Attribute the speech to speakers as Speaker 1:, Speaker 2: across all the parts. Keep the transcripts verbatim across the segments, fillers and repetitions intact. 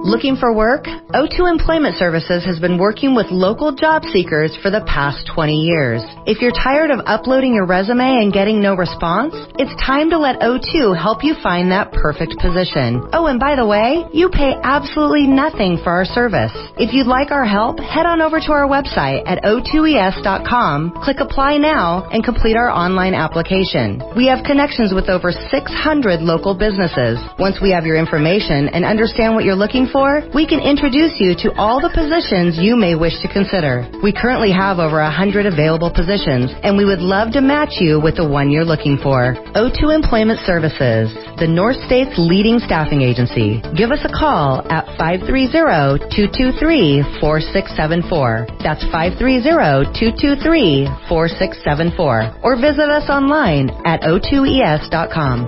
Speaker 1: Looking for work? O two Employment Services has been working with local job seekers for the past twenty years. If you're tired of uploading your resume and getting no response, it's time to let O two help you find that perfect position. Oh, and by the way, you pay absolutely nothing for our service. If you'd like our help, head on over to our website at O two E S dot com, click Apply Now, and complete our online application. We have connections with over six hundred local businesses. Once we have your information and understand what you're looking for, we can introduce you to all the positions you may wish to consider. We currently have over one hundred available positions, and we would love to match you with the one you're looking for. O two Employment Services, the North State's leading staffing agency. Give us a call at five three zero, two two three, four six seven four. That's five three zero, two two three, four six seven four. Or visit us online at O two E S dot com.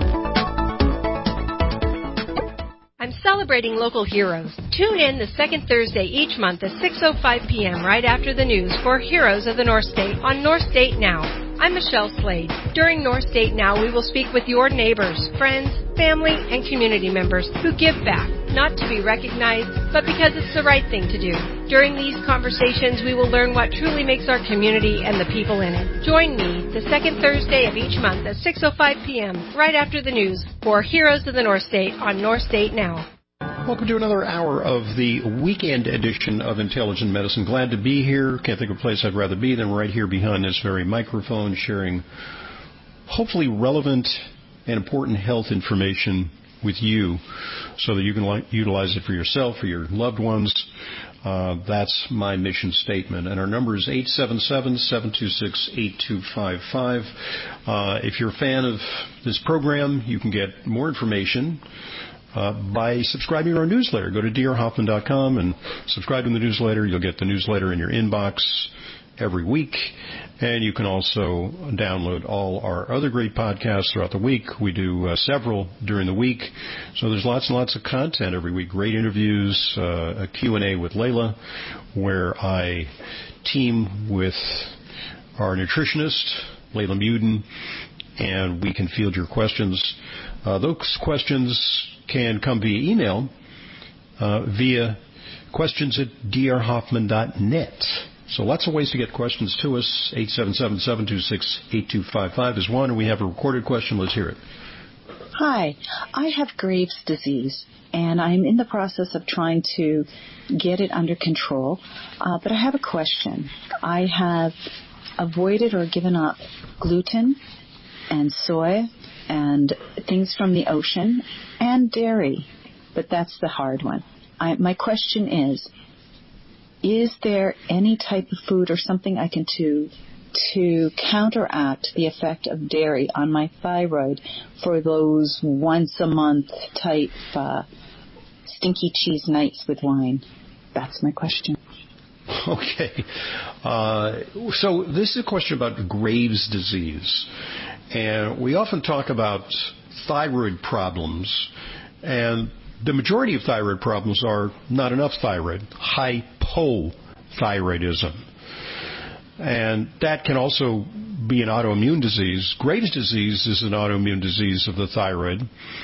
Speaker 2: I'm celebrating local heroes. Tune in the second Thursday each month at six oh five p.m. right after the news for Heroes of the North State on North State Now. I'm Michelle Slade. During North State Now, we will speak with your neighbors, friends, family, and community members who give back, not to be recognized, but because it's the right thing to do. During these conversations, we will learn what truly makes our community and the people in it. Join me the second Thursday of each month at six oh five p.m. right after the news for Heroes of the North State on North State Now.
Speaker 3: Welcome to another hour of the weekend edition of Intelligent Medicine. Glad to be here. Can't think of a place I'd rather be than right here behind this very microphone, sharing hopefully relevant and important health information with you so that you can li- utilize it for yourself or your loved ones. Uh, that's my mission statement. And our number is eight seven seven, seven two six, eight two five five. Uh, if you're a fan of this program, you can get more information Uh, by subscribing to our newsletter. Go to d r hoffman dot com and subscribe to the newsletter. You'll get the newsletter in your inbox every week. And you can also download all our other great podcasts throughout the week. We do uh, several during the week. So there's lots and lots of content every week. Great interviews, uh, a Q and A with Layla, where I team with our nutritionist, Layla Muden, and we can field your questions. Uh, those questions can come via email, uh, via questions at d r hoffman dot net. So lots of ways to get questions to us. eight seven seven, seven two six, eight two five five is one, and we have a recorded question. Let's hear it.
Speaker 4: Hi, I have Graves' disease, and I'm in the process of trying to get it under control, uh, but I have a question. I have avoided or given up gluten and soy and things from the ocean and dairy, but that's the hard one. I, my question is, is there any type of food or something I can do to counteract the effect of dairy on my thyroid for those once-a-month type uh, stinky cheese nights with wine? That's my question.
Speaker 3: Okay. Uh, so this is a question about Graves' disease. And we often talk about thyroid problems, and the majority of thyroid problems are not enough thyroid, hypothyroidism. And that can also be an autoimmune disease. Graves' disease is an autoimmune disease of the thyroid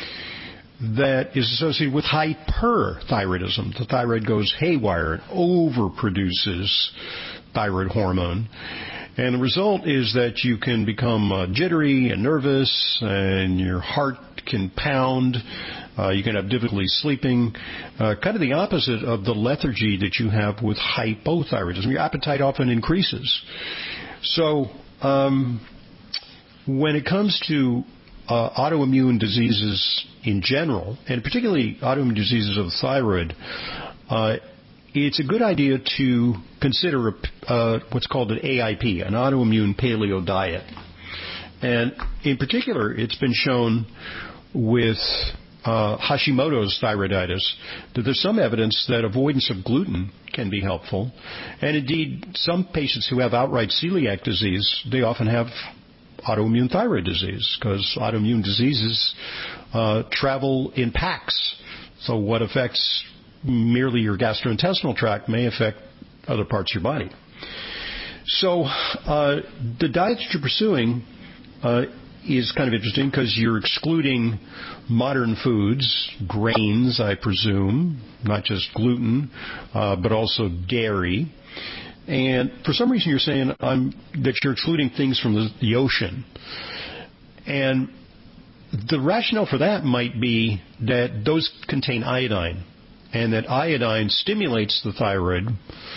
Speaker 3: that is associated with hyperthyroidism. The thyroid goes haywire. It overproduces thyroid hormone. And the result is that you can become uh, jittery and nervous, and your heart can pound. Uh, you can have difficulty sleeping. Uh, kind of the opposite of the lethargy that you have with hypothyroidism. Your appetite often increases. So um, when it comes to uh, autoimmune diseases in general, and particularly autoimmune diseases of the thyroid, uh, it's a good idea to consider uh, what's called an A I P, an autoimmune paleo diet. And in particular, it's been shown with uh, Hashimoto's thyroiditis that there's some evidence that avoidance of gluten can be helpful. And indeed, some patients who have outright celiac disease, they often have autoimmune thyroid disease because autoimmune diseases uh, travel in packs. So what affects merely your gastrointestinal tract may affect other parts of your body. So uh, the diet that you're pursuing uh, is kind of interesting because you're excluding modern foods, grains, I presume, not just gluten, uh, but also dairy. And for some reason you're saying um, that you're excluding things from the, the ocean. And the rationale for that might be that those contain iodine, and that iodine stimulates the thyroid,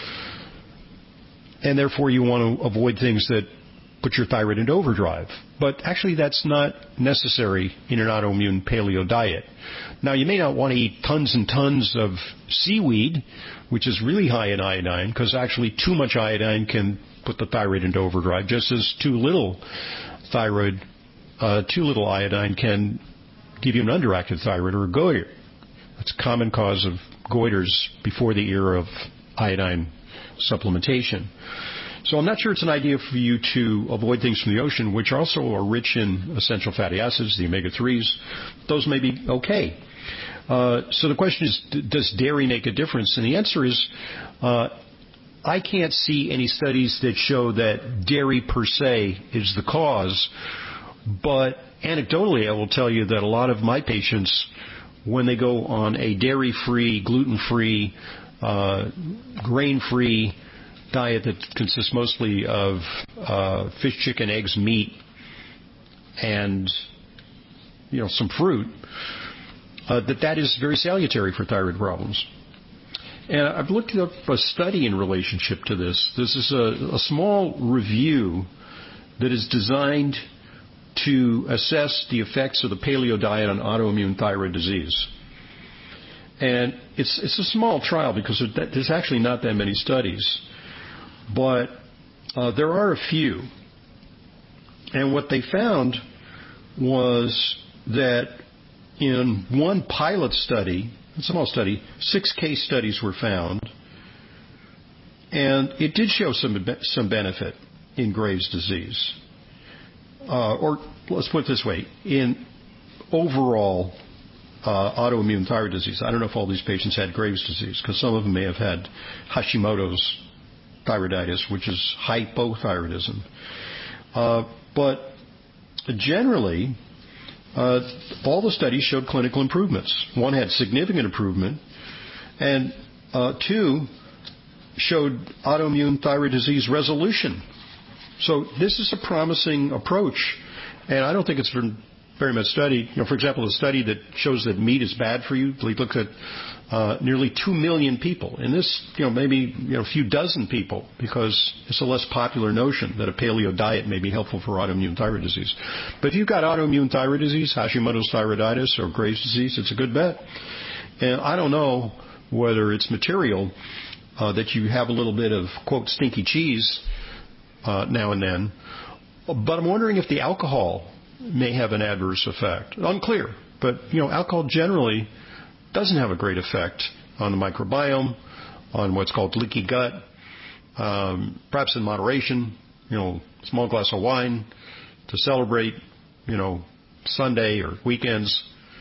Speaker 3: and therefore you want to avoid things that put your thyroid into overdrive. But actually that's not necessary in an autoimmune paleo diet. Now, you may not want to eat tons and tons of seaweed, which is really high in iodine, because actually too much iodine can put the thyroid into overdrive, just as too little thyroid, uh, too little iodine can give you an underactive thyroid or a goiter. That's a common cause of goiters before the era of iodine supplementation. So I'm not sure it's an idea for you to avoid things from the ocean, which also are rich in essential fatty acids, the omega threes. Those may be okay. Uh, so the question is, does dairy make a difference? And the answer is, uh, I can't see any studies that show that dairy per se is the cause. But anecdotally, I will tell you that a lot of my patients, when they go on a dairy-free, gluten-free, uh, grain-free diet that consists mostly of uh, fish, chicken, eggs, meat, and you know some fruit, uh, that that is very salutary for thyroid problems. And I've looked up a study in relationship to this. This is a, a small review that is designed to assess the effects of the paleo diet on autoimmune thyroid disease. And it's it's a small trial because there's actually not that many studies. But uh, there are a few. And what they found was that in one pilot study, a small study, six case studies were found. And it did show some some benefit in Graves' disease. Uh, or let's put it this way, in overall uh, autoimmune thyroid disease. I don't know if all these patients had Graves' disease, because some of them may have had Hashimoto's thyroiditis, which is hypothyroidism. Uh, but generally, uh, all the studies showed clinical improvements. One had significant improvement, and uh, two showed autoimmune thyroid disease resolution. So this is a promising approach, and I don't think it's been very much studied. You know, for example, a study that shows that meat is bad for you, they looked at uh, nearly two million people. And this, you know, maybe you know, a few dozen people, because it's a less popular notion that a paleo diet may be helpful for autoimmune thyroid disease. But if you've got autoimmune thyroid disease, Hashimoto's thyroiditis, or Graves' disease, it's a good bet. And I don't know whether it's material uh, that you have a little bit of, quote, stinky cheese uh, now and then. But I'm wondering if the alcohol may have an adverse effect. Unclear. But, you know, alcohol generally doesn't have a great effect on the microbiome, on what's called leaky gut, um, perhaps in moderation, you know, small glass of wine to celebrate, you know, Sunday or weekends.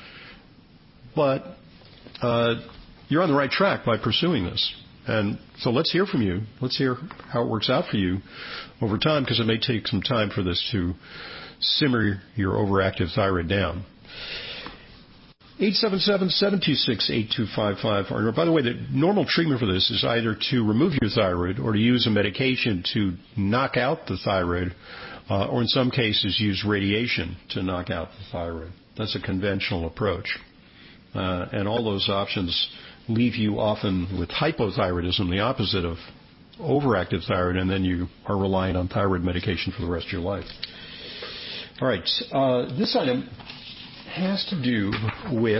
Speaker 3: But uh, you're on the right track by pursuing this. And so let's hear from you. Let's hear how it works out for you over time, because it may take some time for this to simmer your overactive thyroid down. eight seven seven, seven two six, eight two five five. Or, by the way, the normal treatment for this is either to remove your thyroid or to use a medication to knock out the thyroid, uh, or in some cases use radiation to knock out the thyroid. That's a conventional approach. Uh, and all those options leave you often with hypothyroidism, the opposite of overactive thyroid, and then you are reliant on thyroid medication for the rest of your life. All right. Uh, this item has to do with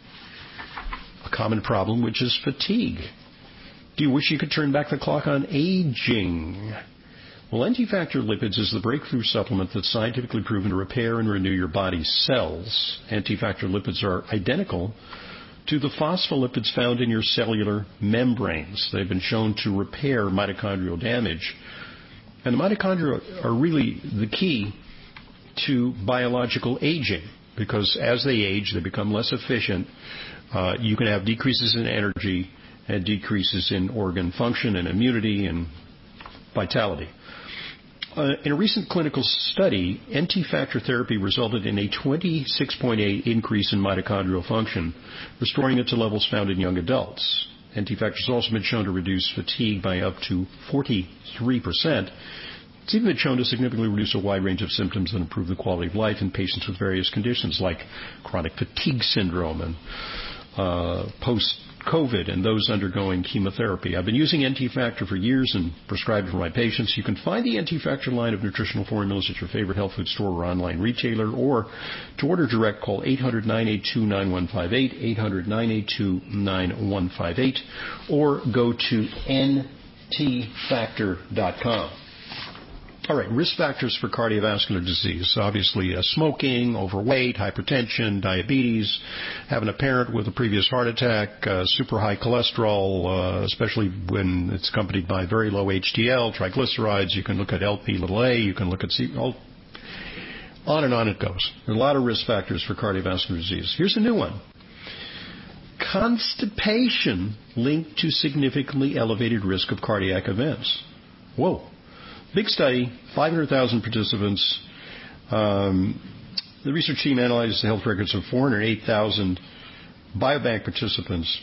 Speaker 3: a common problem, which is fatigue. Do you wish you could turn back the clock on aging? Well, N T Factor Lipids is the breakthrough supplement that's scientifically proven to repair and renew your body's cells. N T Factor Lipids are identical to the phospholipids found in your cellular membranes. They've been shown to repair mitochondrial damage. And the mitochondria are really the key to biological aging, because as they age, they become less efficient. Uh, you can have decreases in energy and decreases in organ function and immunity and vitality. Uh, in a recent clinical study, N T factor therapy resulted in a twenty-six point eight increase in mitochondrial function, restoring it to levels found in young adults. N T factor has also been shown to reduce fatigue by up to forty-three percent. It's even been shown to significantly reduce a wide range of symptoms and improve the quality of life in patients with various conditions like chronic fatigue syndrome and uh, post-COVID and those undergoing chemotherapy. I've been using N T factor for years and prescribed it for my patients. You can find the N T factor line of nutritional formulas at your favorite health food store or online retailer, or to order direct, call eight hundred, nine eight two, nine one five eight, eight hundred, nine eight two, nine one five eight, or go to N T factor dot com. All right, risk factors for cardiovascular disease. Obviously, uh, smoking, overweight, hypertension, diabetes, having a parent with a previous heart attack, uh, super high cholesterol, uh, especially when it's accompanied by very low H D L, triglycerides. You can look at L P little a, you can look at C, all, on and on it goes. There are a lot of risk factors for cardiovascular disease. Here's a new one. Constipation linked to significantly elevated risk of cardiac events. Whoa. Big study, five hundred thousand participants. Um, the research team analyzed the health records of four hundred eight thousand biobank participants.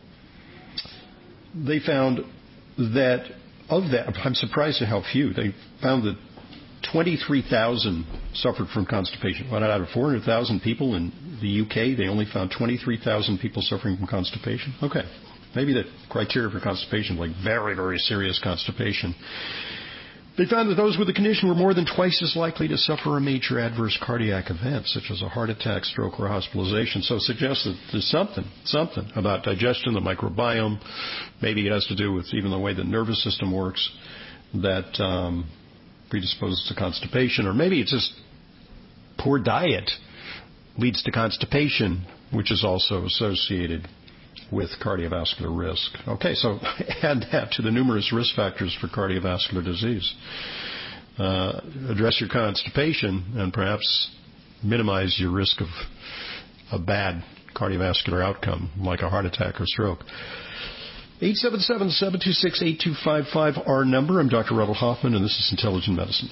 Speaker 3: They found that of that, I'm surprised at how few. They found that twenty-three thousand suffered from constipation. Well, out of four hundred thousand people in the U K, they only found twenty-three thousand people suffering from constipation. Okay, maybe the criteria for constipation, like very, very serious constipation. They found that those with the condition were more than twice as likely to suffer a major adverse cardiac event, such as a heart attack, stroke, or hospitalization. So it suggests that there's something, something about digestion, the microbiome. Maybe it has to do with even the way the nervous system works that um, predisposes to constipation. Or maybe it's just poor diet leads to constipation, which is also associated with cardiovascular risk. Okay, so add that to the numerous risk factors for cardiovascular disease. Uh, address your constipation and perhaps minimize your risk of a bad cardiovascular outcome like a heart attack or stroke. eight seven seven, seven two six, eight two five five, our number. I'm Doctor Rebel Hoffman, and this is Intelligent Medicine.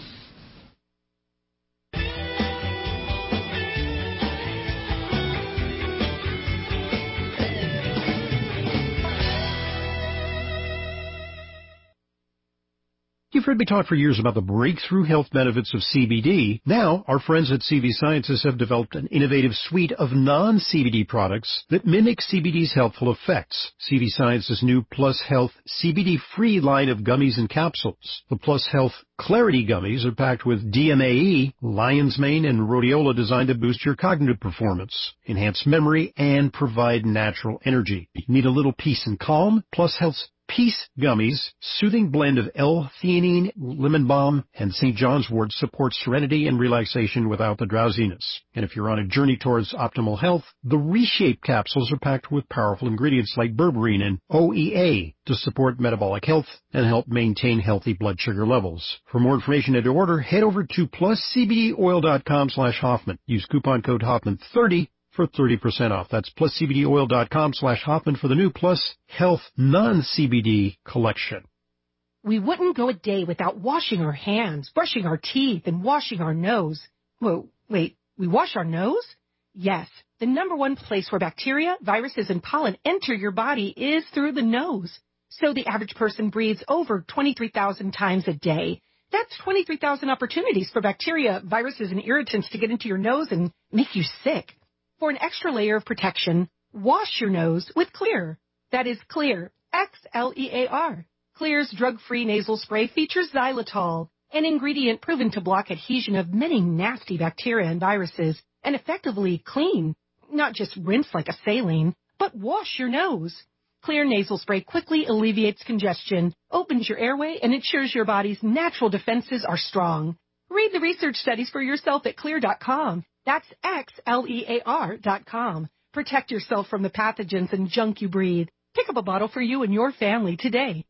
Speaker 3: You've heard me talk for years about the breakthrough health benefits of C B D. Now, our friends at C V Sciences have developed an innovative suite of non-C B D products that mimic C B D's healthful effects. C V Sciences' new Plus Health C B D-free line of gummies and capsules. The Plus Health Clarity gummies are packed with D M A E, lion's mane, and rhodiola designed to boost your cognitive performance, enhance memory, and provide natural energy. Need a little peace and calm? Plus Health's Peace Gummies, soothing blend of L-theanine, lemon balm, and Saint John's wort supports serenity and relaxation without the drowsiness. And if you're on a journey towards optimal health, the Reshape capsules are packed with powerful ingredients like berberine and O E A to support metabolic health and help maintain healthy blood sugar levels. For more information and to order, head over to plus c b d oil dot com slash Hoffman. Use coupon code Hoffman thirty for thirty percent off. That's plus c b d oil dot com slash Hoffman for the new Plus Health non-C B D collection.
Speaker 2: We wouldn't go a day without washing our hands, brushing our teeth, and washing our nose. Whoa, wait, we wash our nose? Yes, the number one place where bacteria, viruses, and pollen enter your body is through the nose. So the average person breathes over twenty-three thousand times a day. That's twenty-three thousand opportunities for bacteria, viruses, and irritants to get into your nose and make you sick. For an extra layer of protection, wash your nose with Xlear. That is Xlear, X L E A R. Xlear's drug-free nasal spray features xylitol, an ingredient proven to block adhesion of many nasty bacteria and viruses, and effectively clean. Not just rinse like a saline, but wash your nose. Xlear nasal spray quickly alleviates congestion, opens your airway, and ensures your body's natural defenses are strong. Read the research studies for yourself at Xlear dot com. That's X L E A R dot com. Protect yourself from the pathogens and junk you breathe. Pick up a bottle for you and your family today.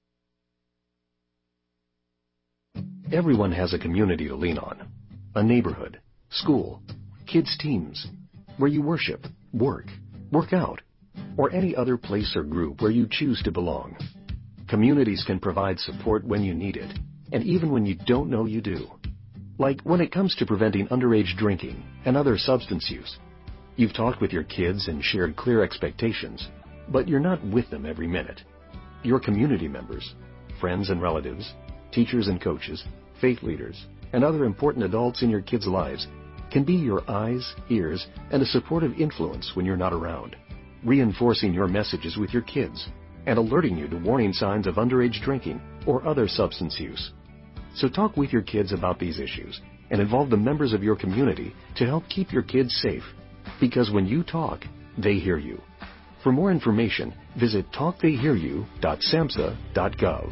Speaker 5: Everyone has a community to lean on. A neighborhood, school, kids' teams, where you worship, work, work out, or any other place or group where you choose to belong. Communities can provide support when you need it. and even when you don't know you do. Like when it comes to preventing underage drinking and other substance use. You've talked with your kids and shared clear expectations, but you're not with them every minute. Your community members, friends and relatives, teachers and coaches, faith leaders, and other important adults in your kids' lives can be your eyes, ears, and a supportive influence when you're not around, reinforcing your messages with your kids and alerting you to warning signs of underage drinking or other substance use. So talk with your kids about these issues and involve the members of your community to help keep your kids safe. Because when you talk, they hear you. For more information, visit talk they hear you dot samhsa dot gov.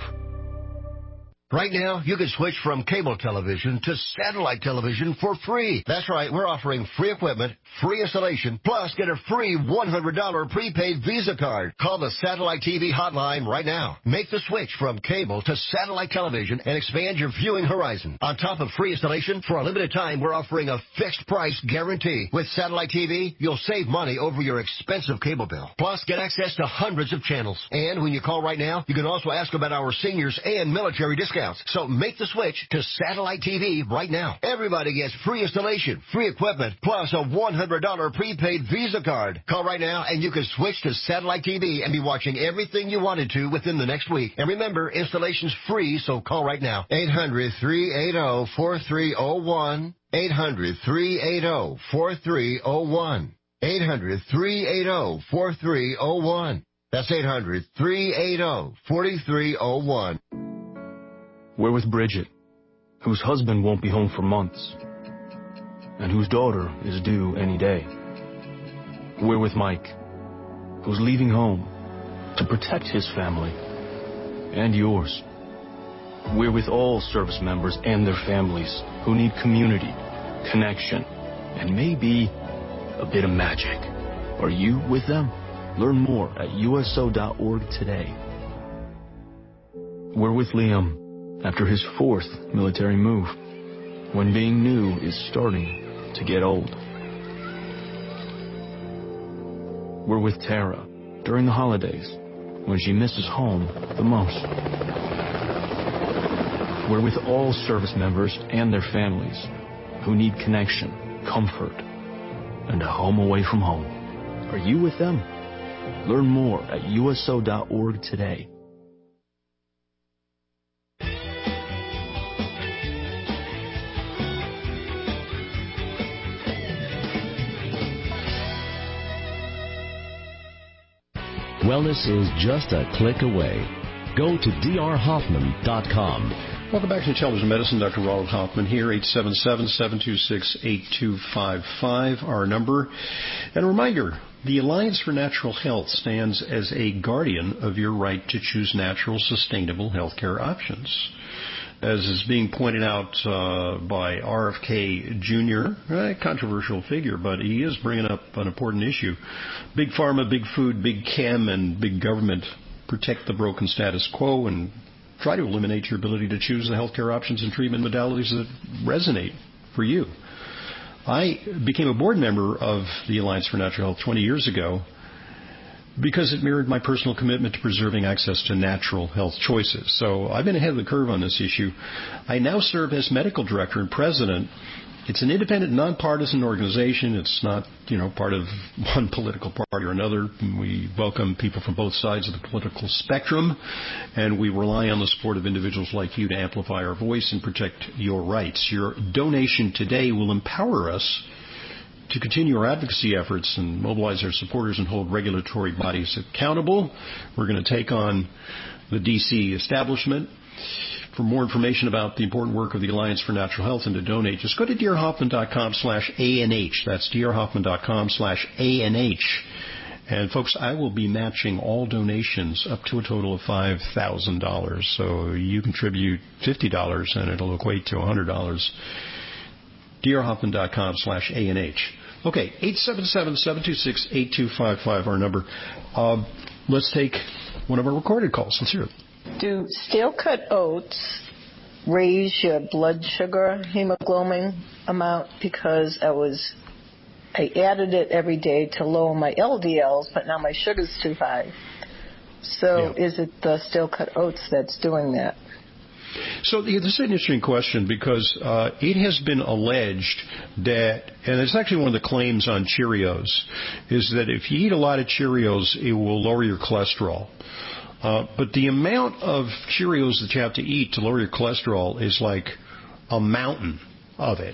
Speaker 6: Right now, you can switch from cable television to satellite television for free. That's right, we're offering free equipment, free installation, plus get a free one hundred dollars prepaid Visa card. Call the Satellite T V hotline right now. Make the switch from cable to satellite television and expand your viewing horizon. On top of free installation, for a limited time, we're offering a fixed price guarantee. With Satellite T V, you'll save money over your expensive cable bill. Plus, get access to hundreds of channels. And when you call right now, you can also ask about our seniors and military discounts. So make the switch to Satellite T V right now. Everybody gets free installation, free equipment, plus a one hundred dollars prepaid Visa card. Call right now and you can switch to Satellite T V and be watching everything you wanted to within the next week. And remember, installation's free, so call right now. eight hundred, three eight zero, four three zero one. eight hundred, three eight zero, four three zero one. eight hundred, three eight zero, four three zero one. That's eight hundred, three eight zero, four three zero one.
Speaker 7: We're with Bridget, whose husband won't be home for months, and whose daughter is due any day. We're with Mike, who's leaving home to protect his family and yours. We're with all service members and their families who need community, connection, and maybe a bit of magic. Are you with them? Learn more at U S O dot org today. We're with Liam after his fourth military move, when being new is starting to get old. We're with Tara during the holidays, when she misses home the most. We're with all service members and their families who need connection, comfort, and a home away from home. Are you with them? Learn more at U S O dot org today.
Speaker 8: Wellness is just a click away. Go to D R Hoffman dot com.
Speaker 3: Welcome back to Intelligent Medicine. Doctor Ronald Hoffman here, eight seven seven, seven two six, eight two five five, our number. And a reminder, the Alliance for Natural Health stands as a guardian of your right to choose natural, sustainable healthcare options. As is being pointed out uh, by R F K Junior, a controversial figure, but he is bringing up an important issue. Big pharma, big food, big chem, and big government protect the broken status quo and try to eliminate your ability to choose the healthcare options and treatment modalities that resonate for you. I became a board member of the Alliance for Natural Health twenty years ago because it mirrored my personal commitment to preserving access to natural health choices. So I've been ahead of the curve on this issue. I now serve as medical director and president. It's an independent, nonpartisan organization. It's not, you know, part of one political party or another. We welcome people from both sides of the political spectrum, and we rely on the support of individuals like you to amplify our voice and protect your rights. Your donation today will empower us to continue our advocacy efforts and mobilize our supporters and hold regulatory bodies accountable. We're going to take on the D C establishment. For more information about the important work of the Alliance for Natural Health and to donate, just go to D R Hoffman dot com slash A N H. That's D R Hoffman dot com slash A N H. And folks, I will be matching all donations up to a total of five thousand dollars. So you contribute fifty dollars and it'll equate to one hundred dollars. D R Hoffman dot com slash A N H. Okay, eight seven seven, seven two six, eight two five five, our number. Uh, let's take one of our recorded calls. Let's hear it.
Speaker 9: Do steel-cut oats raise your blood sugar hemoglobin amount? Because I was, I added it every day to lower my L D Ls, but now my sugar's too high. So yeah. Is it the steel-cut oats that's doing that?
Speaker 3: So this is an interesting question because uh, it has been alleged that, and it's actually one of the claims on Cheerios, is that if you eat a lot of Cheerios, it will lower your cholesterol. Uh, but the amount of Cheerios that you have to eat to lower your cholesterol is like a mountain of it.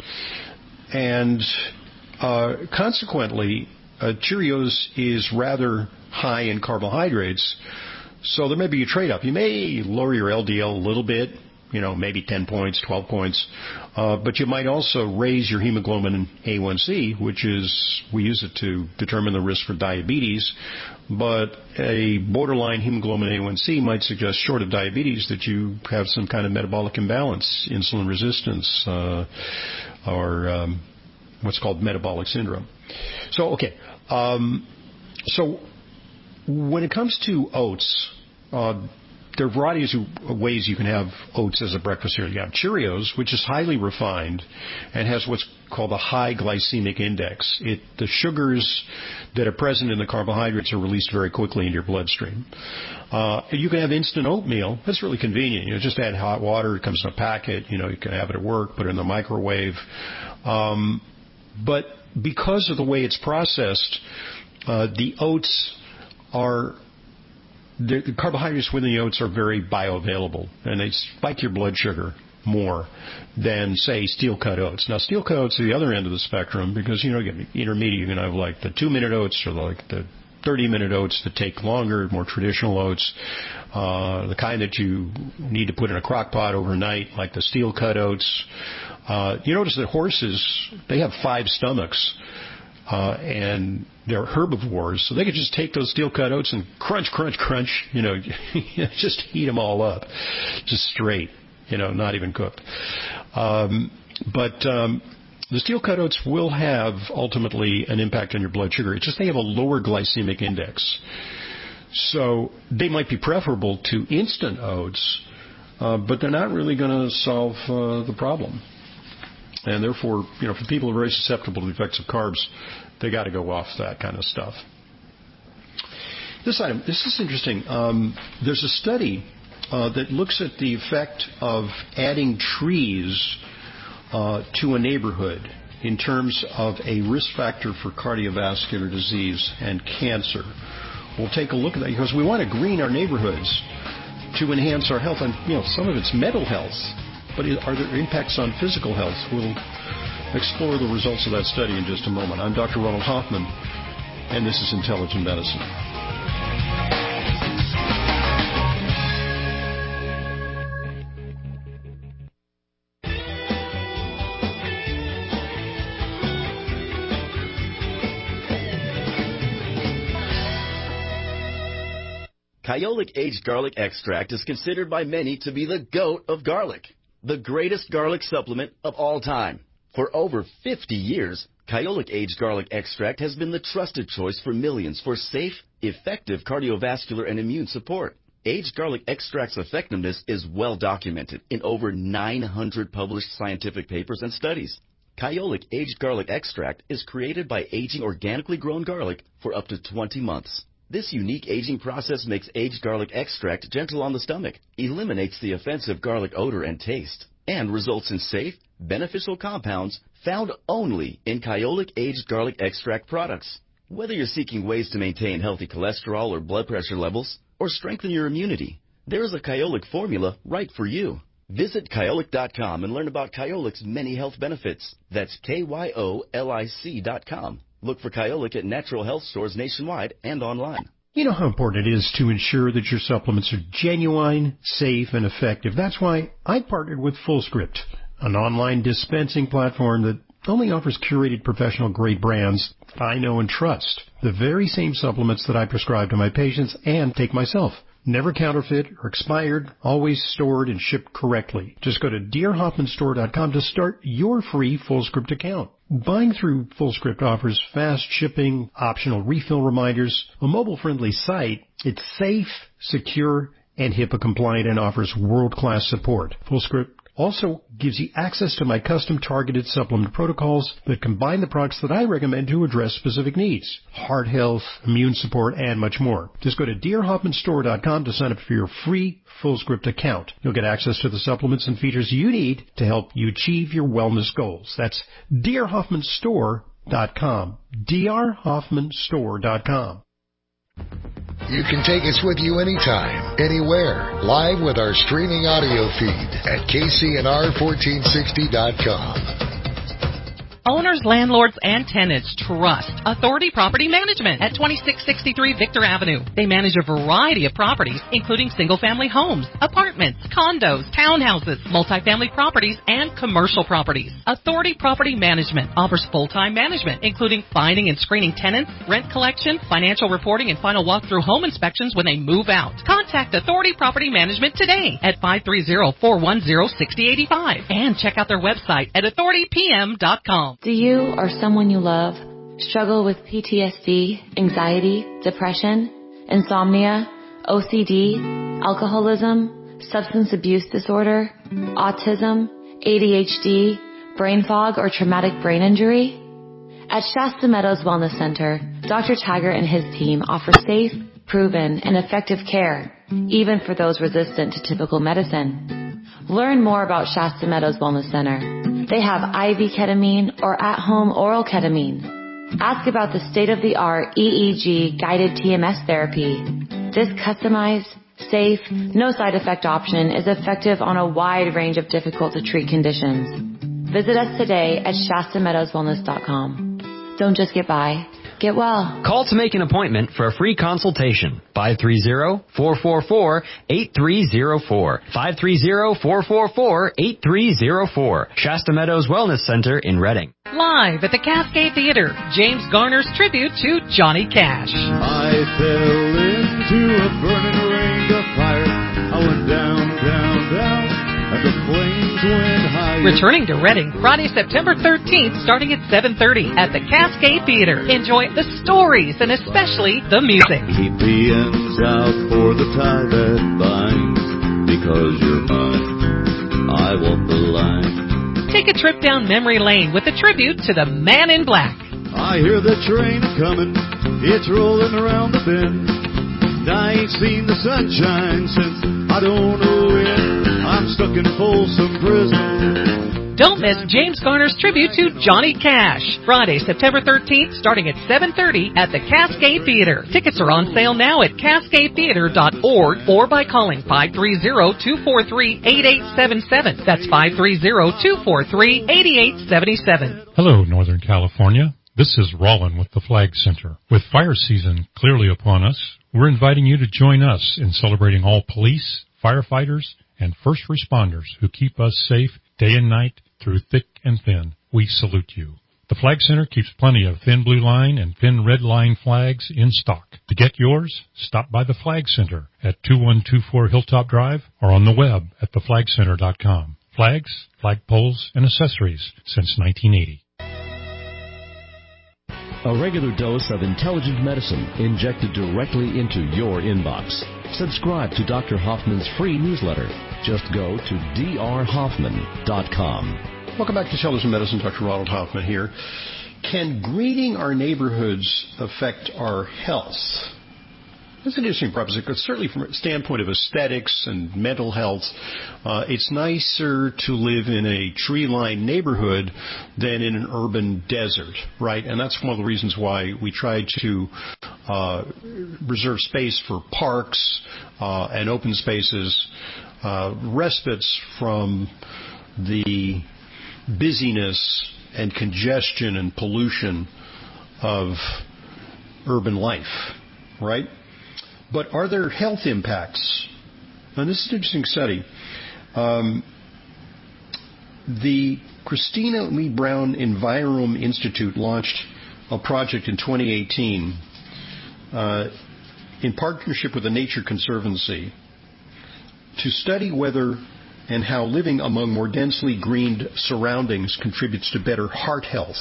Speaker 3: And uh, consequently, uh, Cheerios is rather high in carbohydrates. So there may be a trade-off. You may lower your L D L a little bit, you know, maybe ten points, twelve points, uh, but you might also raise your hemoglobin A one C, which is, we use it to determine the risk for diabetes, but a borderline hemoglobin A one C might suggest, short of diabetes, that you have some kind of metabolic imbalance, insulin resistance, uh, or um, what's called metabolic syndrome. So, okay, um, so when it comes to oats, uh, there are varieties of ways you can have oats as a breakfast cereal. You have Cheerios, which is highly refined and has what's called a high glycemic index. It, the sugars that are present in the carbohydrates are released very quickly into your bloodstream. Uh, you can have instant oatmeal. That's really convenient. You know, just add hot water. It comes in a packet. You know, you can have it at work, put it in the microwave. Um, but because of the way it's processed, uh, the oats are the, the carbohydrates within the oats are very bioavailable, and they spike your blood sugar more than, say, steel-cut oats. Now, steel-cut oats are the other end of the spectrum because, you know, you get intermediate. You can have like the two-minute oats or like the thirty-minute oats that take longer, more traditional oats, uh, the kind that you need to put in a crock pot overnight, like the steel-cut oats. Uh, you notice that horses, they have five stomachs. Uh, and they're herbivores, so they could just take those steel-cut oats and crunch, crunch, crunch, you know, just eat them all up, just straight, you know, not even cooked. Um, but um, the steel-cut oats will have ultimately an impact on your blood sugar. It's just they have a lower glycemic index. So they might be preferable to instant oats, uh, but they're not really going to solve uh, the problem. And therefore, you know, for people who are very susceptible to the effects of carbs, they got to go off that kind of stuff. This item, this is interesting. Um, there's a study uh, that looks at the effect of adding trees uh, to a neighborhood in terms of a risk factor for cardiovascular disease and cancer. We'll take a look at that because we want to green our neighborhoods to enhance our health, and you know, some of it's mental health. But are there impacts on physical health? We'll explore the results of that study in just a moment. I'm Doctor Ronald Hoffman, and this is Intelligent Medicine.
Speaker 10: Kyolic Aged Garlic Extract is considered by many to be the GOAT of garlic, the greatest garlic supplement of all time. For over fifty years, Kyolic Aged Garlic Extract has been the trusted choice for millions for safe, effective cardiovascular and immune support. Aged Garlic Extract's effectiveness is well documented in over nine hundred published scientific papers and studies. Kyolic Aged Garlic Extract is created by aging organically grown garlic for up to twenty months. This unique aging process makes aged garlic extract gentle on the stomach, eliminates the offensive garlic odor and taste, and results in safe, beneficial compounds found only in Kyolic Aged Garlic Extract products. Whether you're seeking ways to maintain healthy cholesterol or blood pressure levels, or strengthen your immunity, there is a Kyolic formula right for you. Visit Kyolic dot com and learn about Kyolic's many health benefits. That's K Y O L I C dot com. Look for Kyolic at natural health stores nationwide and online.
Speaker 3: You know how important it is to ensure that your supplements are genuine, safe, and effective. That's why I partnered with FullScript, an online dispensing platform that only offers curated professional-grade brands I know and trust. The very same supplements that I prescribe to my patients and take myself. Never counterfeit or expired, always stored and shipped correctly. Just go to D R Hoffman Store dot com to start your free FullScript account. Buying through FullScript offers fast shipping, optional refill reminders, a mobile-friendly site. It's safe, secure, and HIPAA compliant and offers world-class support. FullScript Also gives you access to my custom targeted supplement protocols that combine the products that I recommend to address specific needs. Heart health, immune support, and much more. Just go to D R Hoffman Store dot com to sign up for your free FullScript account. You'll get access to the supplements and features you need to help you achieve your wellness goals. That's D R Hoffman Store dot com. D R Hoffman Store dot com.
Speaker 11: You can take us with you anytime, anywhere, live with our streaming audio feed at K C N R fourteen sixty dot com.
Speaker 12: Owners, landlords, and tenants trust Authority Property Management at twenty-six sixty-three Victor Avenue. They manage a variety of properties, including single-family homes, apartments, condos, townhouses, multifamily properties, and commercial properties. Authority Property Management offers full-time management, including finding and screening tenants, rent collection, financial reporting, and final walkthrough home inspections when they move out. Contact Authority Property Management today at five three zero, four one zero, six zero eight five and check out their website at authority p m dot com.
Speaker 13: Do you or someone you love struggle with P T S D, anxiety, depression, insomnia, O C D, alcoholism, substance abuse disorder, autism, A D H D, brain fog, or traumatic brain injury? At Shasta Meadows Wellness Center, Doctor Taggart and his team offer safe, proven, and effective care, even for those resistant to typical medicine. Learn more about Shasta Meadows Wellness Center. They have I V ketamine or at-home oral ketamine. Ask about the state-of-the-art E E G guided T M S therapy. This customized, safe, no side effect option is effective on a wide range of difficult to treat conditions. Visit us today at Shasta Meadows Wellness dot com. Don't just get by. Get well.
Speaker 14: Call to make an appointment for a free consultation. five three zero, four four four, eight three zero four. five three zero, four four four, eight three zero four. Shasta Meadows Wellness Center in Reading.
Speaker 12: Live at the Cascade Theater, James Garner's tribute to Johnny Cash.
Speaker 15: I fell into a burning range of fire. I went down, down, down, and the flames went higher.
Speaker 12: Returning to Reading, Friday, September thirteenth, starting at seven thirty at the Cascade Theater. Enjoy the stories and especially the music.
Speaker 15: Keep the ends out for the tie that binds, because you're mine, I walk the line.
Speaker 12: Take a trip down memory lane with a tribute to the Man in Black.
Speaker 15: I hear the train a-comin', it's rolling around the bend. I ain't seen the sunshine since I don't know when. I'm stuck in Folsom Prison.
Speaker 12: Don't miss James Garner's tribute to Johnny Cash. Friday, September thirteenth, starting at seven thirty at the Cascade Theater. Tickets are on sale now at cascade theater dot org or by calling five three zero, two four three, eight eight seven seven. That's five three zero, two four three, eight eight seven seven.
Speaker 16: Hello, Northern California. This is Rollin with the Flag Center. With fire season clearly upon us, we're inviting you to join us in celebrating all police, firefighters, and first responders who keep us safe day and night through thick and thin. We salute you. The Flag Center keeps plenty of thin blue line and thin red line flags in stock. To get yours, stop by the Flag Center at two one two four Hilltop Drive or on the web at the flag center dot com. Flags, flagpoles, and accessories since nineteen eighty.
Speaker 8: A regular dose of intelligent medicine injected directly into your inbox. Subscribe to Doctor Hoffman's free newsletter. Just go to D R Hoffman dot com.
Speaker 3: Welcome back to Intelligent Medicine. Doctor Ronald Hoffman here. Can greening our neighborhoods affect our health? That's an interesting proposition, because certainly from a standpoint of aesthetics and mental health, uh, it's nicer to live in a tree-lined neighborhood than in an urban desert, right? And that's one of the reasons why we try to uh, reserve space for parks uh, and open spaces, uh, respites from the busyness and congestion and pollution of urban life, right? But are there health impacts? And this is an interesting study. Um, the Christina Lee Brown Envirom Institute launched a project in twenty eighteen uh, in partnership with the Nature Conservancy to study whether and how living among more densely greened surroundings contributes to better heart health.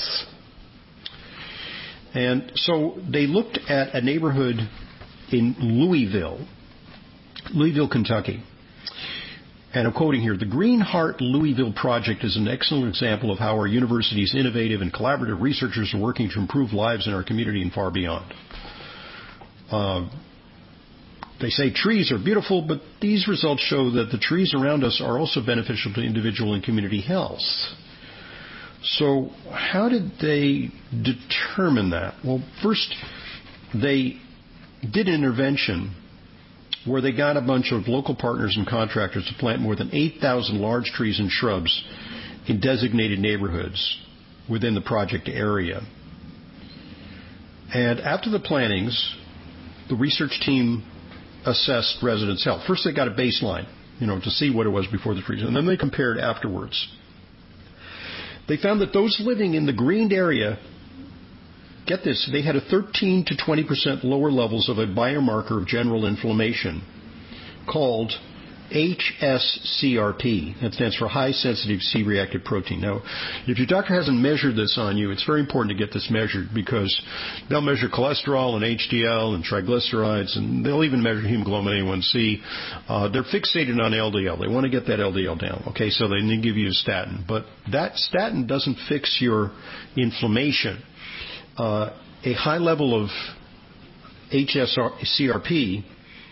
Speaker 3: And so they looked at a neighborhood in Louisville, Louisville, Kentucky, And I'm quoting here, the Green Heart Louisville Project is an excellent example of how our university's innovative and collaborative researchers are working to improve lives in our community and far beyond. Uh, they say trees are beautiful, but these results show that the trees around us are also beneficial to individual and community health. So how did they determine that? Well, first, they did an intervention where they got a bunch of local partners and contractors to plant more than eight thousand large trees and shrubs in designated neighborhoods within the project area. And after the plantings, the research team assessed residents' health. First, they got a baseline, you know, to see what it was before the trees, and then they compared afterwards. They found that those living in the greened area, get this, they had a thirteen to twenty percent lower levels of a biomarker of general inflammation called H S C R P. That stands for high sensitive C-reactive protein. Now, if your doctor hasn't measured this on you, it's very important to get this measured because they'll measure cholesterol and H D L and triglycerides, and they'll even measure hemoglobin A one C. Uh, they're fixated on L D L. They want to get that L D L down. Okay, so they need to give you a statin. But that statin doesn't fix your inflammation. Uh, a high level of H S C R P,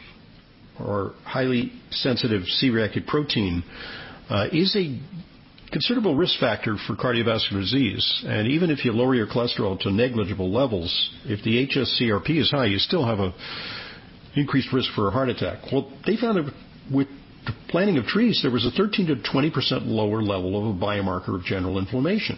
Speaker 3: or highly sensitive C-reactive protein, uh, is a considerable risk factor for cardiovascular disease. And even if you lower your cholesterol to negligible levels, if the H S C R P is high, you still have an increased risk for a heart attack. Well, they found that with the planting of trees, there was a thirteen to twenty percent lower level of a biomarker of general inflammation.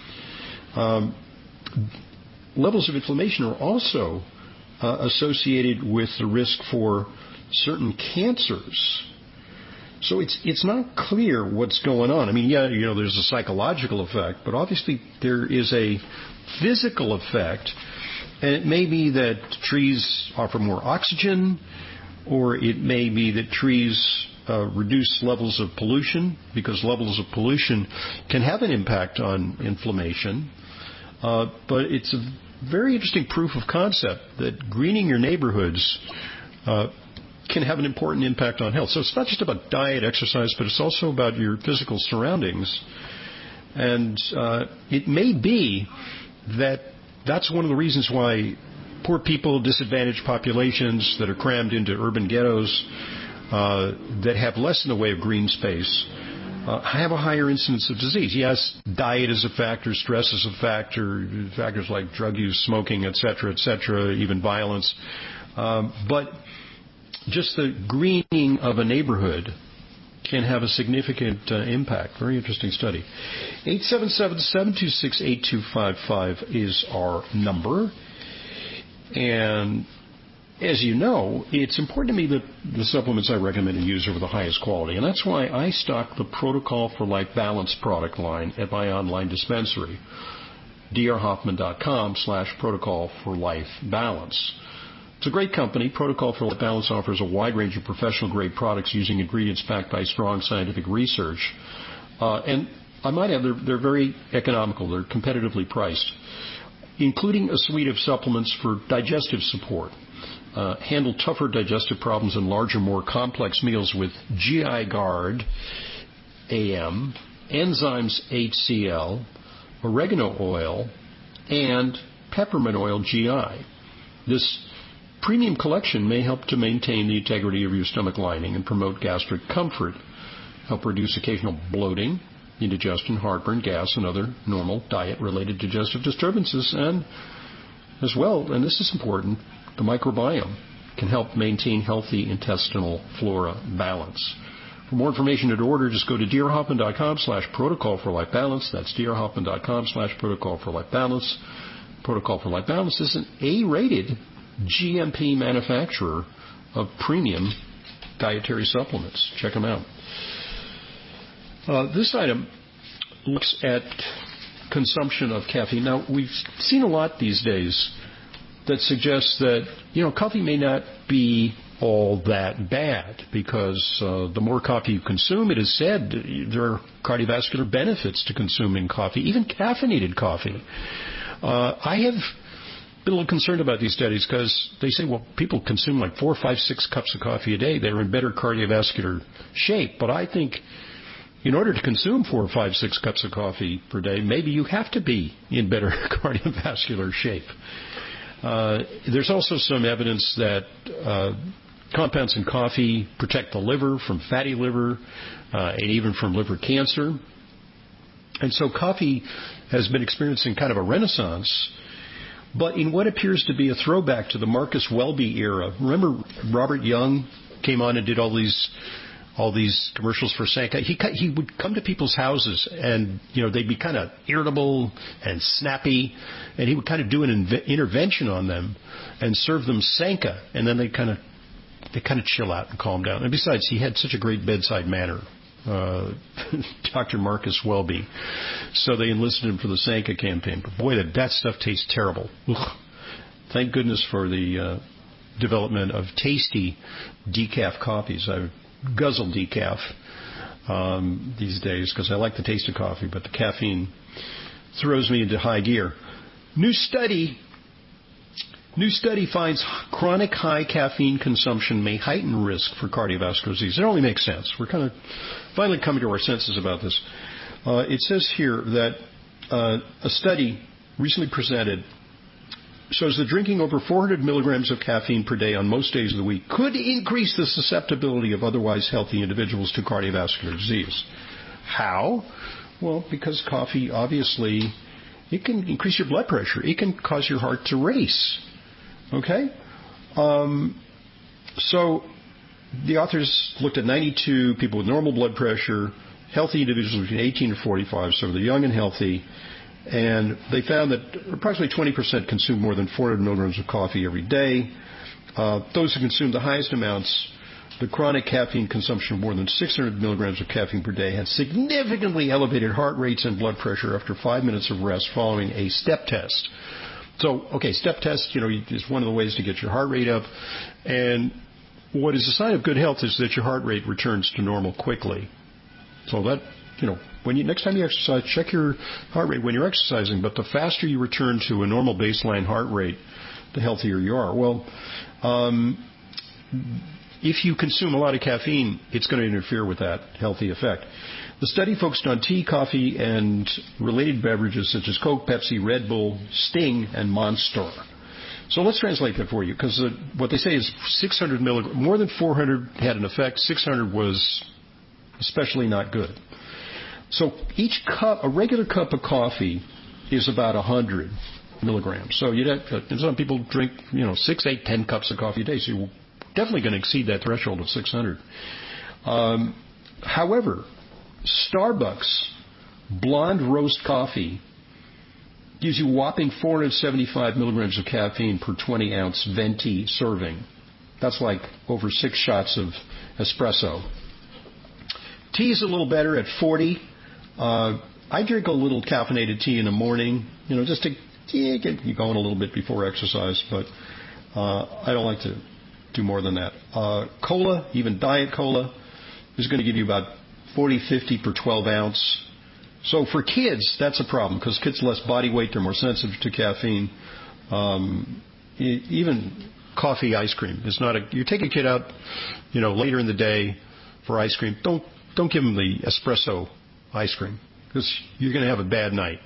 Speaker 3: Um, levels of inflammation are also uh, associated with the risk for certain cancers. So it's it's not clear what's going on. I mean, yeah, you know, there's a psychological effect, but obviously there is a physical effect, and it may be that trees offer more oxygen, or it may be that trees uh, reduce levels of pollution, because levels of pollution can have an impact on inflammation. Uh, but it's a very interesting proof of concept that greening your neighborhoods uh, can have an important impact on health. So it's not just about diet, exercise, but it's also about your physical surroundings. And uh, it may be that that's one of the reasons why poor people, disadvantaged populations that are crammed into urban ghettos uh, that have less in the way of green space uh, have a higher incidence of disease. Yes, diet is a factor, stress is a factor, factors like drug use, smoking, et cetera, et cetera, even violence. Um, but just the greening of a neighborhood can have a significant uh, impact. Very interesting study. eight seven seven, seven two six, eight two five five is our number. And as you know, it's important to me that the supplements I recommend and use are of the highest quality. And that's why I stock the Protocol for Life Balance product line at my online dispensary, drhoffman.com slash protocol for life balance. It's a great company. Protocol for Life Balance offers a wide range of professional-grade products using ingredients backed by strong scientific research. Uh, and I might add, they're, they're very economical. They're competitively priced, including a suite of supplements for digestive support. Uh, handle tougher digestive problems and larger, more complex meals with G I Guard A M, Enzymes H C L, oregano oil, and peppermint oil G I. This premium collection may help to maintain the integrity of your stomach lining and promote gastric comfort, help reduce occasional bloating, indigestion, heartburn, gas, and other normal diet-related digestive disturbances, and as well, and this is important, the microbiome can help maintain healthy intestinal flora balance. For more information and to order, just go to drhoffman.com slash protocol for life balance. That's drhoffman.com slash protocol for life balance. Protocol for Life Balance is an A-rated G M P manufacturer of premium dietary supplements. Check them out. Uh, this item looks at consumption of caffeine. Now, we've seen a lot these days that suggests that, you know, coffee may not be all that bad because uh, the more coffee you consume, it is said there are cardiovascular benefits to consuming coffee, even caffeinated coffee. Uh, I have been a little concerned about these studies because they say, well, people consume like four, five, six cups of coffee a day. They're in better cardiovascular shape. But I think in order to consume four, five, six cups of coffee per day, maybe you have to be in better cardiovascular shape. Uh, there's also some evidence that uh, compounds in coffee protect the liver from fatty liver uh, and even from liver cancer. And so coffee has been experiencing kind of a renaissance, but in what appears to be a throwback to the Marcus Welby era. Remember Robert Young came on and did all these all these commercials for Sanka? He he would come to people's houses and, you know, they'd be kind of irritable and snappy, and he would kind of do an inv- intervention on them and serve them Sanka, and then they kind of they kind of chill out and calm down. And besides, he had such a great bedside manner, uh, Doctor Marcus Welby. So they enlisted him for the Sanka campaign. But boy, that, that stuff tastes terrible. Ugh. Thank goodness for the uh, development of tasty decaf coffees. I guzzle decaf um, these days because I like the taste of coffee, but the caffeine throws me into high gear. New study New study finds chronic high caffeine consumption may heighten risk for cardiovascular disease. It only makes sense. We're kind of finally coming to our senses about this. Uh, it says here that uh, a study recently presented shows that drinking over four hundred milligrams of caffeine per day on most days of the week could increase the susceptibility of otherwise healthy individuals to cardiovascular disease. How? Well, because coffee, obviously, it can increase your blood pressure. It can cause your heart to race. Okay? Um, so the authors looked at ninety-two people with normal blood pressure, healthy individuals between eighteen and forty-five, so they're young and healthy, and they found that approximately twenty percent consume more than four hundred milligrams of coffee every day. Uh, those who consume the highest amounts, the chronic caffeine consumption of more than six hundred milligrams of caffeine per day, had significantly elevated heart rates and blood pressure after five minutes of rest following a step test. So, okay, step test, you know, is one of the ways to get your heart rate up. And what is a sign of good health is that your heart rate returns to normal quickly. So that, you know, when you next time you exercise, check your heart rate when you're exercising. But the faster you return to a normal baseline heart rate, the healthier you are. Well, um, if you consume a lot of caffeine, it's going to interfere with that healthy effect. The study focused on tea, coffee, and related beverages such as Coke, Pepsi, Red Bull, Sting, and Monster. So let's translate that for you, because uh, what they say is six hundred milligrams, more than four hundred had an effect, six hundred was especially not good. So each cup, a regular cup of coffee is about one hundred milligrams. So you'd have, uh, some people drink, you know, six, eight, ten cups of coffee a day, so you're definitely going to exceed that threshold of six hundred. Um, however, Starbucks blonde roast coffee gives you a whopping four hundred seventy-five milligrams of caffeine per twenty ounce venti serving. That's like over six shots of espresso. Tea is a little better at forty. Uh, I drink a little caffeinated tea in the morning, you know, just to yeah, get you going a little bit before exercise, but uh, I don't like to do more than that. Uh, cola, even diet cola, is going to give you about forty, fifty per twelve ounce. So for kids, that's a problem because kids less body weight, they're more sensitive to caffeine. Um, even coffee, ice cream is not a. You take a kid out, you know, later in the day for ice cream. Don't don't give them the espresso ice cream because you're going to have a bad night.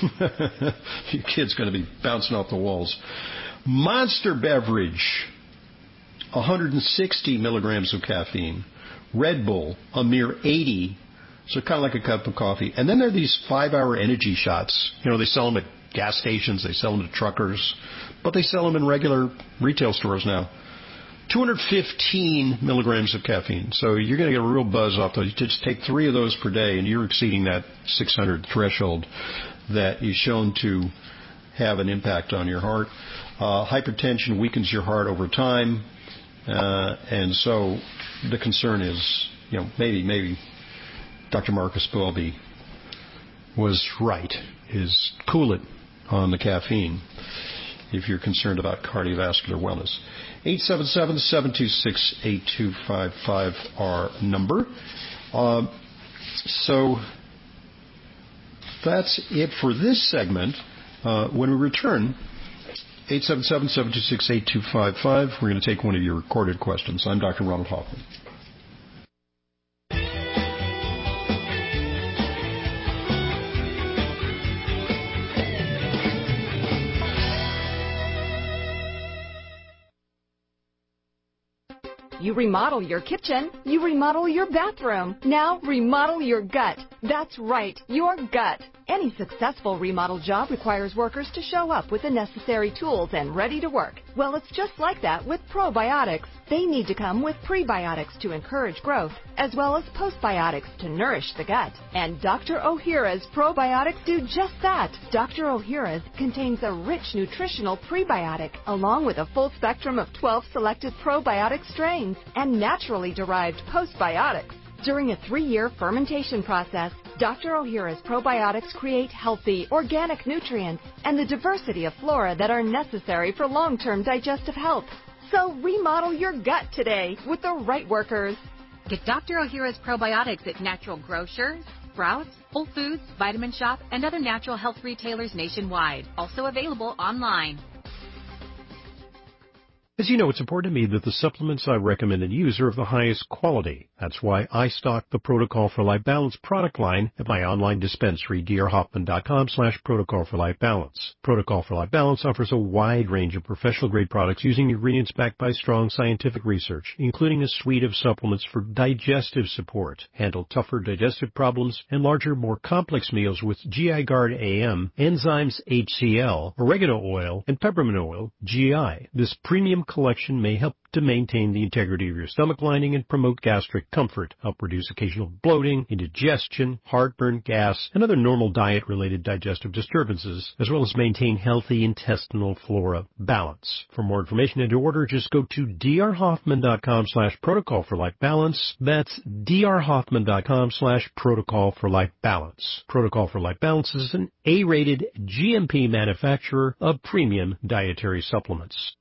Speaker 3: Your kid's going to be bouncing off the walls. Monster beverage, one hundred sixty milligrams of caffeine. Red Bull, a mere eighty, so kind of like a cup of coffee. And then there are these five-hour energy shots. You know, they sell them at gas stations, they sell them to truckers, but they sell them in regular retail stores now. two hundred fifteen milligrams of caffeine. So you're going to get a real buzz off those. You just take three of those per day, and you're exceeding that six hundred threshold that is shown to have an impact on your heart. Uh, hypertension weakens your heart over time. Uh, and so the concern is, you know, maybe, maybe Doctor Marcus Welby was right, is cool it on the caffeine if you're concerned about cardiovascular wellness. eight seven seven, seven two six, eight two five five, our number. Uh, so that's it for this segment. Uh, when we return, eight seven seven, seven two six, eight two five five. We're going to take one of your recorded questions. I'm Doctor Ronald Hoffman.
Speaker 17: You remodel your kitchen, you remodel your bathroom. Now remodel your gut. That's right, your gut. Any successful remodel job requires workers to show up with the necessary tools and ready to work. Well, it's just like that with probiotics. They need to come with prebiotics to encourage growth, as well as postbiotics to nourish the gut. And Doctor Ohhira's probiotics do just that. Doctor Ohhira's contains a rich nutritional prebiotic, along with a full spectrum of twelve selected probiotic strains and naturally derived postbiotics. During a three-year fermentation process, Doctor Ohhira's probiotics create healthy, organic nutrients and the diversity of flora that are necessary for long-term digestive health. So remodel your gut today with the right workers.
Speaker 18: Get Doctor Ohhira's probiotics at Natural Grocers, Sprouts, Whole Foods, Vitamin Shop, and other natural health retailers nationwide. Also available online.
Speaker 19: As you know, it's important to me that the supplements I recommend and use are of the highest quality. That's why I stock the Protocol for Life Balance product line at my online dispensary, d r hoffman dot com slash protocol for life balance. Protocol for Life Balance offers a wide range of professional-grade products using ingredients backed by strong scientific research, including a suite of supplements for digestive support, handle tougher digestive problems, and larger, more complex meals with G I Guard A M, Enzymes H C L, oregano oil, and peppermint oil, G I. This premium collection may help to maintain the integrity of your stomach lining and promote gastric comfort, help reduce occasional bloating, indigestion, heartburn, gas, and other normal diet-related digestive disturbances, as well as maintain healthy intestinal flora balance. For more information and to order, just go to d r hoffman dot com slash protocol for life balance. That's d r hoffman dot com slash protocol for life balance. Protocol for Life Balance is an A-rated G M P manufacturer of premium dietary supplements.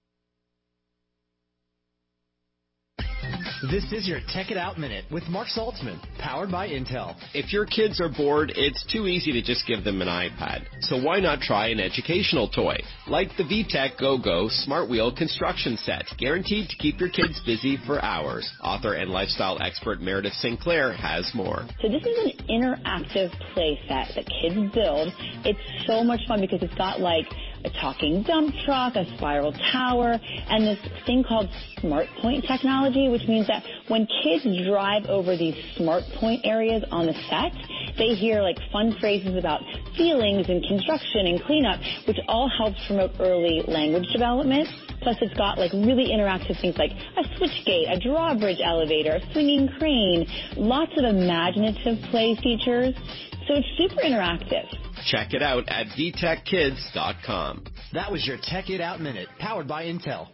Speaker 20: This is your Tech It Out Minute with Mark Saltzman, powered by Intel.
Speaker 21: If your kids are bored, it's too easy to just give them an iPad. So why not try an educational toy, like the V TEC Go-Go Smart Wheel Construction Set, guaranteed to keep your kids busy for hours. Author and lifestyle expert Meredith Sinclair has more.
Speaker 22: So this is an interactive play set that kids build. It's so much fun because it's got like a talking dump truck, a spiral tower, and this thing called Smart Point technology, which means that when kids drive over these Smart Point areas on the set, they hear like fun phrases about feelings and construction and cleanup, which all helps promote early language development. Plus, it's got like really interactive things like a switchgate, a drawbridge elevator, a swinging crane, lots of imaginative play features. So it's super interactive.
Speaker 21: Check it out at v tech kids dot com.
Speaker 20: That was your Tech It Out Minute, powered by Intel.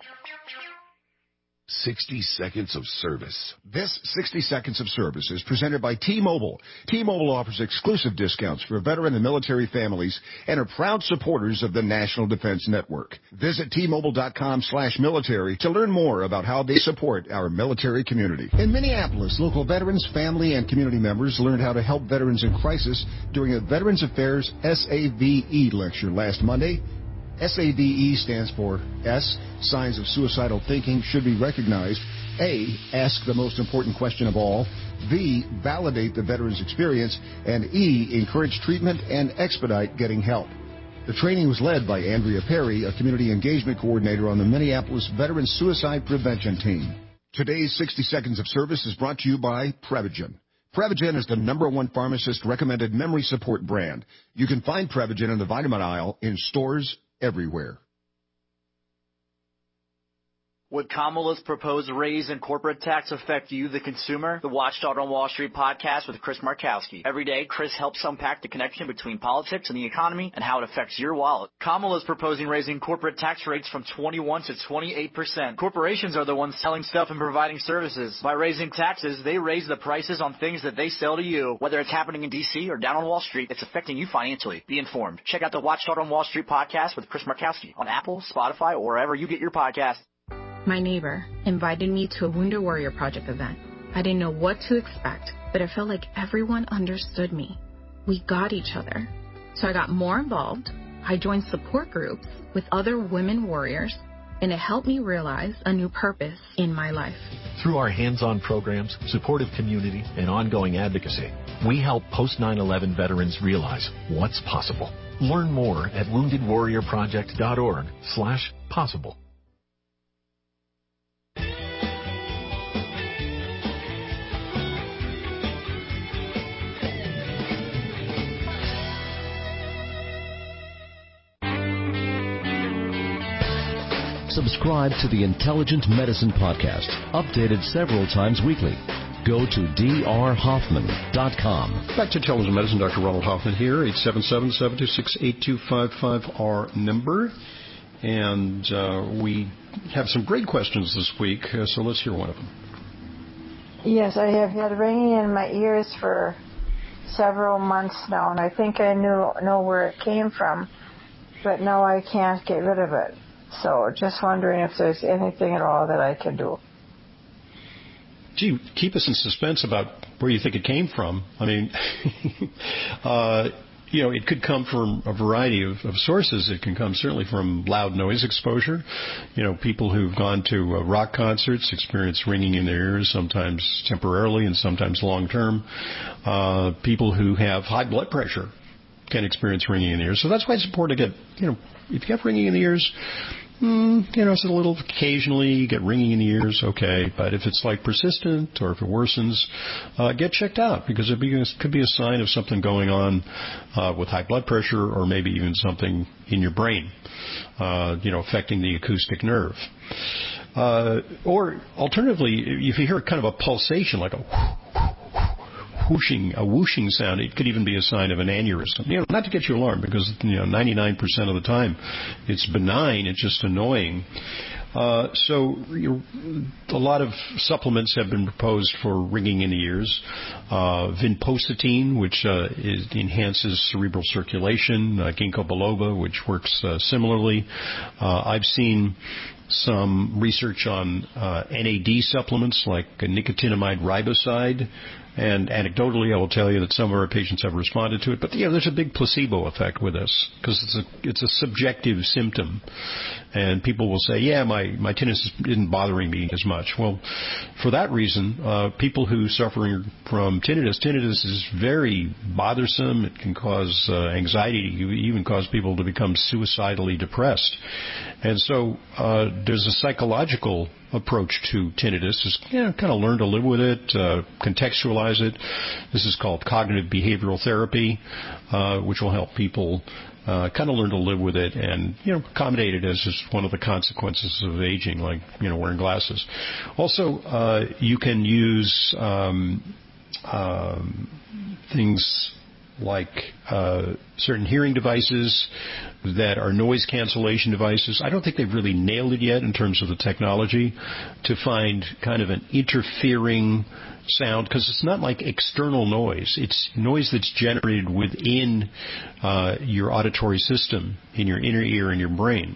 Speaker 23: sixty seconds of service. This sixty seconds of service is presented by T-Mobile. T-Mobile offers exclusive discounts for veteran and military families and are proud supporters of the National Defense Network. Visit T Mobile dot com slash military to learn more about how they support our military community. In Minneapolis, local veterans, family, and community members learned how to help veterans in crisis during a Veterans Affairs S A V E lecture last Monday. S A V E stands for S, signs of suicidal thinking should be recognized. A, ask the most important question of all. V, validate the veteran's experience. And E, encourage treatment and expedite getting help. The training was led by Andrea Perry, a community engagement coordinator on the Minneapolis Veteran Suicide Prevention Team. Today's sixty seconds of service is brought to you by Prevagen. Prevagen is the number one pharmacist-recommended memory support brand. You can find Prevagen in the vitamin aisle in stores everywhere.
Speaker 24: Would Kamala's proposed raise in corporate tax affect you, the consumer? The Watchdog on Wall Street podcast with Chris Markowski. Every day, Chris helps unpack the connection between politics and the economy and how it affects your wallet. Kamala's proposing raising corporate tax rates from twenty-one to twenty-eight percent. Corporations are the ones selling stuff and providing services. By raising taxes, they raise the prices on things that they sell to you. Whether it's happening in D C or down on Wall Street, it's affecting you financially. Be informed. Check out the Watchdog on Wall Street podcast with Chris Markowski on Apple, Spotify, or wherever you get your podcasts.
Speaker 25: My neighbor invited me to a Wounded Warrior Project event. I didn't know what to expect, but it felt like everyone understood me. We got each other. So I got more involved, I joined support groups with other women warriors, and it helped me realize a new purpose in my life.
Speaker 1: Through our hands-on programs, supportive community, and ongoing advocacy, we help post nine eleven veterans realize what's possible. Learn more at woundedwarriorproject.org slash possible.
Speaker 8: Subscribe to the Intelligent Medicine Podcast, updated several times weekly. Go to d r hoffman dot com.
Speaker 3: Back to Intelligent Medicine, Doctor Ronald Hoffman here, eight seven seven, seven two six, eight two five five, our number. And uh, we have some great questions this week, uh, so let's hear one of them.
Speaker 2: Yes, I have had ringing in my ears for several months now, and I think I knew know where it came from, but now I can't get rid of it. So just wondering if there's anything at all that I can do.
Speaker 3: Gee, keep us in suspense about where you think it came from. I mean, uh, you know, it could come from a variety of, of sources. It can come certainly from loud noise exposure. You know, people who've gone to uh, rock concerts experience ringing in their ears, sometimes temporarily and sometimes long term. Uh, people who have high blood pressure can experience ringing in the ears. So that's why it's important to get, you know, if you have ringing in the ears, mm, you know, it's a little occasionally, you get ringing in the ears, okay. But if it's like persistent or if it worsens, uh, get checked out because it, be, it could be a sign of something going on uh, with high blood pressure or maybe even something in your brain, uh, you know, affecting the acoustic nerve. Uh, or alternatively, if you hear kind of a pulsation, like a whooshing, a whooshing sound, it could even be a sign of an aneurysm. You know, not to get you alarmed because, you know, ninety-nine percent of the time it's benign, it's just annoying. Uh, so you know, a lot of supplements have been proposed for ringing in the ears. Uh, vinpocetine, which uh, is, enhances cerebral circulation. Uh, ginkgo biloba, which works uh, similarly. Uh, I've seen some research on uh, N A D supplements like nicotinamide riboside. And anecdotally, I will tell you that some of our patients have responded to it. But, you know, there's a big placebo effect with this because it's a, it's a subjective symptom. And people will say, yeah, my, my tinnitus isn't bothering me as much. Well, for that reason, uh, people who suffer from tinnitus, tinnitus is very bothersome. It can cause uh, anxiety, even cause people to become suicidally depressed. And so uh, there's a psychological approach to tinnitus is, you know, kind of learn to live with it, uh, contextualize it. This is called cognitive behavioral therapy, uh, which will help people uh, kind of learn to live with it and, you know, accommodate it as just one of the consequences of aging, like, you know, wearing glasses. Also, uh, you can use um, um, things like uh, certain hearing devices that are noise cancellation devices. I don't think they've really nailed it yet in terms of the technology to find kind of an interfering sound because it's not like external noise. It's noise that's generated within uh, your auditory system, in your inner ear and your brain.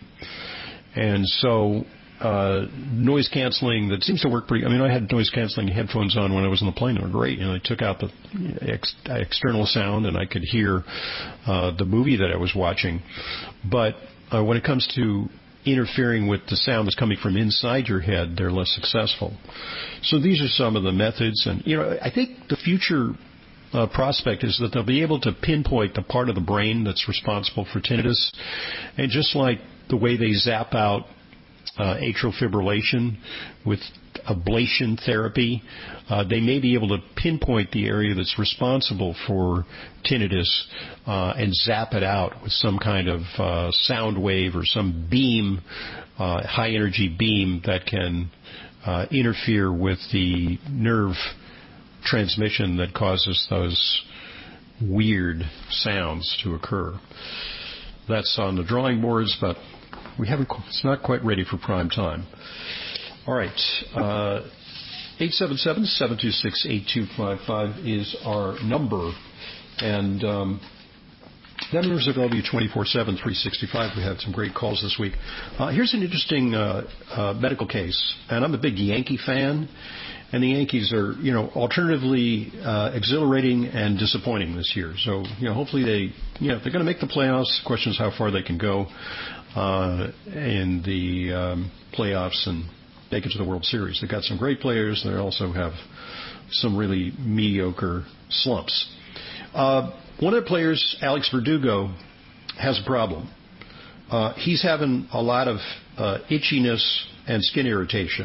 Speaker 3: And so Uh, noise canceling that seems to work pretty. I mean, I had noise canceling headphones on when I was on the plane. They were great. You know, they took out the ex- external sound, and I could hear uh, the movie that I was watching. But uh, when it comes to interfering with the sound that's coming from inside your head, they're less successful. So these are some of the methods, and you know, I think the future Uh, prospect is that they'll be able to pinpoint the part of the brain that's responsible for tinnitus, and just like the way they zap out uh, atrial fibrillation with ablation therapy, uh, they may be able to pinpoint the area that's responsible for tinnitus uh, and zap it out with some kind of uh, sound wave or some beam, uh, high energy beam that can uh, interfere with the nerve transmission that causes those weird sounds to occur. That's on the drawing boards, but we haven't. It's not quite ready for prime time. All right, uh, eight seven seven, seven two six, eight two five five is our number, and um, that number is available twenty-four seven, three sixty-five. We had some great calls this week. Uh, here's an interesting uh, uh, medical case, and I'm a big Yankee fan. And the Yankees are, you know, alternatively uh, exhilarating and disappointing this year. So, you know, hopefully they, you know, they're going to make the playoffs. The question is how far they can go uh, in the um, playoffs and make it to the World Series. They've got some great players. They also have some really mediocre slumps. Uh, one of the players, Alex Verdugo, has a problem. Uh, he's having a lot of uh, itchiness and skin irritation.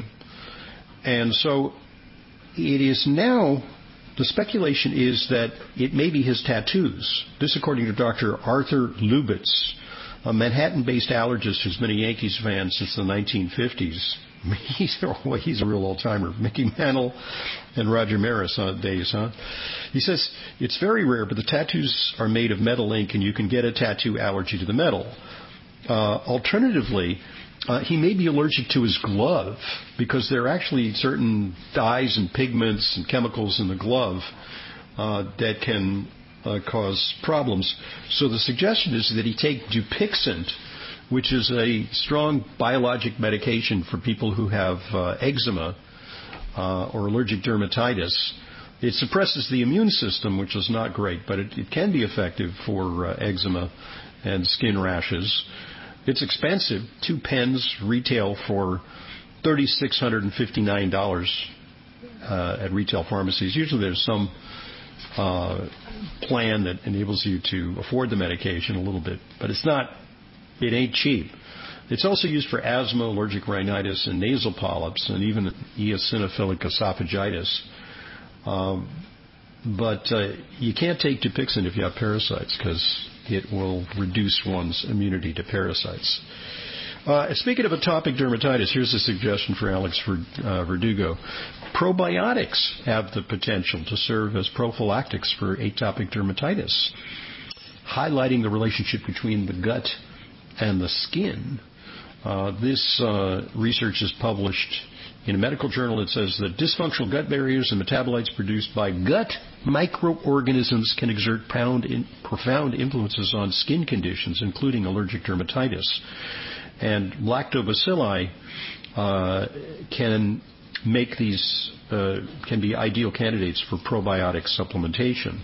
Speaker 3: And so it is now, the speculation is that it may be his tattoos. This according to Doctor Arthur Lubitz, a Manhattan-based allergist who's been a Yankees fan since the nineteen fifties. He's, well, he's a real old-timer. Mickey Mantle and Roger Maris on days, huh? He says, it's very rare, but the tattoos are made of metal ink, and you can get a tattoo allergy to the metal. Uh, alternatively, uh, he may be allergic to his glove because there are actually certain dyes and pigments and chemicals in the glove uh, that can uh, cause problems. So the suggestion is that he take Dupixent, which is a strong biologic medication for people who have uh, eczema uh, or allergic dermatitis. It suppresses the immune system, which is not great, but it, it can be effective for uh, eczema and skin rashes. It's expensive. Two pens retail for three thousand six hundred fifty-nine dollars uh, at retail pharmacies. Usually there's some uh, plan that enables you to afford the medication a little bit, but it's not, it ain't cheap. It's also used for asthma, allergic rhinitis, and nasal polyps, and even eosinophilic esophagitis. Um, but uh, you can't take Dupixent if you have parasites because it will reduce one's immunity to parasites. Uh, speaking of atopic dermatitis, here's a suggestion for Alex uh, Verdugo. Probiotics have the potential to serve as prophylactics for atopic dermatitis, highlighting the relationship between the gut and the skin. Uh, this uh, research is published in a medical journal. It says that dysfunctional gut barriers and metabolites produced by gut microorganisms can exert profound, in, profound influences on skin conditions, including allergic dermatitis. And lactobacilli uh, can make these, uh, can be ideal candidates for probiotic supplementation.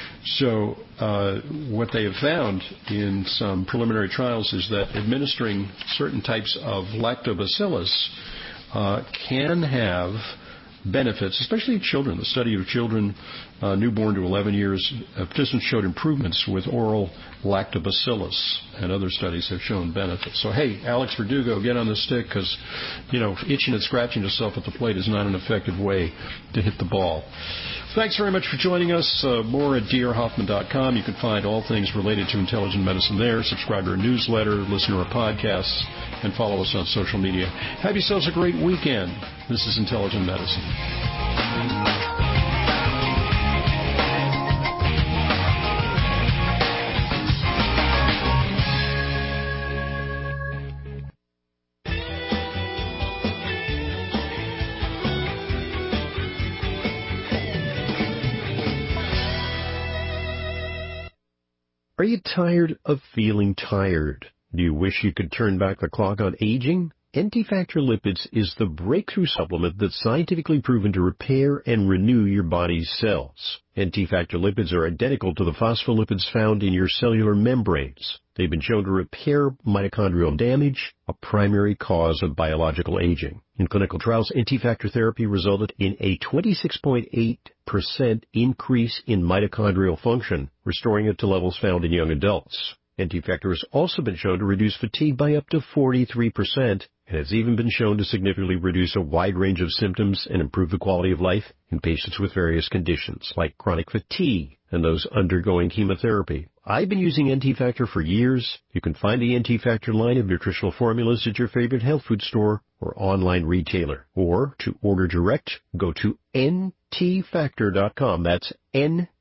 Speaker 3: So uh, what they have found in some preliminary trials is that administering certain types of lactobacillus uh, can have benefits, especially in children. The study of children uh, newborn to eleven years, uh, participants showed improvements with oral lactobacillus, and other studies have shown benefits. So, hey, Alex Verdugo, get on the stick because, you know, itching and scratching yourself at the plate is not an effective way to hit the ball. Thanks very much for joining us. Uh, more at d r hoffman dot com. You can find all things related to intelligent medicine there. Subscribe to our newsletter, listen to our podcasts, and follow us on social media. Have yourselves a great weekend. This is Intelligent Medicine.
Speaker 19: Are you tired of feeling tired? Do you wish you could turn back the clock on aging? N T Factor Lipids is the breakthrough supplement that's scientifically proven to repair and renew your body's cells. N T Factor Lipids are identical to the phospholipids found in your cellular membranes. They've been shown to repair mitochondrial damage, a primary cause of biological aging. In clinical trials, N T Factor therapy resulted in a twenty-six point eight percent increase in mitochondrial function, restoring it to levels found in young adults. N T Factor has also been shown to reduce fatigue by up to forty-three percent and has even been shown to significantly reduce a wide range of symptoms and improve the quality of life in patients with various conditions like chronic fatigue and those undergoing chemotherapy. I've been using N T Factor for years. You can find the N T Factor line of nutritional formulas at your favorite health food store or online retailer. Or to order direct, go to N T factor dot com. That's N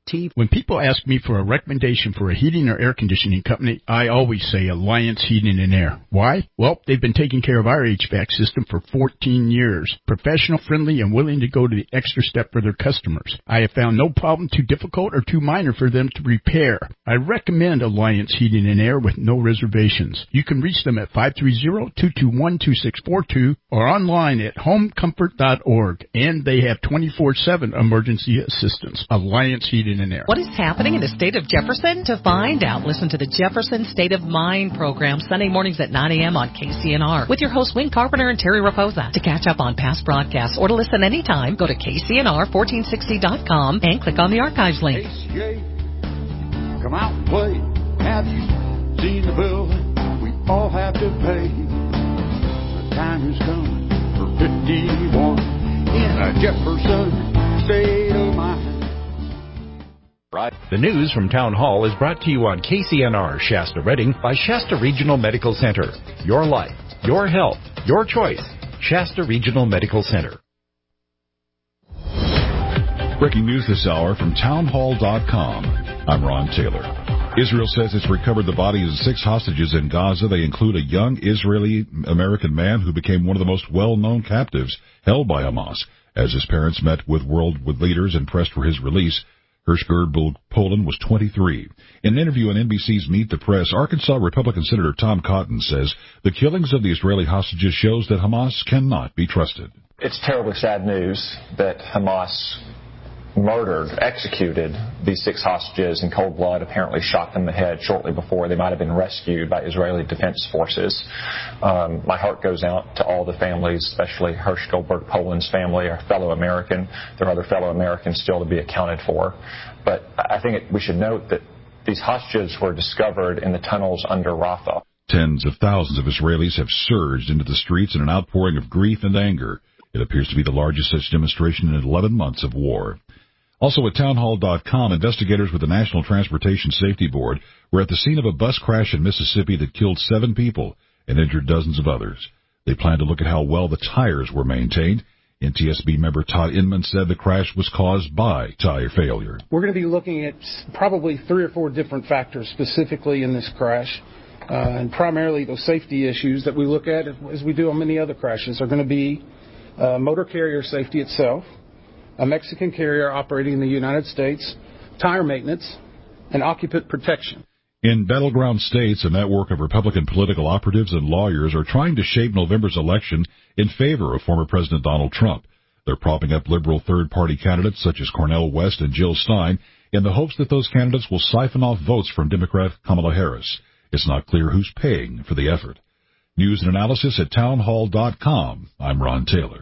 Speaker 4: T. When people ask me for a recommendation for a heating or air conditioning company, I always say Alliance Heating and Air. Why? Well, they've been taking care of our H V A C system for fourteen years. Professional, friendly, and willing to go to the extra step for their customers. I have found no problem too difficult or too minor for them to repair. I recommend Alliance Heating and Air with no reservations. You can reach them at five three zero, two two one, two six four two or online at home comfort dot org. And they have twenty-four seven emergency assistance. Alliance Heating and Air.
Speaker 12: What is happening in the state of Jefferson? To find out, listen to the Jefferson State of Mind program Sunday mornings at nine a.m. on K C N R with your hosts Wayne Carpenter and Terry Raposa. To catch up on past broadcasts or to listen anytime, go to K C N R fourteen sixty dot com and click on the archives link.
Speaker 15: K C A, come out and play. Have you seen the bill we all have to pay? The time has come for fifty-one in a Jefferson State of Mind.
Speaker 5: Right. The news from Town Hall is brought to you on K C N R Shasta Redding by Shasta Regional Medical Center. Your life, your health, your choice. Shasta Regional Medical Center.
Speaker 6: Breaking news this hour from town hall dot com. I'm Ron Taylor. Israel says it's recovered the bodies of six hostages in Gaza. They include a young Israeli-American man who became one of the most well-known captives held by Hamas. As his parents met with world leaders and pressed for his release, Hirsch Gerbel Poland was twenty-three. In an interview on N B C's Meet the Press, Arkansas Republican Senator Tom Cotton says the killings of the Israeli hostages shows that Hamas cannot be trusted.
Speaker 7: It's terribly sad news that Hamas murdered, executed these six hostages in cold blood, apparently shot them in the head shortly before they might have been rescued by Israeli Defense Forces. Um, my heart goes out to all the families, especially Hirsch Goldberg Poland's family, our fellow American. There are other fellow Americans still to be accounted for. But I think it, we should note that these hostages were discovered in the tunnels under Rafah.
Speaker 6: Tens of thousands of Israelis have surged into the streets in an outpouring of grief and anger. It appears to be the largest such demonstration in eleven months of war. Also at town hall dot com, investigators with the National Transportation Safety Board were at the scene of a bus crash in Mississippi that killed seven people and injured dozens of others. They plan to look at how well the tires were maintained. N T S B member Todd Inman said the crash was caused by tire failure.
Speaker 9: We're going to be looking at probably three or four different factors specifically in this crash. Uh, and primarily those safety issues that we look at, as we do on many other crashes, are going to be uh, motor carrier safety itself, a Mexican carrier operating in the United States, tire maintenance, and occupant protection.
Speaker 6: In battleground states, a network of Republican political operatives and lawyers are trying to shape November's election in favor of former President Donald Trump. They're propping up liberal third-party candidates such as Cornel West and Jill Stein in the hopes that those candidates will siphon off votes from Democrat Kamala Harris. It's not clear who's paying for the effort. News and analysis at town hall dot com. I'm Ron Taylor.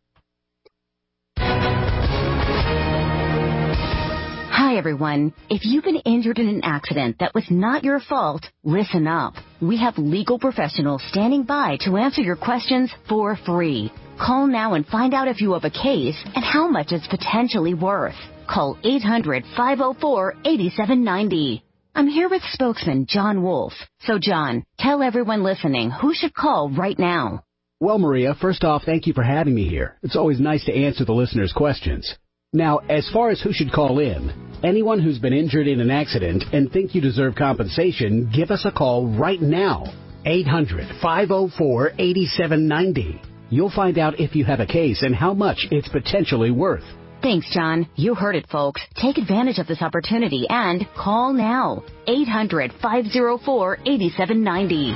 Speaker 26: Hi, everyone. If you've been injured in an accident that was not your fault, listen up. We have legal professionals standing by to answer your questions for free. Call now and find out if you have a case and how much it's potentially worth. Call eight hundred, five oh four, eight seven nine oh. I'm here with spokesman John Wolf. So, John, tell everyone listening who should call right now.
Speaker 27: Well, Maria, first off, thank you for having me here. It's always nice to answer the listeners' questions. Now, as far as who should call in, anyone who's been injured in an accident and think you deserve compensation, give us a call right now. eight hundred, five oh four, eight seven nine oh. You'll find out if you have a case and how much it's potentially worth.
Speaker 26: Thanks, John. You heard it, folks. Take advantage of this opportunity and call now. eight hundred, five oh four, eight seven nine oh.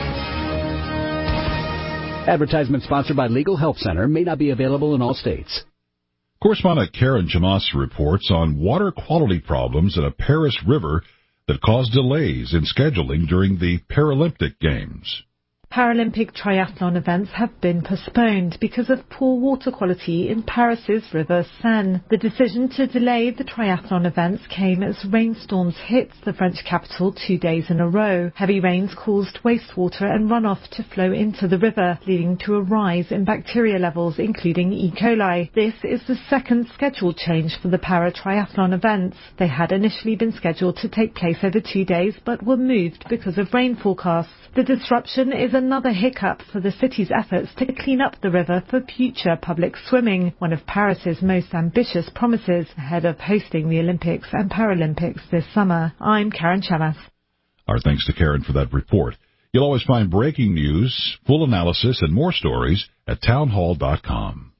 Speaker 27: Advertisement sponsored by Legal Help Center, may not be available in all states.
Speaker 6: Correspondent Karen Chamas reports on water quality problems in a Paris river that caused delays in scheduling during the Paralympic Games.
Speaker 28: Paralympic triathlon events have been postponed because of poor water quality in Paris's River Seine. The decision to delay the triathlon events came as rainstorms hit the French capital two days in a row. Heavy rains caused wastewater and runoff to flow into the river, leading to a rise in bacteria levels, including E. coli. This is the second scheduled change for the para-triathlon events. They had initially been scheduled to take place over two days, but were moved because of rain forecasts. The disruption is a another hiccup for the city's efforts to clean up the river for future public swimming, one of Paris's most ambitious promises ahead of hosting the Olympics and Paralympics this summer. I'm Karen Chamas.
Speaker 6: Our thanks to Karen for that report. You'll always find breaking news, full analysis, and more stories at townhall dot com.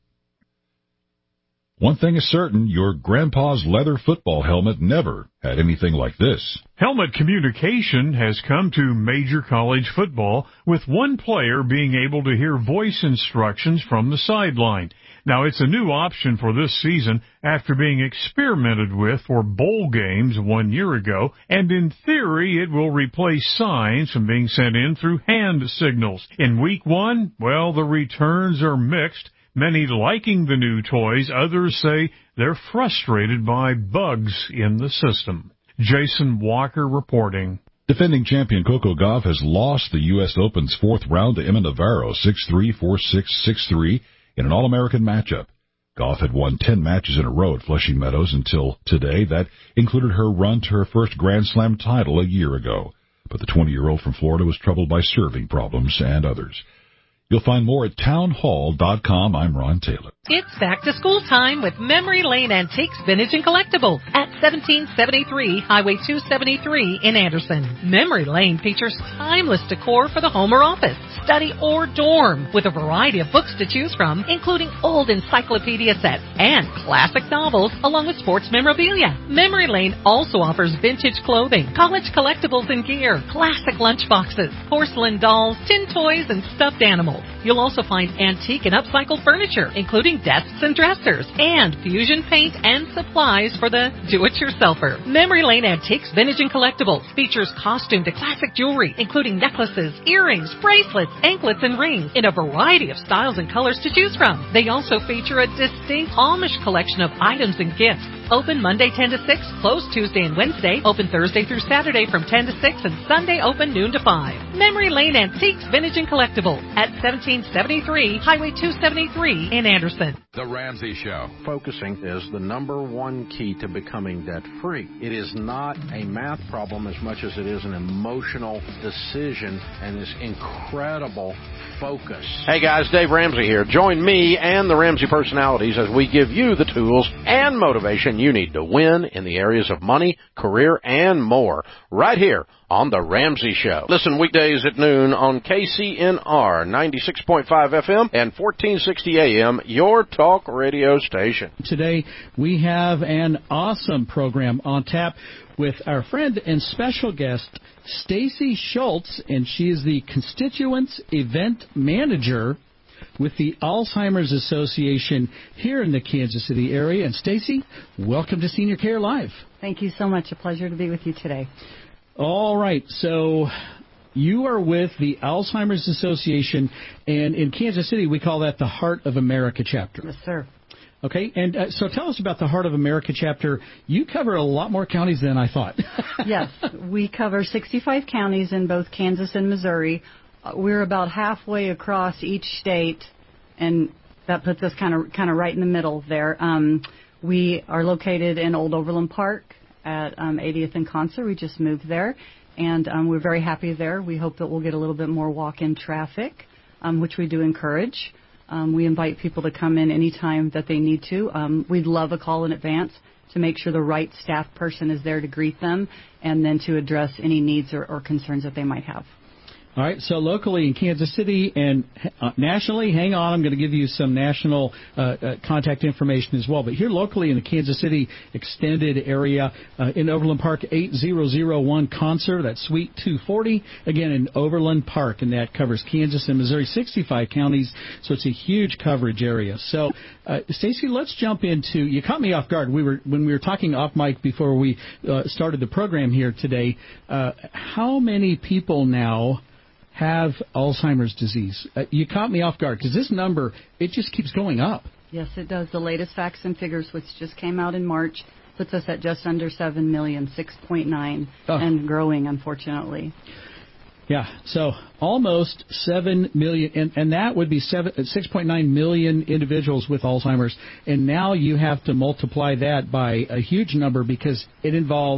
Speaker 6: One thing is certain, your grandpa's leather football helmet never had anything like this.
Speaker 10: Helmet communication has come to major college football, with one player being able to hear voice instructions from the sideline. Now, it's a new option for this season after being experimented with for bowl games one year ago, and in theory it will replace signs from being sent in through hand signals. In week one, well, the returns are mixed. Many liking the new toys, others say they're frustrated by bugs in the system. Jason Walker reporting.
Speaker 6: Defending champion Coco Gauff has lost the U S Open's fourth round to Emma Navarro, six three, four six, six three, in an All-American matchup. Gauff had won ten matches in a row at Flushing Meadows until today. That included her run to her first Grand Slam title a year ago. But the twenty-year-old from Florida was troubled by serving problems and others. You'll find more at townhall dot com. I'm Ron Taylor.
Speaker 12: It's back to school time with Memory Lane Antiques, Vintage, and Collectibles at seventeen seventy-three Highway two seventy-three in Anderson. Memory Lane features timeless decor for the home or office, study, or dorm, with a variety of books to choose from, including old encyclopedia sets and classic novels, along with sports memorabilia. Memory Lane also offers vintage clothing, college collectibles and gear, classic lunchboxes, porcelain dolls, tin toys, and stuffed animals. You'll also find antique and upcycled furniture, including desks and dressers, and fusion paint and supplies for the do-it-yourselfer. Memory Lane Antiques, Vintage, and Collectibles features costume to classic jewelry, including necklaces, earrings, bracelets, anklets, and rings in a variety of styles and colors to choose from. They also feature a distinct Amish collection of items and gifts. Open Monday ten to six, closed Tuesday and Wednesday, open Thursday through Saturday from ten to six, and Sunday open noon to five. Memory Lane Antiques, Vintage, and Collectibles at seventeen seventy-three Highway two seventy-three in Anderson.
Speaker 11: The Ramsey Show. Focusing is the number one key to becoming debt-free. It is not a math problem as much as it is an emotional decision and this incredible focus.
Speaker 13: Hey guys, Dave Ramsey here. Join me and the Ramsey personalities as we give you the tools and motivation you need to win in the areas of money, career, and more. Right here on The Ramsey Show. Listen weekdays at noon on K C N R ninety-six point five F M and fourteen sixty A M, your talk radio station.
Speaker 14: Today we have an awesome program on tap with our friend and special guest, Stacy Schultz, and she is the Constituents Event Manager with the Alzheimer's Association here in the Kansas City area. And Stacy, welcome to Senior Care Live.
Speaker 16: Thank you so much. A pleasure to be with you today.
Speaker 14: All right, so you are with the Alzheimer's Association, and in Kansas City we call that the Heart of America chapter.
Speaker 16: Yes, sir.
Speaker 14: Okay, and uh, so tell us about the Heart of America chapter. You cover a lot more counties than I thought.
Speaker 16: Yes, we cover sixty-five counties in both Kansas and Missouri. Uh, we're about halfway across each state, and that puts us kind of kind of right in the middle there. Um, we are located in Old Overland Park at um, eightieth and Concert. We just moved there, and um, we're very happy there. We hope that we'll get a little bit more walk-in traffic, um, which we do encourage. Um, we invite people to come in anytime that they need to. Um, we'd love a call in advance to make sure the right staff person is there to greet them and then to address any needs or, or concerns that they might have.
Speaker 14: All right, so locally in Kansas City and uh, nationally, hang on, I'm going to give you some national uh, uh, contact information as well. But here locally in the Kansas City extended area, uh, in Overland Park, eight thousand one Concert, that's Suite two forty, again in Overland Park, and that covers Kansas and Missouri, sixty-five counties, so it's a huge coverage area. So, uh, Stacy, let's jump into, you caught me off guard. We were when we were talking off mic before we uh, started the program here today. Uh, how many people now have Alzheimer's disease? Uh, you caught me off guard because this number, it just keeps going up.
Speaker 16: Yes, it does. The latest facts and figures, which just came out in March, puts us at just under seven million, six point nine, oh. and growing, unfortunately.
Speaker 14: Yeah, so almost seven million, and, and that would be seven, six point nine million individuals with Alzheimer's. And now you have to multiply that by a huge number because it involves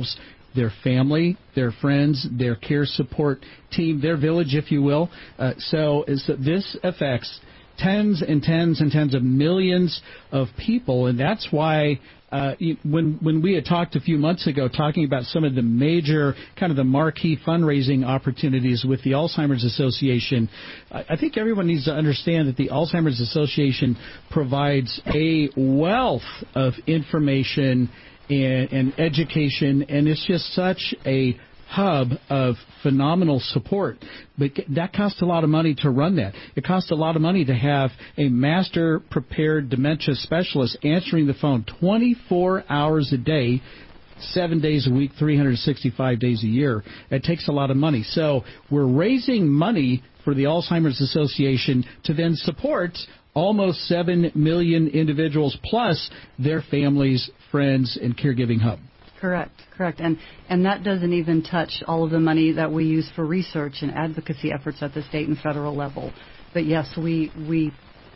Speaker 14: their family, their friends, their care support team, their village, if you will. Uh, so, so this affects tens and tens and tens of millions of people, and that's why uh, when when we had talked a few months ago, talking about some of the major kind of the marquee fundraising opportunities with the Alzheimer's Association, I, I think everyone needs to understand that the Alzheimer's Association provides a wealth of information and, and education, and it's just such a hub of phenomenal support, but that costs a lot of money to run that. It costs a lot of money to have a master prepared dementia specialist answering the phone twenty-four hours a day, seven days a week, three hundred sixty-five days a year. It takes a lot of money. So we're raising money for the Alzheimer's Association to then support almost seven million individuals plus their families, friends, and caregiving hub.
Speaker 16: Correct, correct. And and that doesn't even touch all of the money that we use for research and advocacy efforts at the state and federal level. But yes, we we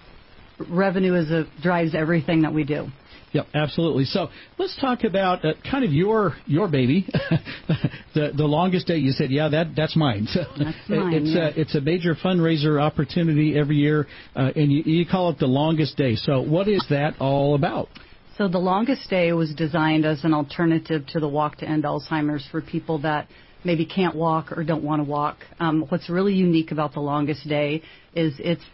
Speaker 16: revenue is a, drives everything that we do.
Speaker 14: Yep, absolutely. So let's talk about uh, kind of your your baby, the the longest day. You said, yeah, that that's mine. So
Speaker 16: that's mine.
Speaker 14: It's
Speaker 16: yeah.
Speaker 14: a it's a major fundraiser opportunity every year, uh, and you, you call it the longest day. So what is that all about?
Speaker 16: So the longest day was designed as an alternative to the Walk to End Alzheimer's for people that maybe can't walk or don't want to walk. Um, what's really unique about the longest day is it's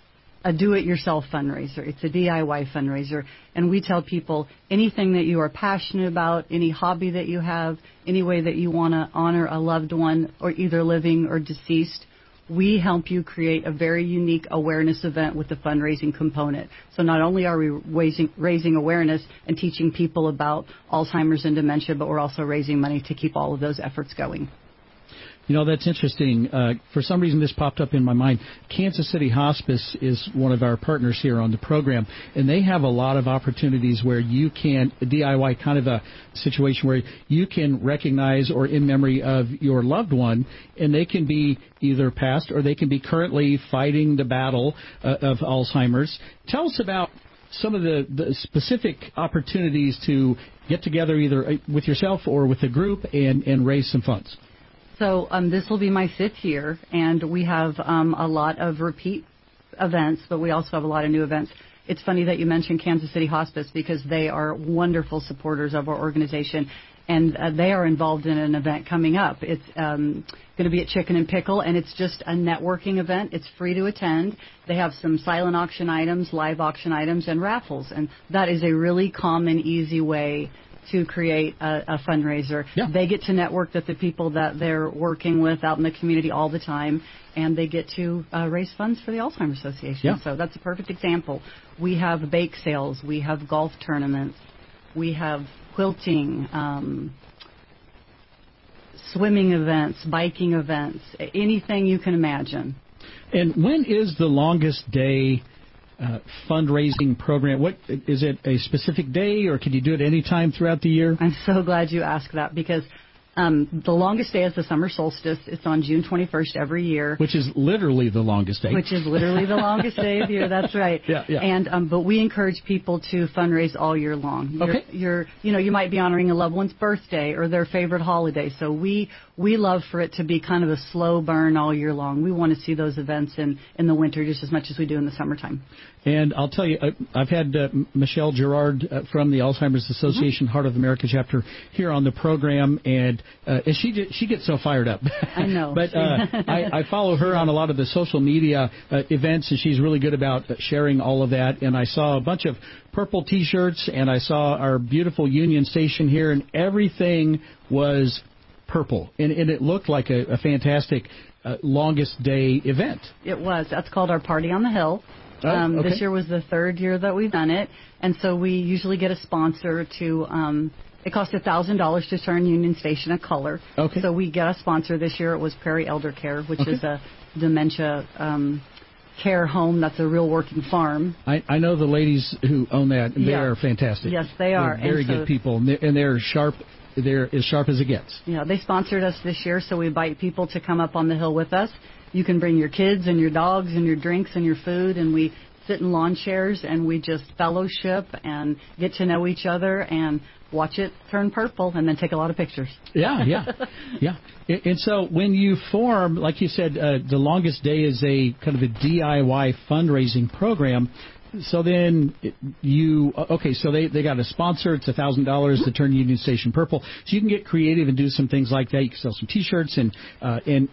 Speaker 16: a do-it-yourself fundraiser. It's a D I Y fundraiser. And we tell people anything that you are passionate about, any hobby that you have, any way that you want to honor a loved one or either living or deceased, we help you create a very unique awareness event with the fundraising component. So not only are we raising, raising awareness and teaching people about Alzheimer's and dementia, but we're also raising money to keep all of those efforts going.
Speaker 14: You know, that's interesting. Uh, for some reason, this popped up in my mind. Kansas City Hospice is one of our partners here on the program, and they have a lot of opportunities where you can, D I Y kind of a situation where you can recognize or in memory of your loved one, and they can be either past or they can be currently fighting the battle uh, of Alzheimer's. Tell us about some of the, the specific opportunities to get together either with yourself or with a group and, and raise some funds.
Speaker 16: So um, this will be my fifth year, and we have um, a lot of repeat events, but we also have a lot of new events. It's funny that you mentioned Kansas City Hospice because they are wonderful supporters of our organization, and uh, they are involved in an event coming up. It's um, going to be at Chicken and Pickle, and it's just a networking event. It's free to attend. They have some silent auction items, live auction items, and raffles, and that is a really common, easy way to create a, a fundraiser.
Speaker 14: Yeah.
Speaker 16: They get to network with the people that they're working with out in the community all the time, and they get to uh, raise funds for the Alzheimer's Association.
Speaker 14: Yeah.
Speaker 16: So that's a perfect example. We have bake sales. We have golf tournaments. We have quilting, um, swimming events, biking events, anything you can imagine.
Speaker 14: And when is the longest day Uh, fundraising program? What is it, a specific day, or can you do it any time throughout the year?
Speaker 16: I'm so glad you asked that because um, the longest day is the summer solstice. It's on June twenty-first every year.
Speaker 14: Which is literally the longest day.
Speaker 16: Which is literally the longest day of the year. That's right.
Speaker 14: Yeah, yeah.
Speaker 16: And um, but we encourage people to fundraise all year long. You're,
Speaker 14: okay.
Speaker 16: You're, you know, you might be honoring a loved one's birthday or their favorite holiday. So we we love for it to be kind of a slow burn all year long. We want to see those events in in the winter just as much as we do in the summertime.
Speaker 14: And I'll tell you, I've had uh, Michelle Gerard uh, from the Alzheimer's Association, mm-hmm. Heart of America chapter, here on the program, and uh, she did, she gets so fired up.
Speaker 16: I know.
Speaker 14: But uh, I, I follow her on a lot of the social media uh, events, and she's really good about sharing all of that. And I saw a bunch of purple T-shirts, and I saw our beautiful Union Station here, and everything was purple, and, and it looked like a, a fantastic uh, longest day event.
Speaker 16: It was. That's called our Party on the Hill. Um,
Speaker 14: oh, okay.
Speaker 16: This year was the third year that we've done it, and so we usually get a sponsor to. Um, it costs a thousand dollars to turn Union Station a color.
Speaker 14: Okay.
Speaker 16: So we get a sponsor this year. It was Prairie Elder Care, which
Speaker 14: okay.
Speaker 16: is a dementia um, care home. That's a real working farm.
Speaker 14: I, I know the ladies who own that. And
Speaker 16: yeah.
Speaker 14: They are fantastic.
Speaker 16: Yes, they are.
Speaker 14: They're very
Speaker 16: and so,
Speaker 14: good people, and they're, and they're sharp. They're as sharp as it gets.
Speaker 16: Yeah, they sponsored us this year, so we invite people to come up on the hill with us. You can bring your kids and your dogs and your drinks and your food, and we sit in lawn chairs and we just fellowship and get to know each other and watch it turn purple and then take a lot of pictures.
Speaker 14: Yeah, yeah, yeah. And so when you form, like you said, uh, the Longest Day is a kind of a D I Y fundraising program. So then you, okay, so they, they got a sponsor. It's one thousand dollars to turn Union Station purple. So you can get creative and do some things like that. You can sell some T-shirts and uh, and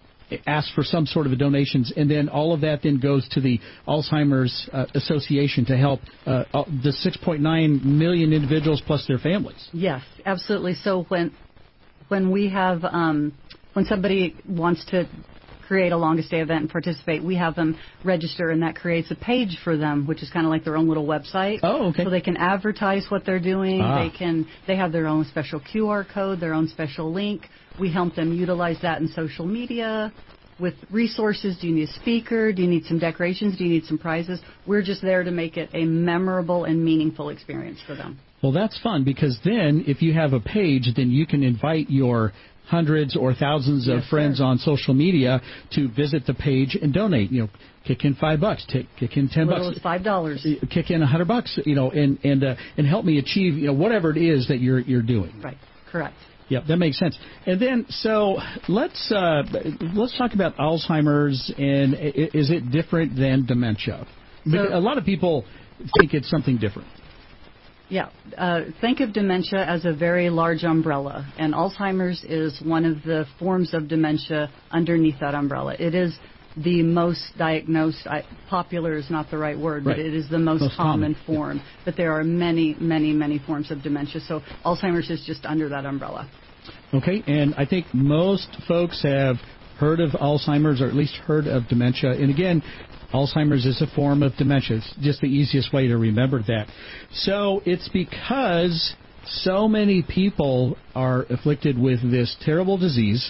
Speaker 14: ask for some sort of a donations. And then all of that then goes to the Alzheimer's uh, Association to help uh, the six point nine million individuals plus their families.
Speaker 16: Yes, absolutely. So when when we have, um, when somebody wants to create a Longest Day event and participate, we have them register, and that creates a page for them, which is kind of like their own little website.
Speaker 14: Oh, okay.
Speaker 16: So they can advertise what they're doing.
Speaker 14: Ah.
Speaker 16: They can they have their own special Q R code, their own special link. We help them utilize that in social media with resources. Do you need a speaker? Do you need some decorations? Do you need some prizes? We're just there to make it a memorable and meaningful experience for them.
Speaker 14: Well, that's fun, because then if you have a page, then you can invite your hundreds or thousands of
Speaker 16: Yes,
Speaker 14: friends
Speaker 16: sir.
Speaker 14: on social media to visit the page and donate. You know, kick in five bucks, t- kick in ten
Speaker 16: Little
Speaker 14: bucks,
Speaker 16: as five dollars.
Speaker 14: kick in a hundred bucks. You know, and and uh, and help me achieve, you know, whatever it is that you're you're doing.
Speaker 16: Right. Correct.
Speaker 14: Yep, that makes sense. And then, so let's uh, let's talk about Alzheimer's. And i- is it different than dementia? Because a lot of people think it's something different.
Speaker 16: Yeah. Uh, think of dementia as a very large umbrella, and Alzheimer's is one of the forms of dementia underneath that umbrella. It is the most diagnosed. I, popular is not the right word,
Speaker 14: Right.
Speaker 16: but it is the most,
Speaker 14: Most
Speaker 16: common,
Speaker 14: common,
Speaker 16: form. But there are many, many, many forms of dementia. So Alzheimer's is just under that umbrella.
Speaker 14: Okay, and I think most folks have heard of Alzheimer's, or at least heard of dementia. And again, Alzheimer's is a form of dementia. It's just the easiest way to remember that. So it's because so many people are afflicted with this terrible disease,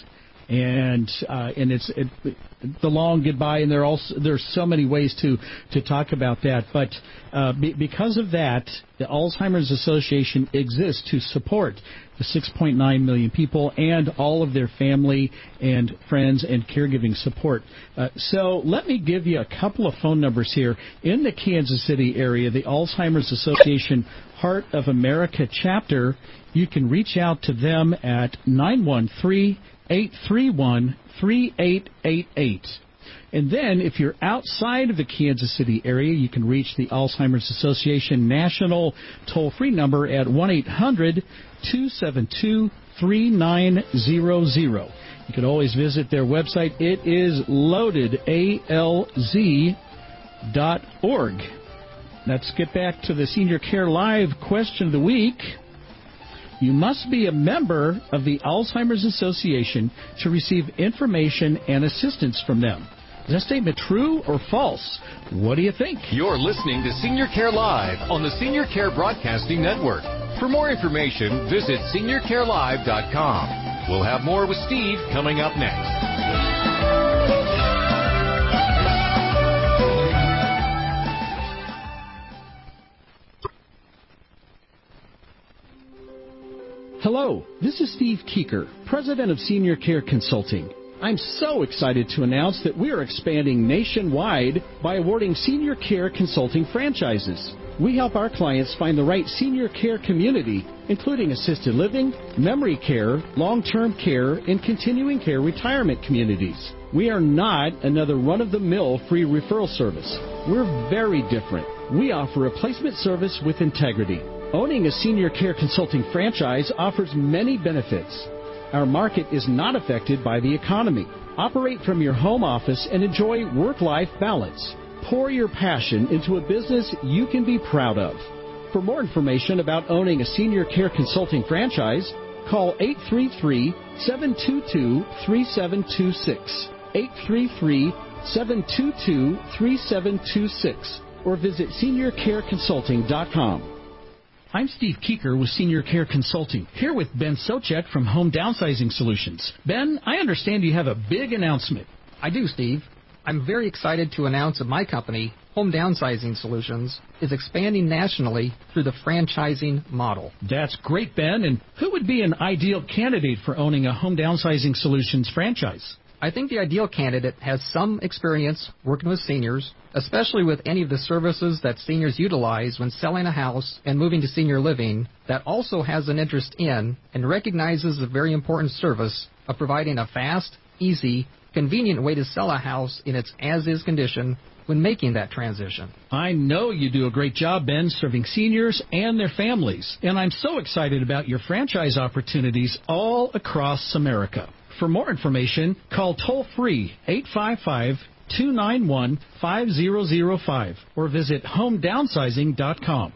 Speaker 14: and uh, and it's it, the long goodbye, and there are also there's so many ways to to talk about that. But uh, be, because of that, the Alzheimer's Association exists to support the six point nine million people and all of their family and friends and caregiving support. Uh, so let me give you a couple of phone numbers here. In the Kansas City area, the Alzheimer's Association Heart of America chapter, you can reach out to them at nine one three, eight three one, three eight eight eight. And then if you're outside of the Kansas City area, you can reach the Alzheimer's Association national toll-free number at one eight hundred, two seven two, three nine zero zero. You can always visit their website. It is loaded, A L Z dot org. Let's get back to the Senior Care Live question of the week. You must be a member of the Alzheimer's Association to receive information and assistance from them. Is that statement true or false? What do you think?
Speaker 17: You're listening to Senior Care Live on the Senior Care Broadcasting Network. For more information, visit senior care live dot com. We'll have more with Steve coming up next.
Speaker 14: Hello, this is Steve Keeker, President of Senior Care Consulting. I'm so excited to announce that we are expanding nationwide by awarding senior care consulting franchises. We help our clients find the right senior care community, including assisted living, memory care, long-term care, and continuing care retirement communities. We are not another run-of-the-mill free referral service. We're very different. We offer a placement service with integrity. Owning a senior care consulting franchise offers many benefits. Our market is not affected by the economy. Operate from your home office and enjoy work-life balance. Pour your passion into a business you can be proud of. For more information about owning a senior care consulting franchise, call eight three three, seven two two, three seven two six, eight three three, seven two two, three seven two six, or visit senior care consulting dot com. I'm Steve Keeker with Senior Care Consulting, here with Ben Socek from Home Downsizing Solutions. Ben, I understand you have a big announcement.
Speaker 18: I do, Steve. I'm very excited to announce that my company, Home Downsizing Solutions, is expanding nationally through the franchising model.
Speaker 14: That's great, Ben. And who would be an ideal candidate for owning a Home Downsizing Solutions franchise?
Speaker 18: I think the ideal candidate has some experience working with seniors, especially with any of the services that seniors utilize when selling a house and moving to senior living, that also has an interest in and recognizes the very important service of providing a fast, easy, convenient way to sell a house in its as-is condition when making that transition.
Speaker 14: I know you do a great job, Ben, serving seniors and their families, and I'm so excited about your franchise opportunities all across America. For more information, call toll-free eight five five, two nine one, five zero zero five or visit home downsizing dot com.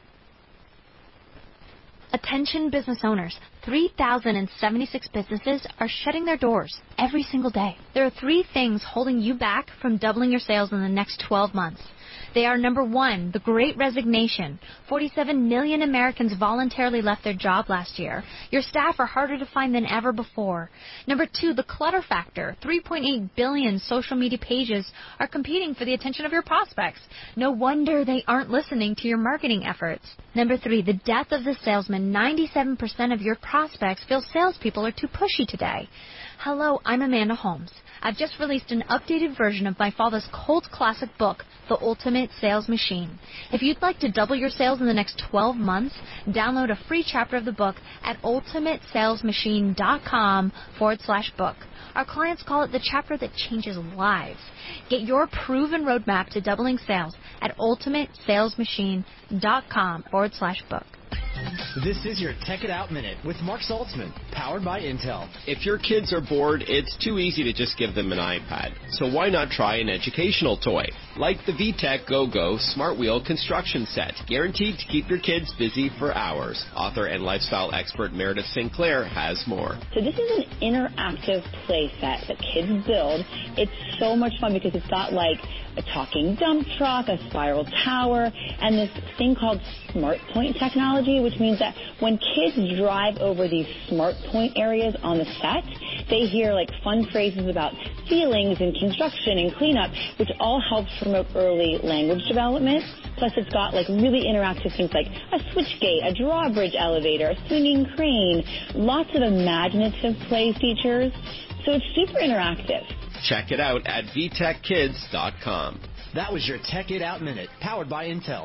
Speaker 1: Attention business owners, three thousand seventy-six businesses are shutting their doors every single day. There are three things holding you back from doubling your sales in the next twelve months. They are, number one, the Great Resignation. forty-seven million Americans voluntarily left their job last year. Your staff are harder to find than ever before. Number two, the clutter factor. three point eight billion social media pages are competing for the attention of your prospects. No wonder they aren't listening to your marketing efforts. Number three, the death of the salesman. ninety-seven percent of your prospects feel salespeople are too pushy today. Hello, I'm Amanda Holmes. I've just released an updated version of my father's cult classic book, The Ultimate Sales Machine. If you'd like to double your sales in the next twelve months, download a free chapter of the book at ultimate sales machine dot com forward slash book. Our clients call it the chapter that changes lives. Get your proven roadmap to doubling sales at ultimate sales machine dot com forward slash book.
Speaker 8: This is your Tech It Out Minute with Mark Saltzman, powered by Intel.
Speaker 20: If your kids are bored, it's too easy to just give them an iPad. So why not try an educational toy, like the V TEC Go-Go Smart Wheel Construction Set, guaranteed to keep your kids busy for hours. Author and lifestyle expert Meredith Sinclair has more.
Speaker 21: So this is an interactive play set that kids build. It's so much fun because it's got like a talking dump truck, a spiral tower, and this thing called Smart Point technology, which means that when kids drive over these Smart Point areas on the set, they hear like fun phrases about ceilings and construction and cleanup, which all helps promote early language development. Plus, it's got like really interactive things like a switch gate, a drawbridge elevator, a swinging crane, lots of imaginative play features. So it's super interactive.
Speaker 20: Check it out at v tech kids dot com.
Speaker 8: That was your Tech It Out Minute, powered by Intel.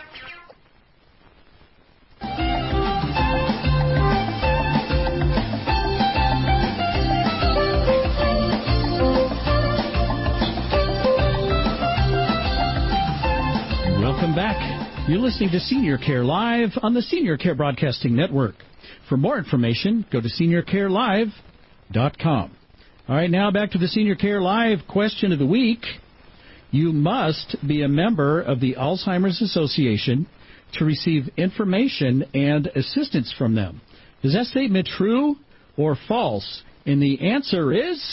Speaker 14: Welcome back. You're listening to Senior Care Live on the Senior Care Broadcasting Network. For more information, go to senior care live dot com. All right, now back to the Senior Care Live question of the week. You must be a member of the Alzheimer's Association to receive information and assistance from them. Is that statement true or false? And the answer is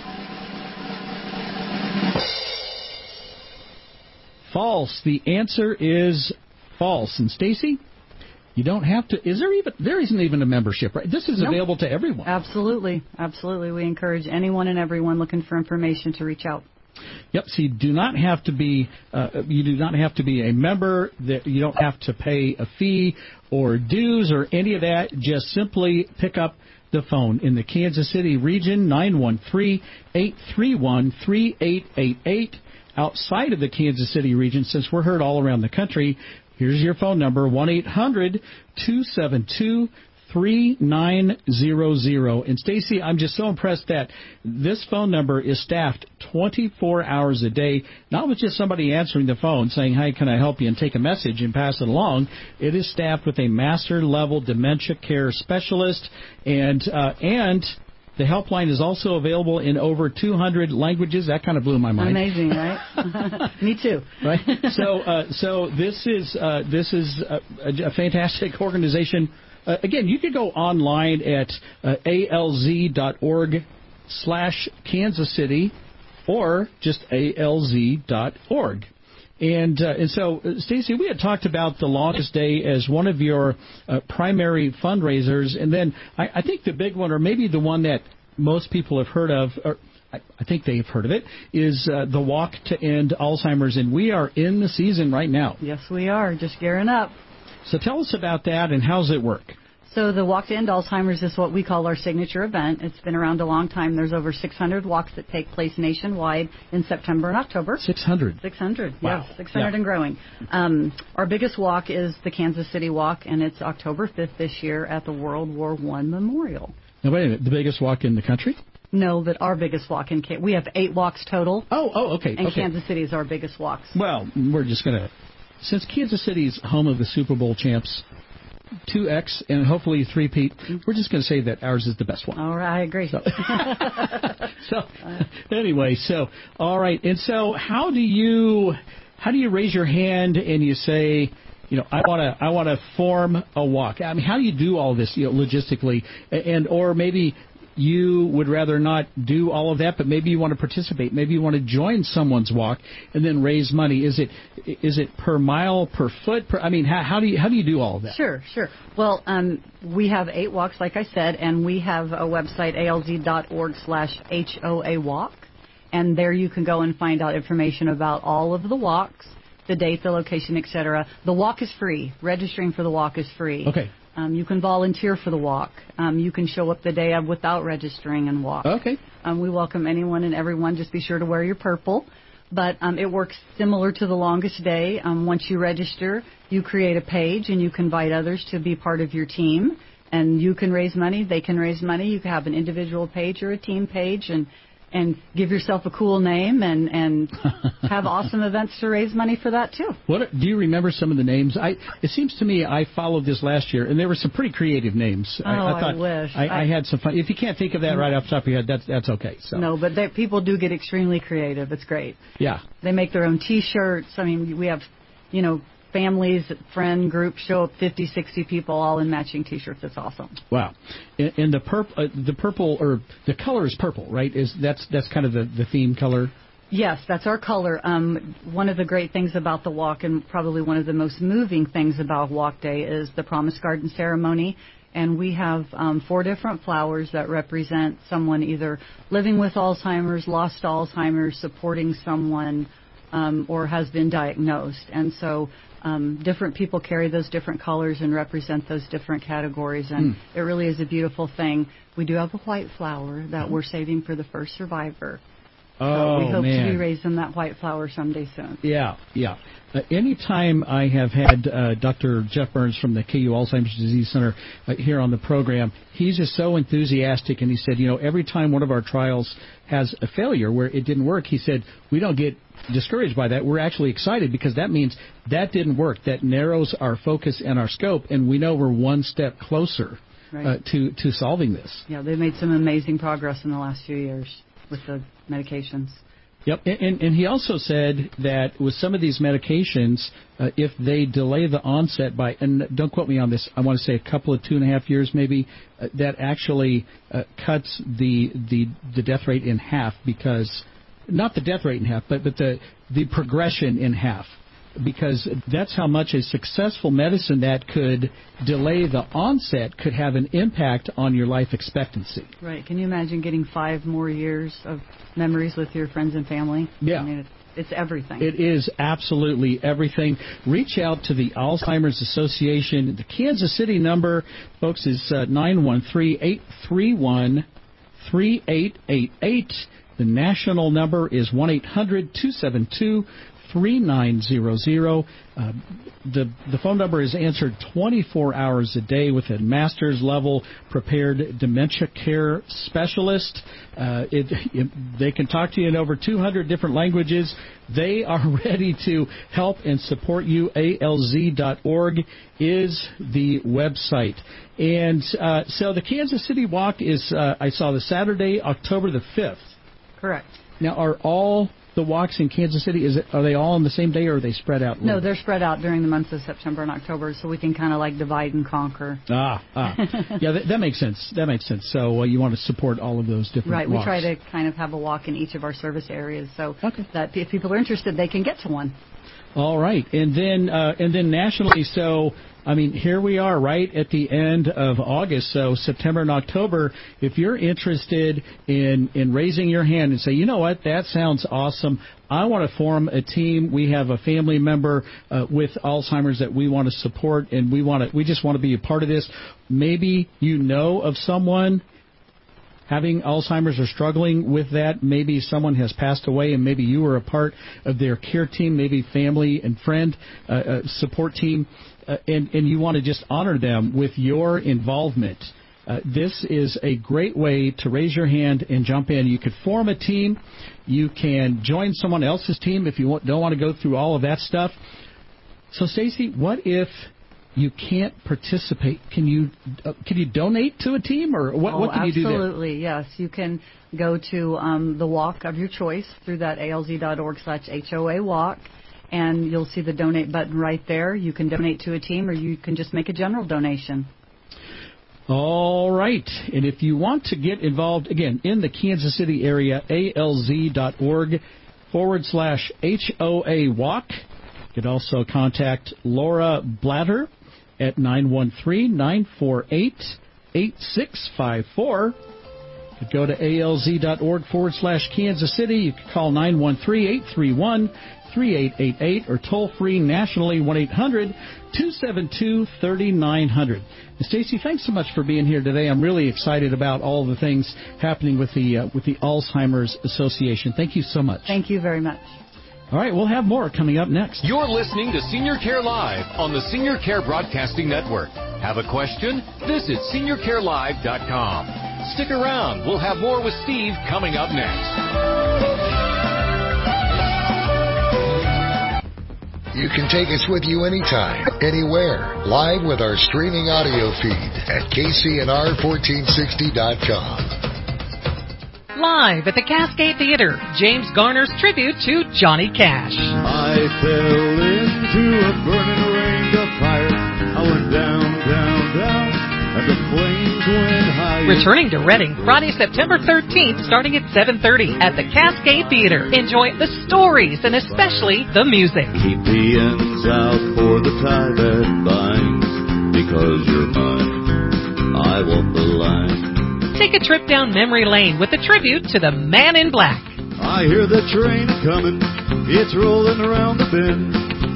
Speaker 14: false. The answer is false. And Stacy, you don't have to. Is there even? There isn't even a membership, right? This is
Speaker 16: Nope.
Speaker 14: available to everyone.
Speaker 16: Absolutely, absolutely. We encourage anyone and everyone looking for information to reach out.
Speaker 14: Yep. So you do not have to be. Uh, you do not have to be a member. That you don't have to pay a fee or dues or any of that. Just simply pick up the phone in the Kansas City region, nine one three, eight three one, three eight eight eight. Outside of the Kansas City region, since we're heard all around the country, here's your phone number, one eight hundred, two seven two, three nine zero zero. And Stacy, I'm just so impressed that this phone number is staffed twenty-four hours a day, not with just somebody answering the phone saying, "Hi, can I help you?" and take a message and pass it along. It is staffed with a master-level dementia care specialist, and uh, and the helpline is also available in over two hundred languages. That kind of blew my mind.
Speaker 16: Amazing, right? Me too.
Speaker 14: Right. So, uh, so this is uh, this is a, a fantastic organization. Uh, again, you could go online at uh, alz.org slash Kansas City, or just alz dot org. And uh, and so, uh, Stacy, we had talked about the Longest Day as one of your uh, primary fundraisers, and then I, I think the big one, or maybe the one that most people have heard of, or I, I think they've heard of it, is uh, the Walk to End Alzheimer's, and we are in the season right now.
Speaker 16: Yes, we are. Just gearing up.
Speaker 14: So tell us about that, and how's it work?
Speaker 16: So the Walk to End Alzheimer's is what we call our signature event. It's been around a long time. There's over six hundred walks that take place nationwide in September and October.
Speaker 14: six hundred?
Speaker 16: six hundred,
Speaker 14: wow.
Speaker 16: yes, six hundred
Speaker 14: yeah.
Speaker 16: and growing. Um, our biggest walk is the Kansas City Walk, and it's October fifth this year at the World War One Memorial.
Speaker 14: Now, wait a minute. The biggest walk in the country?
Speaker 16: No, but our biggest walk in Kansas. We have eight walks total.
Speaker 14: Oh, oh, okay.
Speaker 16: And
Speaker 14: okay.
Speaker 16: Kansas City is our biggest walks.
Speaker 14: Well, we're just going to, since Kansas City's home of the Super Bowl champs, two X and hopefully three-peat, we're just going to say that ours is the best one.
Speaker 16: All right, I agree.
Speaker 14: So, so anyway, so, all right. And so how do you, how do you raise your hand and you say, you know, I want to I want to form a walk? I mean, how do you do all this, you know, logistically? And or maybe you would rather not do all of that, but maybe you want to participate. Maybe you want to join someone's walk and then raise money. Is it is it per mile, per foot? Per, I mean, how, how do you how do you do all of that?
Speaker 16: Sure, sure. Well, um, we have eight walks, like I said, and we have a website, A L Z dot org slash H O A walk, and there you can go and find out information about all of the walks, the date, the location, et cetera. The walk is free. Registering for the walk is free.
Speaker 14: Okay.
Speaker 16: Um, you can volunteer for the walk. Um, you can show up the day of without registering and walk.
Speaker 14: Okay.
Speaker 16: Um, we welcome anyone and everyone. Just be sure to wear your purple. But um, it works similar to the longest day. Um, once you register, you create a page and you can invite others to be part of your team. And you can raise money. They can raise money. You can have an individual page or a team page and and give yourself a cool name and, and have awesome events to raise money for that, too.
Speaker 14: What do you remember some of the names? I It seems to me I followed this last year, and there were some pretty creative names.
Speaker 16: Oh,
Speaker 14: I, I, thought
Speaker 16: I wish.
Speaker 14: I, I,
Speaker 16: I
Speaker 14: had some fun. If you can't think of that right off the top of your head, that's, that's okay. So.
Speaker 16: No, but they, people do get extremely creative. It's great.
Speaker 14: Yeah.
Speaker 16: They make their own T-shirts. I mean, we have, you know, families, friend groups show up, fifty, sixty people all in matching T-shirts. It's awesome.
Speaker 14: Wow. And, and the purple, uh, the purple, or the color is purple, right? Is that's that's kind of the, the theme color?
Speaker 16: Yes, that's our color. Um, one of the great things about the walk, and probably one of the most moving things about Walk Day, is the Promise Garden ceremony. And we have um, four different flowers that represent someone either living with Alzheimer's, lost Alzheimer's, supporting someone, um, or has been diagnosed. And so um, different people carry those different colors and represent those different categories. And mm. it really is a beautiful thing. We do have a white flower that we're saving for the first survivor.
Speaker 14: Oh,
Speaker 16: so we hope
Speaker 14: man.
Speaker 16: to be raising that white flower someday soon.
Speaker 14: Yeah, yeah. Uh, anytime I have had uh, Doctor Jeff Burns from the K U Alzheimer's Disease Center uh, here on the program, he's just so enthusiastic, and he said, you know, every time one of our trials has a failure where it didn't work, he said, we don't get discouraged by that. We're actually excited because that means that didn't work. That narrows our focus and our scope, and we know we're one step closer
Speaker 16: right.
Speaker 14: uh, to, to solving this.
Speaker 16: Yeah, they've made some amazing progress in the last few years with the medications.
Speaker 14: Yep, and, and he also said that with some of these medications, uh, if they delay the onset by, and don't quote me on this, I want to say a couple of two and a half years maybe, uh, that actually uh, cuts the, the the death rate in half because, not the death rate in half, but, but the, the progression in half. Because that's how much a successful medicine that could delay the onset could have an impact on your life expectancy.
Speaker 16: Right. Can you imagine getting five more years of memories with your friends and family?
Speaker 14: Yeah.
Speaker 16: I mean, it's everything.
Speaker 14: It is absolutely everything. Reach out to the Alzheimer's Association. The Kansas City number, folks, is uh, nine one three, eight three one, three eight eight eight. The national number is one eight hundred, two seven two, three nine zero zero. Uh, the the phone number is answered twenty-four hours a day with a master's level prepared dementia care specialist. Uh, it, it, they can talk to you in over two hundred different languages. They are ready to help and support you. A L Z dot org is the website. And uh, so the Kansas City Walk is, uh, I saw the Saturday, October the fifth.
Speaker 16: Correct.
Speaker 14: Now, are all the walks in Kansas City, is it, are they all on the same day or are they spread out?
Speaker 16: No, they're spread out during the months of September and October, so we can kind of like divide and conquer.
Speaker 14: Ah, ah. yeah, that, that makes sense. That makes sense. So uh, you want to support all of those different
Speaker 16: right,
Speaker 14: walks.
Speaker 16: Right, we try to kind of have a walk in each of our service areas so
Speaker 14: okay.
Speaker 16: that if people are interested, they can get to one.
Speaker 14: All right, and then uh, and then nationally, so I mean, here we are right at the end of August, so September and October. If you're interested in in raising your hand and say, you know what, that sounds awesome, I want to form a team. We have a family member uh, with Alzheimer's that we want to support, and we want to we just want to be a part of this. Maybe you know of someone having Alzheimer's or struggling with that. Maybe someone has passed away and maybe you were a part of their care team, maybe family and friend uh, uh, support team, uh, and, and you want to just honor them with your involvement. Uh, this is a great way to raise your hand and jump in. You could form a team. You can join someone else's team if you don't want to go through all of that stuff. So, Stacy, what if you can't participate? Can you uh, can you donate to a team, or what,
Speaker 16: oh,
Speaker 14: what can you do there?
Speaker 16: Absolutely, yes. You can go to um, the walk of your choice through that A L Z dot org slash H O A walk, and you'll see the donate button right there. You can donate to a team, or you can just make a general donation.
Speaker 14: All right. And if you want to get involved, again, in the Kansas City area, A L Z dot org forward slash H O A walk. You can also contact Laura Blatter at nine one three, nine four eight, eight six five four. You could go to A L Z dot org forward slash Kansas City. You can call nine one three, eight three one, three eight eight eight or toll free nationally one eight hundred, two seven two, three nine zero zero. Stacy, thanks so much for being here today. I'm really excited about all the things happening with the uh, with the Alzheimer's Association. Thank you so much.
Speaker 16: Thank you very much.
Speaker 14: All right, we'll have more coming up next.
Speaker 17: You're listening to Senior Care Live on the Senior Care Broadcasting Network. Have a question? Visit senior care live dot com. Stick around. We'll have more with Steve coming up next.
Speaker 2: You can take us with you anytime, anywhere, live with our streaming audio feed at K C N R fourteen sixty dot com.
Speaker 12: Live at the Cascade Theater, James Garner's tribute to Johnny Cash.
Speaker 15: I fell into a burning range of fire. I went down, down, down, and the flames went high.
Speaker 12: Returning to Reading Friday, September thirteenth, starting at seven thirty at the Cascade Theater. Enjoy the stories and especially the music.
Speaker 15: Keep the ends out for the tie that binds, because you're mine. I want the line.
Speaker 12: Take a trip down memory lane with a tribute to the Man in Black.
Speaker 15: I hear the train coming, it's rolling around the bend.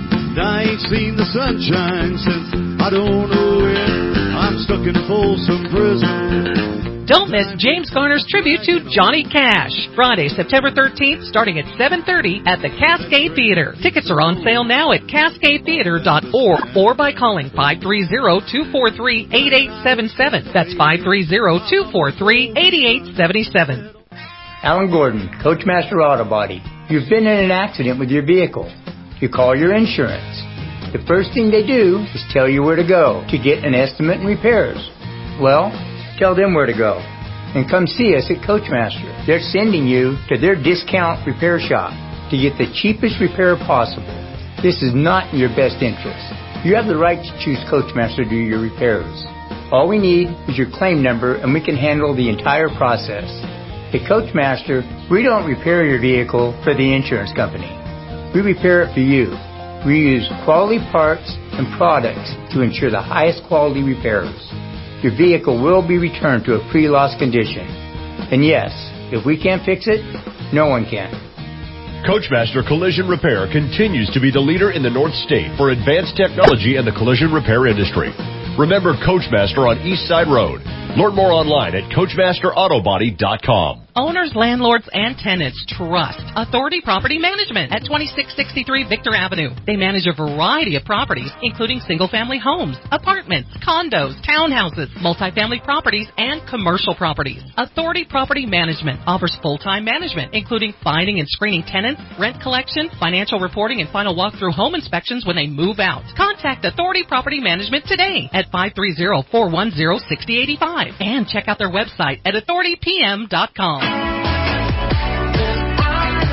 Speaker 15: I ain't seen the sunshine since I don't know when. I'm stuck in Folsom Prison.
Speaker 12: Don't miss James Garner's tribute to Johnny Cash. Friday, September thirteenth, starting at seven thirty at the Cascade Theater. Tickets are on sale now at cascade theater dot org or by calling five three zero, two four three, eight eight seven seven. That's five three zero, two four three, eight eight seven seven.
Speaker 3: Alan Gordon, Coachmaster Auto Body. You've been in an accident with your vehicle. You call your insurance. The first thing they do is tell you where to go to get an estimate and repairs. Well, tell them where to go. And come see us at Coachmaster. They're sending you to their discount repair shop to get the cheapest repair possible. This is not in your best interest. You have the right to choose Coachmaster to do your repairs. All we need is your claim number and we can handle the entire process. At Coachmaster, we don't repair your vehicle for the insurance company. We repair it for you. We use quality parts and products to ensure the highest quality repairs. Your vehicle will be returned to a pre-loss condition. And yes, if we can't fix it, no one can.
Speaker 4: Coachmaster Collision Repair continues to be the leader in the North State for advanced technology in the collision repair industry. Remember Coachmaster on East Side Road. Learn more online at coachmaster auto body dot com.
Speaker 12: Owners, landlords, and tenants trust Authority Property Management at twenty-six sixty-three Victor Avenue. They manage a variety of properties, including single-family homes, apartments, condos, townhouses, multifamily properties, and commercial properties. Authority Property Management offers full-time management, including finding and screening tenants, rent collection, financial reporting, and final walkthrough home inspections when they move out. Contact Authority Property Management today at five three zero, four one zero, six zero eight five and check out their website at authority p m dot com.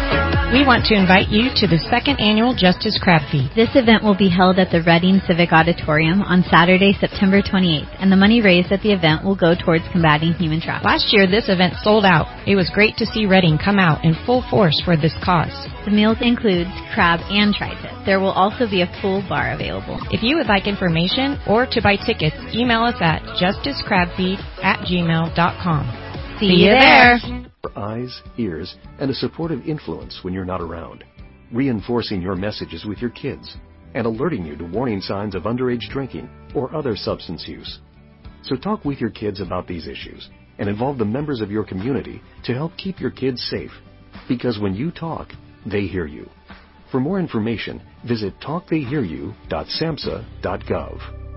Speaker 5: We want to invite you to the second annual Justice Crab Feed.
Speaker 1: This event will be held at the Reading Civic Auditorium on Saturday, September twenty-eighth, and the money raised at the event will go towards combating human trafficking.
Speaker 5: Last year, this event sold out. It was great to see Reading come out in full force for this cause.
Speaker 1: The meals include crab and tri-tip. There will also be a full bar available.
Speaker 5: If you would like information or to buy tickets, email us at justicecrabfeed at gmail dot com.
Speaker 1: See, See you there.
Speaker 7: there. Eyes, ears, and a supportive influence when you're not around. Reinforcing your messages with your kids and alerting you to warning signs of underage drinking or other substance use. So talk with your kids about these issues and involve the members of your community to help keep your kids safe. Because when you talk, they hear you. For more information, visit talk they hear you dot samhsa dot gov.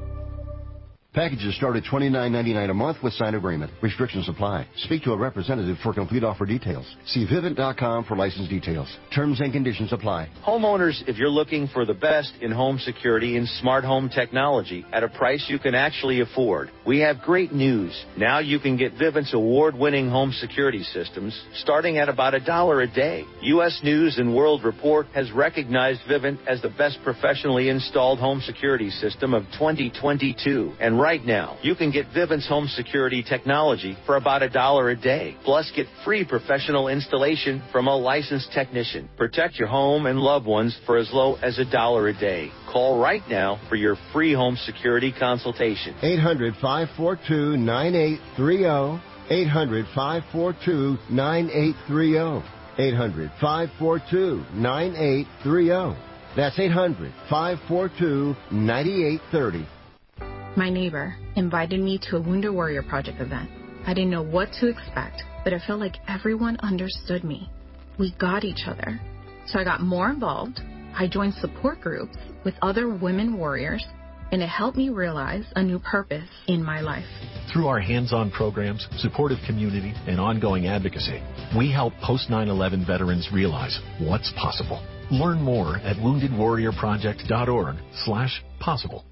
Speaker 9: Packages start at twenty-nine ninety-nine a month with signed agreement. Restrictions apply. Speak to a representative for complete offer details. See Vivint dot com for license details. Terms and conditions apply.
Speaker 19: Homeowners, if you're looking for the best in home security and smart home technology at a price you can actually afford, we have great news. Now you can get Vivint's award-winning home security systems starting at about a dollar a day. U S News and World Report has recognized Vivint as the best professionally installed home security system of twenty twenty-two. And right now, you can get Vivint's home security technology for about a dollar a day. Plus, get free professional installation from a licensed technician. Protect your home and loved ones for as low as a dollar a day. Call right now for your free home security consultation.
Speaker 9: eight hundred, five four two, nine eight three zero. eight hundred, five four two, nine eight three zero. eight hundred, five four two, nine eight three zero. That's eight hundred, five four two, nine eight three zero.
Speaker 22: My neighbor invited me to a Wounded Warrior Project event. I didn't know what to expect, but I felt like everyone understood me. We got each other. So I got more involved. I joined support groups with other women warriors, and it helped me realize a new purpose in my life.
Speaker 23: Through our hands-on programs, supportive community, and ongoing advocacy, we help post nine eleven veterans realize what's possible. Learn more at wounded warrior project dot org slash possible.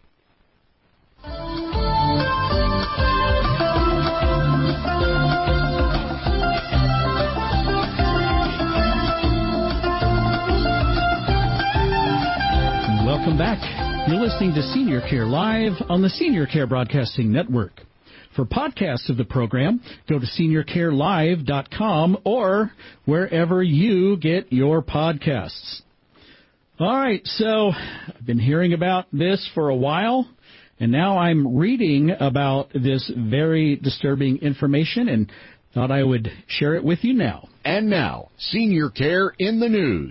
Speaker 14: Welcome back. You're listening to Senior Care Live on the Senior Care Broadcasting Network. For podcasts of the program, go to senior care live dot com or wherever you get your podcasts. All right, so I've been hearing about this for a while, and now I'm reading about this very disturbing information and thought I would share it with you now.
Speaker 24: And now, Senior Care in the News.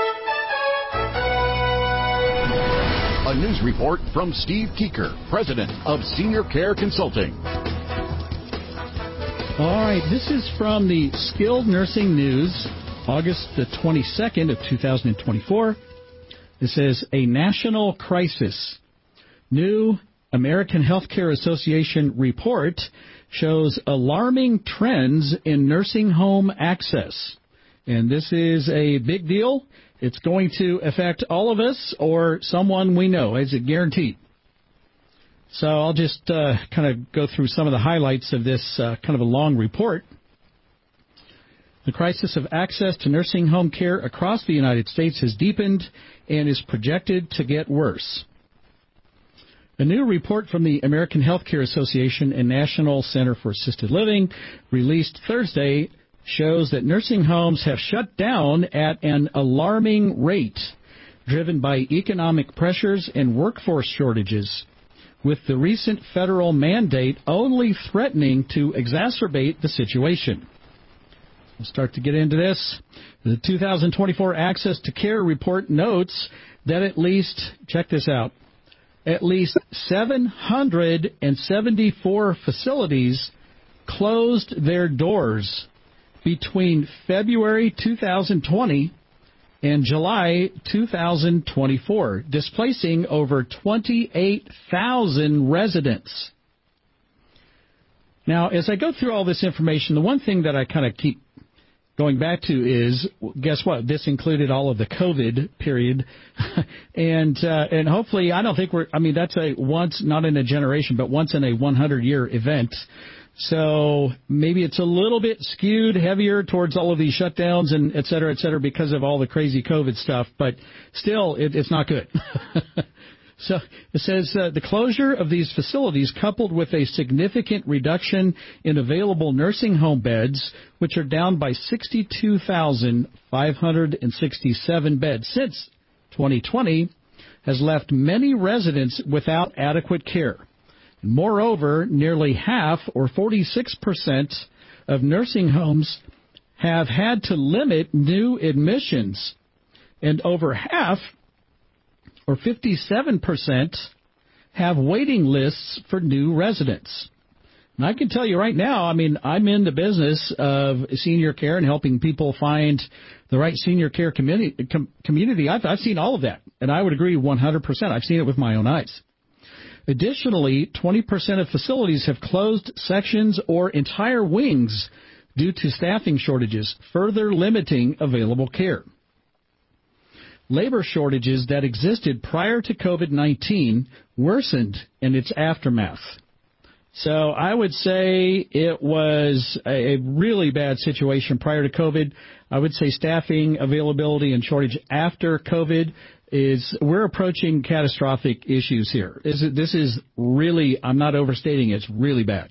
Speaker 24: A news report from Steve Keeker, president of Senior Care Consulting.
Speaker 14: All right, this is from the Skilled Nursing News, August the twenty-second of two thousand twenty-four. It says, a national crisis. New American Healthcare Association report shows alarming trends in nursing home access. And this is a big deal. It's going to affect all of us or someone we know. Is it guaranteed? So I'll just uh, kind of go through some of the highlights of this uh, kind of a long report. The crisis of access to nursing home care across the United States has deepened and is projected to get worse. A new report from the American Healthcare Association and National Center for Assisted Living, released Thursday, shows that nursing homes have shut down at an alarming rate, driven by economic pressures and workforce shortages, with the recent federal mandate only threatening to exacerbate the situation. We'll start to get into this. The two thousand twenty-four Access to Care report notes that at least, check this out, at least seven hundred seventy-four facilities closed their doors between February two thousand twenty and July two thousand twenty-four, displacing over twenty-eight thousand residents. Now, as I go through all this information, the one thing that I kind of keep going back to is, guess what? This included all of the COVID period. and uh, and hopefully, I don't think we're, I mean, that's a once, not in a generation, but once in a hundred-year event So maybe it's a little bit skewed heavier towards all of these shutdowns and et cetera, et cetera, because of all the crazy COVID stuff. But still, it, it's not good. So it says uh, the closure of these facilities, coupled with a significant reduction in available nursing home beds, which are down by sixty-two thousand five hundred sixty-seven beds since twenty twenty, has left many residents without adequate care. Moreover, nearly half, or forty-six percent, of nursing homes have had to limit new admissions, and over half, or fifty-seven percent, have waiting lists for new residents. And I can tell you right now, I mean, I'm in the business of senior care and helping people find the right senior care community. Com- community. I've, I've seen all of that, and I would agree one hundred percent. I've seen it with my own eyes. Additionally, twenty percent of facilities have closed sections or entire wings due to staffing shortages, further limiting available care. Labor shortages that existed prior to COVID nineteen worsened in its aftermath. So I would say it was a really bad situation prior to COVID. I would say staffing availability and shortage after COVID is, we're approaching catastrophic issues here. This is really, I'm not overstating it, it's really bad.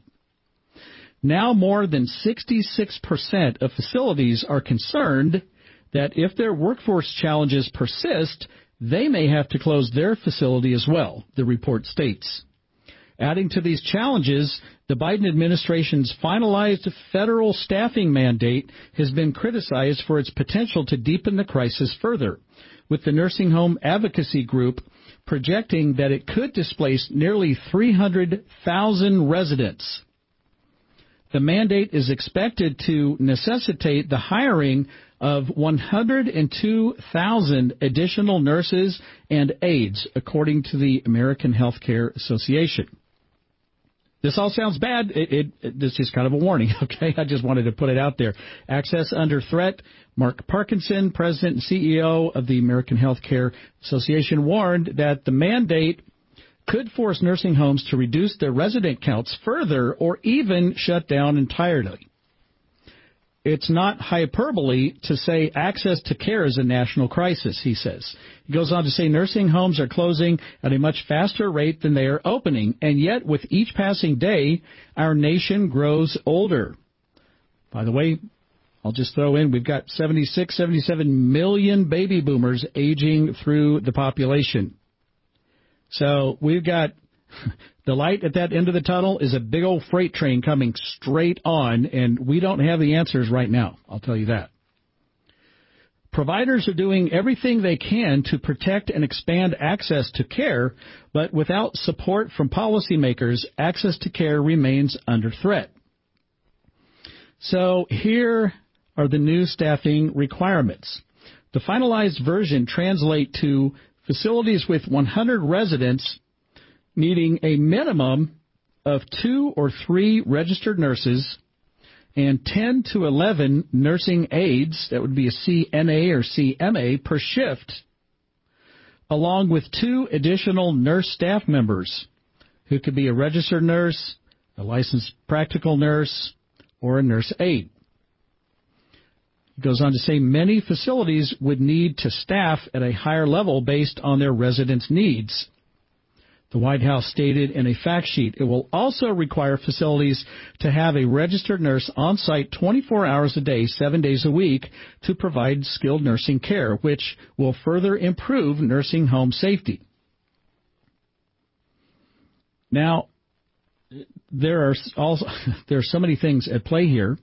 Speaker 14: Now more than sixty-six percent of facilities are concerned that if their workforce challenges persist, they may have to close their facility as well, the report states. Adding to these challenges, the Biden administration's finalized federal staffing mandate has been criticized for its potential to deepen the crisis further, with the Nursing Home Advocacy Group projecting that it could displace nearly three hundred thousand residents. The mandate is expected to necessitate the hiring of one hundred two thousand additional nurses and aides, according to the American Health Care Association. This all sounds bad. It, it, it, this is kind of a warning, okay? I just wanted to put it out there. Access under threat. Mark Parkinson, president and C E O of the American Health Care Association, warned that the mandate could force nursing homes to reduce their resident counts further or even shut down entirely. It's not hyperbole to say access to care is a national crisis, he says. He goes on to say nursing homes are closing at a much faster rate than they are opening, and yet with each passing day, our nation grows older. By the way, I'll just throw in, we've got seventy-six, seventy-seven million baby boomers aging through the population. So we've got the light at that end of the tunnel is a big old freight train coming straight on, and we don't have the answers right now. I'll tell you that. Providers are doing everything they can to protect and expand access to care, but without support from policymakers, access to care remains under threat. So here are the new staffing requirements. The finalized version translate to facilities with one hundred residents needing a minimum of two or three registered nurses and ten to eleven nursing aides, that would be a C N A or C M A per shift, along with two additional nurse staff members who could be a registered nurse, a licensed practical nurse, or a nurse aide. It goes on to say many facilities would need to staff at a higher level based on their residents' needs. The White House stated in a fact sheet it will also require facilities to have a registered nurse on site twenty-four hours a day, seven days a week, to provide skilled nursing care, which will further improve nursing home safety. Now, there are also there are so many things at play here.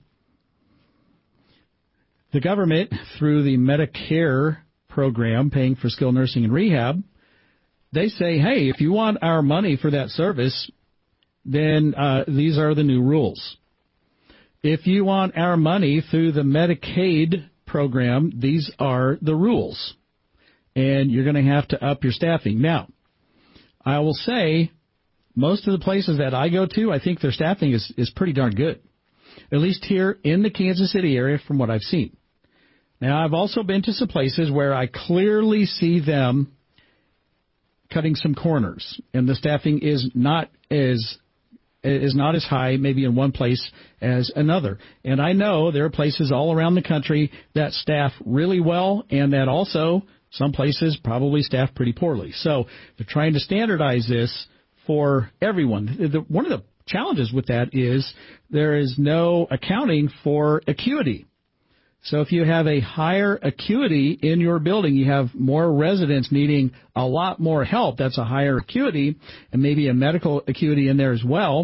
Speaker 14: The government, through the Medicare program paying for skilled nursing and rehab, they say, hey, if you want our money for that service, then uh, these are the new rules. If you want our money through the Medicaid program, these are the rules. And you're going to have to up your staffing. Now, I will say most of the places that I go to, I think their staffing is, is pretty darn good, at least here in the Kansas City area from what I've seen. Now, I've also been to some places where I clearly see them cutting some corners, and the staffing is not as is not as high maybe in one place as another. And I know there are places all around the country that staff really well, and that also some places probably staff pretty poorly. So they're trying to standardize this for everyone. The, one of the challenges with that is there is no accounting for acuity. So if you have a higher acuity in your building, you have more residents needing a lot more help. That's a higher acuity, and maybe a medical acuity in there as well.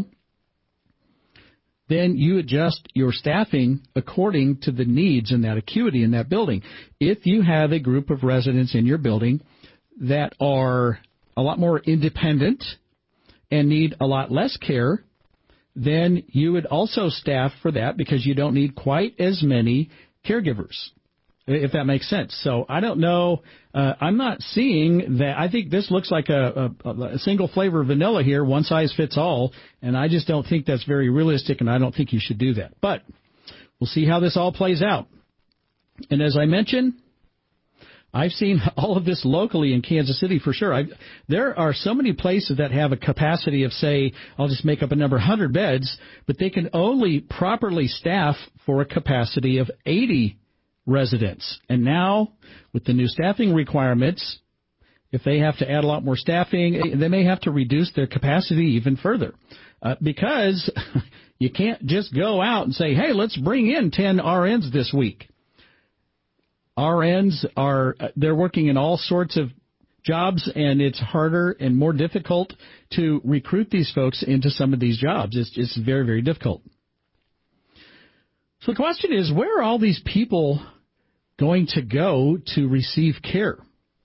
Speaker 14: Then you adjust your staffing according to the needs and that acuity in that building. If you have a group of residents in your building that are a lot more independent and need a lot less care, then you would also staff for that because you don't need quite as many caregivers, if that makes sense. So I don't know. Uh, I'm not seeing that. I think this looks like a, a, a single flavor vanilla here, one size fits all, and I just don't think that's very realistic, and I don't think you should do that. But we'll see how this all plays out. And as I mentioned, I've seen all of this locally in Kansas City for sure. I've, there are so many places that have a capacity of, say, I'll just make up a number, one hundred beds, but they can only properly staff for a capacity of eighty residents. And now, with the new staffing requirements, if they have to add a lot more staffing, they may have to reduce their capacity even further. Uh, because you can't just go out and say, hey, let's bring in ten R Ns this week. R Ns are, they're working in all sorts of jobs, and it's harder and more difficult to recruit these folks into some of these jobs. It's, it's very, very difficult. So the question is, where are all these people going to go to receive care?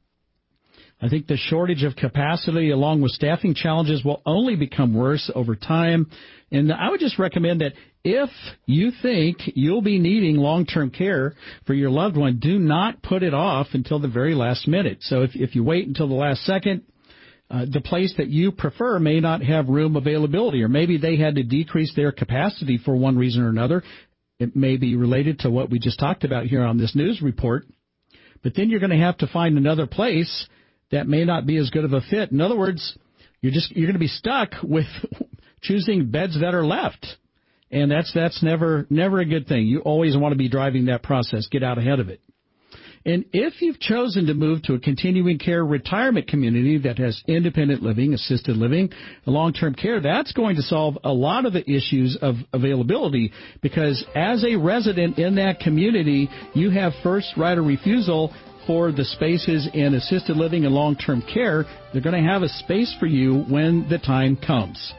Speaker 14: I think the shortage of capacity along with staffing challenges will only become worse over time. And I would just recommend that if you think you'll be needing long-term care for your loved one, do not put it off until the very last minute. So if, if you wait until the last second, uh, the place that you prefer may not have room availability, or maybe they had to decrease their capacity for one reason or another. It may be related to what we just talked about here on this news report. But then you're going to have to find another place that may not be as good of a fit. In other words, you're just you're going to be stuck with choosing beds that are left. And that's that's never never a good thing. You always want to be driving that process. Get out ahead of it. And if you've chosen to move to a continuing care retirement community that has independent living, assisted living, long-term care, that's going to solve a lot of the issues of availability, because as a resident in that community, you have first right of refusal for the spaces in assisted living and long-term care. They're going to have a space for you when the time comes.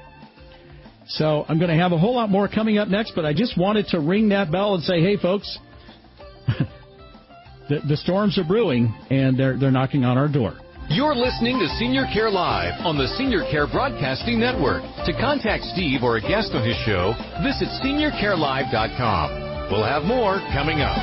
Speaker 14: So I'm going to have a whole lot more coming up next, but I just wanted to ring that bell and say, hey, folks, the, the storms are brewing, and they're, they're knocking on our door.
Speaker 17: You're listening to Senior Care Live on the Senior Care Broadcasting Network. To contact Steve or a guest on his show, visit senior care live dot com. We'll have more coming up.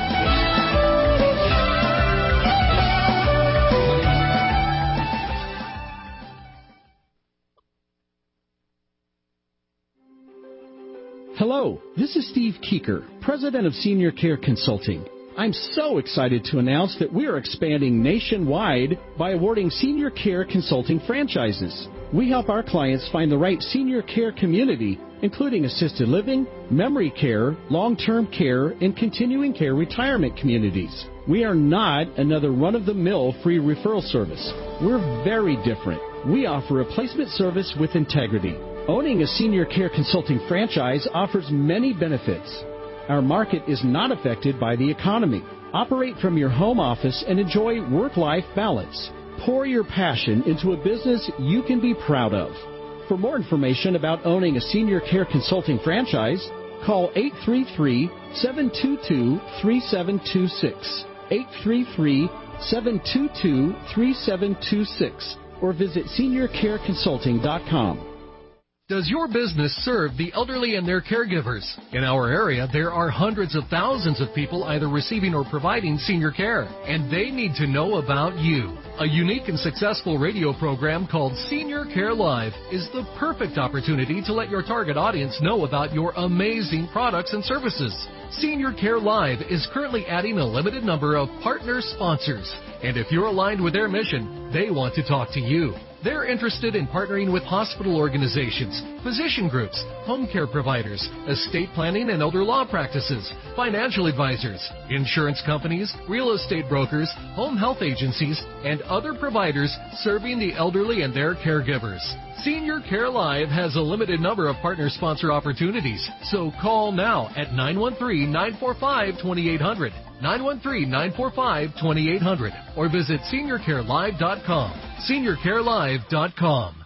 Speaker 14: Hello, this is Steve Keeker, President of Senior Care Consulting. I'm so excited to announce that we are expanding nationwide by awarding Senior Care Consulting franchises. We help our clients find the right senior care community, including assisted living, memory care, long-term care, and continuing care retirement communities. We are not another run-of-the-mill free referral service. We're very different. We offer a placement service with integrity. Owning a Senior Care Consulting franchise offers many benefits. Our market is not affected by the economy. Operate from your home office and enjoy work-life balance. Pour your passion into a business you can be proud of. For more information about owning a Senior Care Consulting franchise, call eight three three, seven two two, three seven two six, eight three three, seven two two, three seven two six, or visit senior care consulting dot com.
Speaker 6: Does your business serve the elderly and their caregivers? In our area, there are hundreds of thousands of people either receiving or providing senior care, and they need to know about you. A unique and successful radio program called Senior Care Live is the perfect opportunity to let your target audience know about your amazing products and services. Senior Care Live is currently adding a limited number of partner sponsors, and if you're aligned with their mission, they want to talk to you. They're interested in partnering with hospital organizations, physician groups, home care providers, estate planning and elder law practices, financial advisors, insurance companies, real estate brokers, home health agencies, and other providers serving the elderly and their caregivers. Senior Care Live has a limited number of partner-sponsor opportunities, so call now at nine one three, nine four five, two eight zero zero, nine one three, nine four five, two eight zero zero, or visit senior care live dot com. senior care live dot com.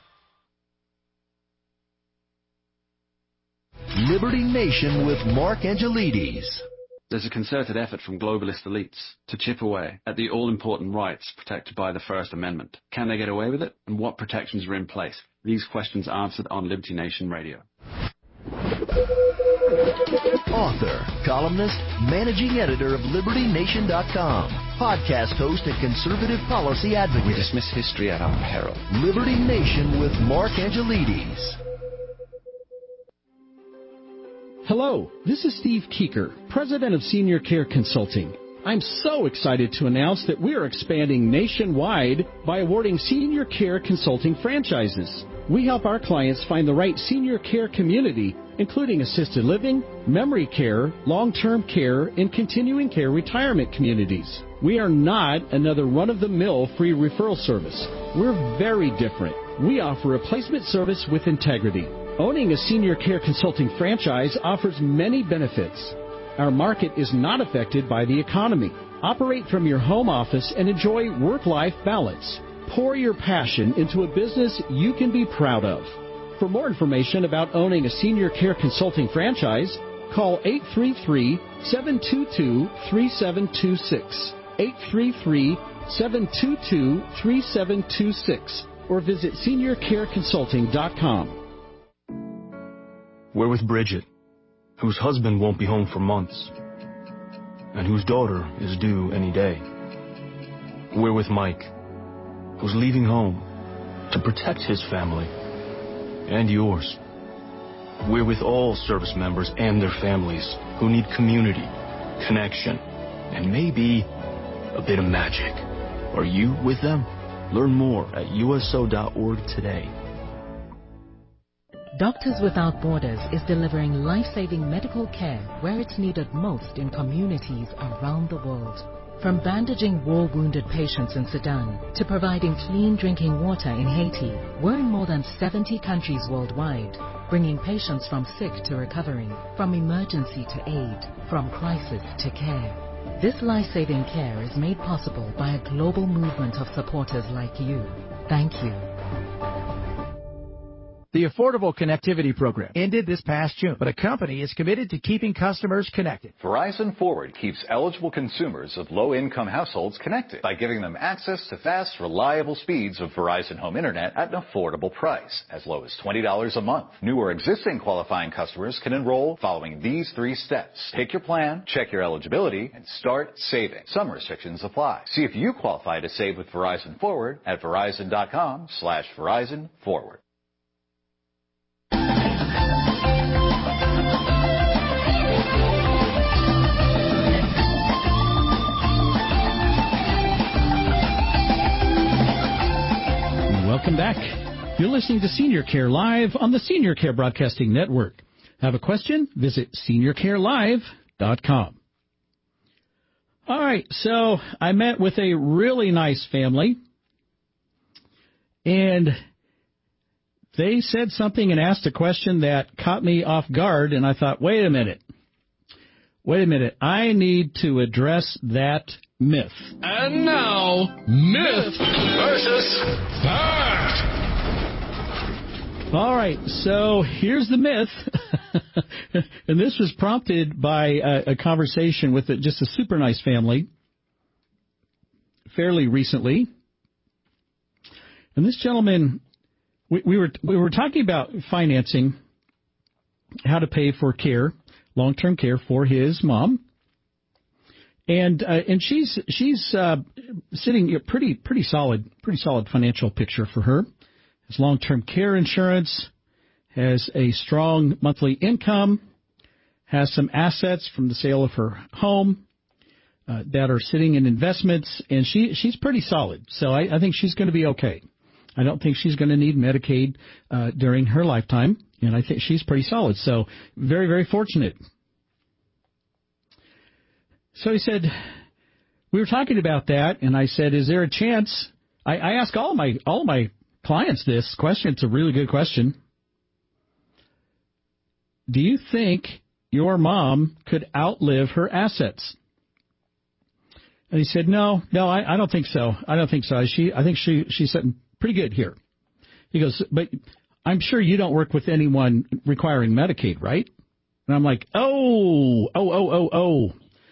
Speaker 10: Liberty Nation with Mark Angelides.
Speaker 11: There's a concerted effort from globalist elites to chip away at the all-important rights protected by the First Amendment. Can they get away with it? And what protections are in place? These questions answered on Liberty Nation Radio.
Speaker 10: Author, columnist, managing editor of Liberty Nation dot com, podcast host and conservative policy advocate.
Speaker 11: We dismiss history at our peril.
Speaker 10: Liberty Nation with Mark Angelides.
Speaker 14: Hello, this is Steve Keeker, president of Senior Care Consulting. I'm so excited to announce that we are expanding nationwide by awarding Senior Care Consulting franchises. We help our clients find the right senior care community, including assisted living, memory care, long-term care, and continuing care retirement communities. We are not another run-of-the-mill free referral service. We're very different. We offer a placement service with integrity. Owning a Senior Care Consulting franchise offers many benefits. Our market is not affected by the economy. Operate from your home office and enjoy work-life balance. Pour your passion into a business you can be proud of. For more information about owning a Senior Care Consulting franchise, call eight three three, seven two two, three seven two six, eight three three, seven two two, three seven two six, or visit senior care consulting dot com.
Speaker 13: We're with Bridget, whose husband won't be home for months, and whose daughter is due any day. We're with Mike, who's leaving home to protect his family and yours. We're with all service members and their families who need community, connection, and maybe a bit of magic. Are you with them? Learn more at U S O dot org today.
Speaker 18: Doctors Without Borders is delivering life-saving medical care where it's needed most in communities around the world. From bandaging war-wounded patients in Sudan to providing clean drinking water in Haiti, we're in more than seventy countries worldwide, bringing patients from sick to recovering, from emergency to aid, from crisis to care. This life-saving care is made possible by a global movement of supporters like you. Thank you.
Speaker 25: The Affordable Connectivity Program ended this past June, but a company is committed to keeping customers connected.
Speaker 26: Verizon Forward keeps eligible consumers of low-income households connected by giving them access to fast, reliable speeds of Verizon Home Internet at an affordable price, as low as twenty dollars a month. New or existing qualifying customers can enroll following these three steps. Pick your plan, check your eligibility, and start saving. Some restrictions apply. See if you qualify to save with Verizon Forward at verizon dot com slash Verizon Forward.
Speaker 14: Welcome back. You're listening to Senior Care Live on the Senior Care Broadcasting Network. Have a question? Visit senior care live dot com. All right, so I met with a really nice family, and they said something and asked a question that caught me off guard, and I thought, wait a minute. Wait a minute. I need to address that myth.
Speaker 27: And now, myth versus fact.
Speaker 14: All right, so here's the myth. And this was prompted by a, a conversation with a, just a super nice family fairly recently. And this gentleman, we, we were we were talking about financing, how to pay for care, long-term care for his mom. And uh, and she's she's uh, sitting a pretty pretty solid pretty solid financial picture for her. Has long-term care insurance, has a strong monthly income, has some assets from the sale of her home uh, that are sitting in investments, and she she's pretty solid. So I, I think she's going to be okay. I don't think she's going to need Medicaid uh, during her lifetime, and I think she's pretty solid. So very, very fortunate. So he said, we were talking about that, and I said, is there a chance? I, I ask all my all my clients this question. It's a really good question. Do you think your mom could outlive her assets? And he said, no, no, I, I don't think so. I don't think so. She, I think she she's sitting pretty good here. He goes, but I'm sure you don't work with anyone requiring Medicaid, right? And I'm like, oh, oh, oh, oh, oh.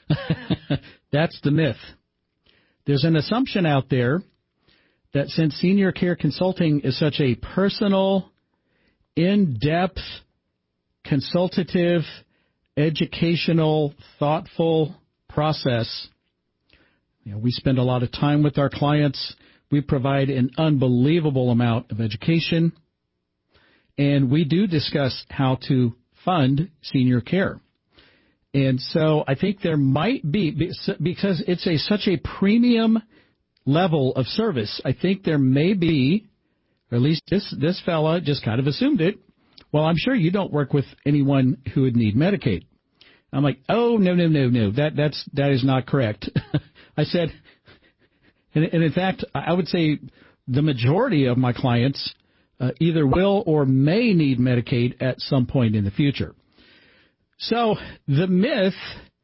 Speaker 14: That's the myth. There's an assumption out there that since senior care consulting is such a personal, in-depth, consultative, educational, thoughtful process, you know, we spend a lot of time with our clients. We provide an unbelievable amount of education, and we do discuss how to fund senior care. And so I think there might be, because it's a such a premium level of service, I think there may be, or at least this, this fella just kind of assumed it, well, I'm sure you don't work with anyone who would need Medicaid. I'm like, oh, no, no, no, no, that, that's, that is not correct. I said, and, and in fact, I would say the majority of my clients uh, either will or may need Medicaid at some point in the future. So the myth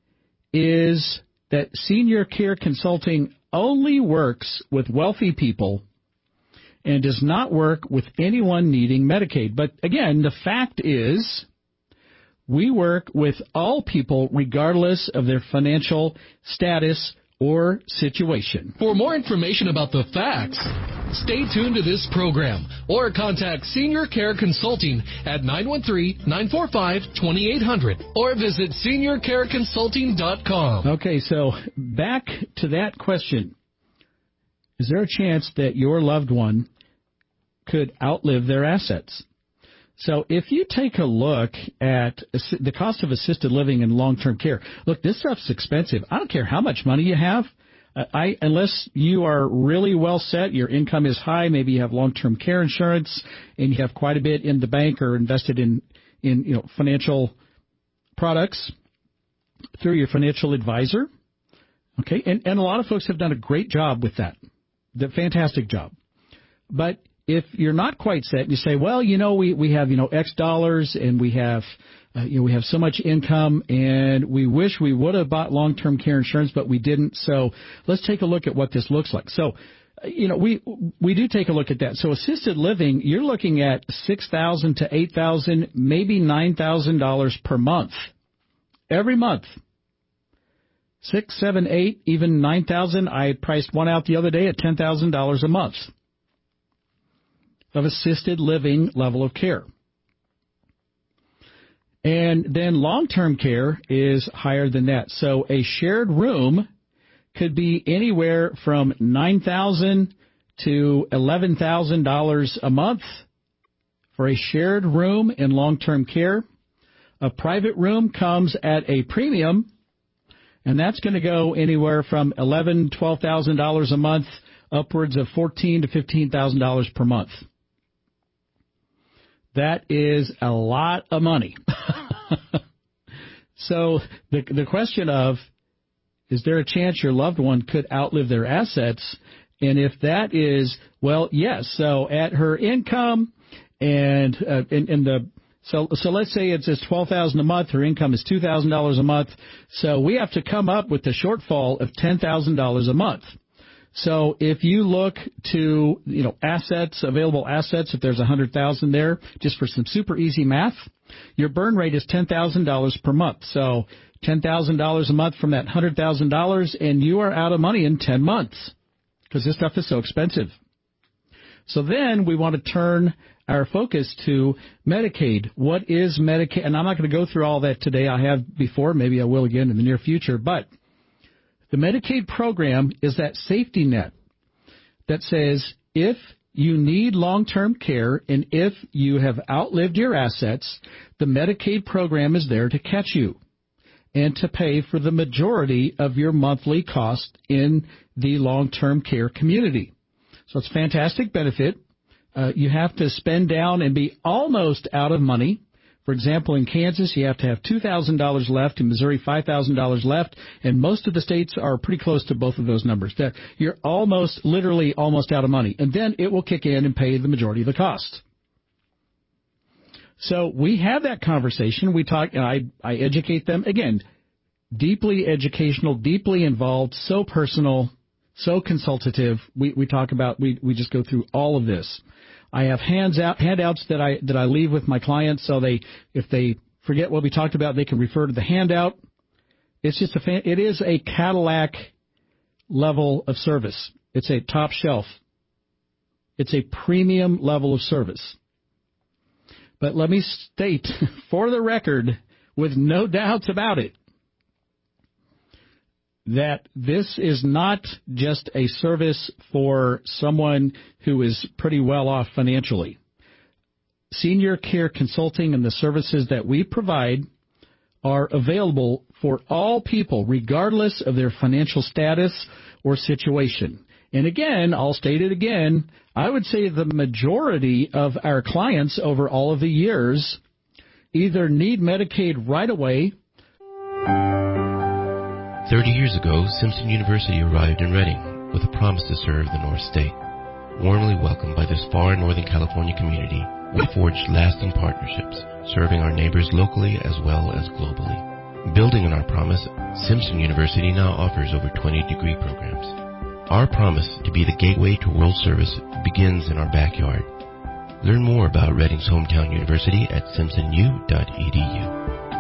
Speaker 14: is that senior care consulting only works with wealthy people and does not work with anyone needing Medicaid. But again, the fact is we work with all people regardless of their financial status or situation.
Speaker 6: For more information about the facts, stay tuned to this program or contact Senior Care Consulting at nine one three, nine four five, two eight zero zero or visit senior care consulting dot com.
Speaker 14: Okay, so back to that question. Is there a chance that your loved one could outlive their assets? So if you take a look at the cost of assisted living and long-term care, look, this stuff's expensive. I don't care how much money you have. Uh, I, unless you are really well set, your income is high, maybe you have long-term care insurance, and you have quite a bit in the bank or invested in, in you know, financial products through your financial advisor. Okay, and, and a lot of folks have done a great job with that. The fantastic job. But if you're not quite set, and you say, well, you know, we, we have, you know, X dollars and we have, uh, you know, we have so much income and we wish we would have bought long-term care insurance, but we didn't. So let's take a look at what this looks like. So, you know, we, we do take a look at that. So assisted living, you're looking at six thousand dollars to eight thousand dollars, maybe nine thousand dollars per month. Every month. Six, seven, eight, even nine thousand. I priced one out the other day at ten thousand dollars a month of assisted living level of care. And then long-term care is higher than that. So a shared room could be anywhere from nine thousand dollars to eleven thousand dollars a month for a shared room in long-term care. A private room comes at a premium, and that's going to go anywhere from eleven thousand dollars, twelve thousand dollars a month, upwards of fourteen thousand to fifteen thousand dollars per month. That is a lot of money. So the the question of, is there a chance your loved one could outlive their assets? And if that is, well, yes. So at her income and uh, in, in the so so let's say it's it's twelve thousand a month. Her income is two thousand dollars a month. So we have to come up with the shortfall of ten thousand dollars a month. So if you look to, you know, assets, available assets, if there's one hundred thousand there, just for some super easy math, your burn rate is ten thousand dollars per month. So ten thousand dollars a month from that one hundred thousand dollars, and you are out of money in ten months because this stuff is so expensive. So then we want to turn our focus to Medicaid. What is Medicaid? And I'm not going to go through all that today. I have before. Maybe I will again in the near future. But the Medicaid program is that safety net that says if you need long-term care and if you have outlived your assets, the Medicaid program is there to catch you and to pay for the majority of your monthly cost in the long-term care community. So it's a fantastic benefit. uh, you have to spend down and be almost out of money. For example, in Kansas, you have to have two thousand dollars left. In Missouri, five thousand dollars left. And most of the states are pretty close to both of those numbers. That you're almost, literally almost out of money. And then it will kick in and pay the majority of the cost. So we have that conversation. We talk, and I, I educate them. Again, deeply educational, deeply involved, so personal, so consultative. We, we talk about, we, we just go through all of this. I have hands out, handouts that I that I leave with my clients, so they, if they forget what we talked about, they can refer to the handout. It's just a fan, it is a Cadillac level of service. It's a top shelf. It's a premium level of service. But let me state, for the record, with no doubts about it, that this is not just a service for someone who is pretty well off financially. Senior Care Consulting and the services that we provide are available for all people, regardless of their financial status or situation. And again, I'll state it again, I would say the majority of our clients over all of the years either need Medicaid right away.
Speaker 2: Thirty years ago, Simpson University arrived in Reading with a promise to serve the North State. Warmly welcomed by this far Northern California community, we forged lasting partnerships, serving our neighbors locally as well as globally. Building on our promise, Simpson University now offers over twenty degree programs. Our promise to be the gateway to world service begins in our backyard. Learn more about Reading's hometown university at simpson u dot e d u.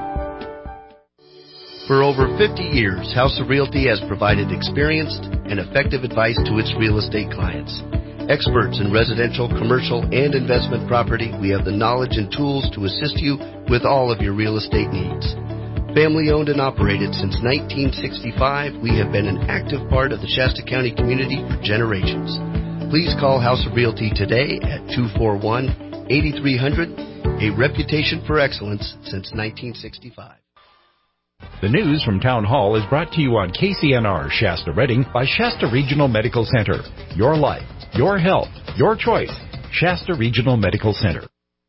Speaker 3: For over fifty years, House of Realty has provided experienced and effective advice to its real estate clients. Experts in residential, commercial, and investment property, we have the knowledge and tools to assist you with all of your real estate needs. Family owned and operated since nineteen sixty-five, we have been an active part of the Shasta County community for generations. Please call House of Realty today at two four one, eight three zero zero, a reputation for excellence since nineteen sixty-five.
Speaker 8: The news from Town Hall is brought to you on K C N R Shasta Reading by Shasta Regional Medical Center. Your life, your health, your choice. Shasta Regional Medical Center.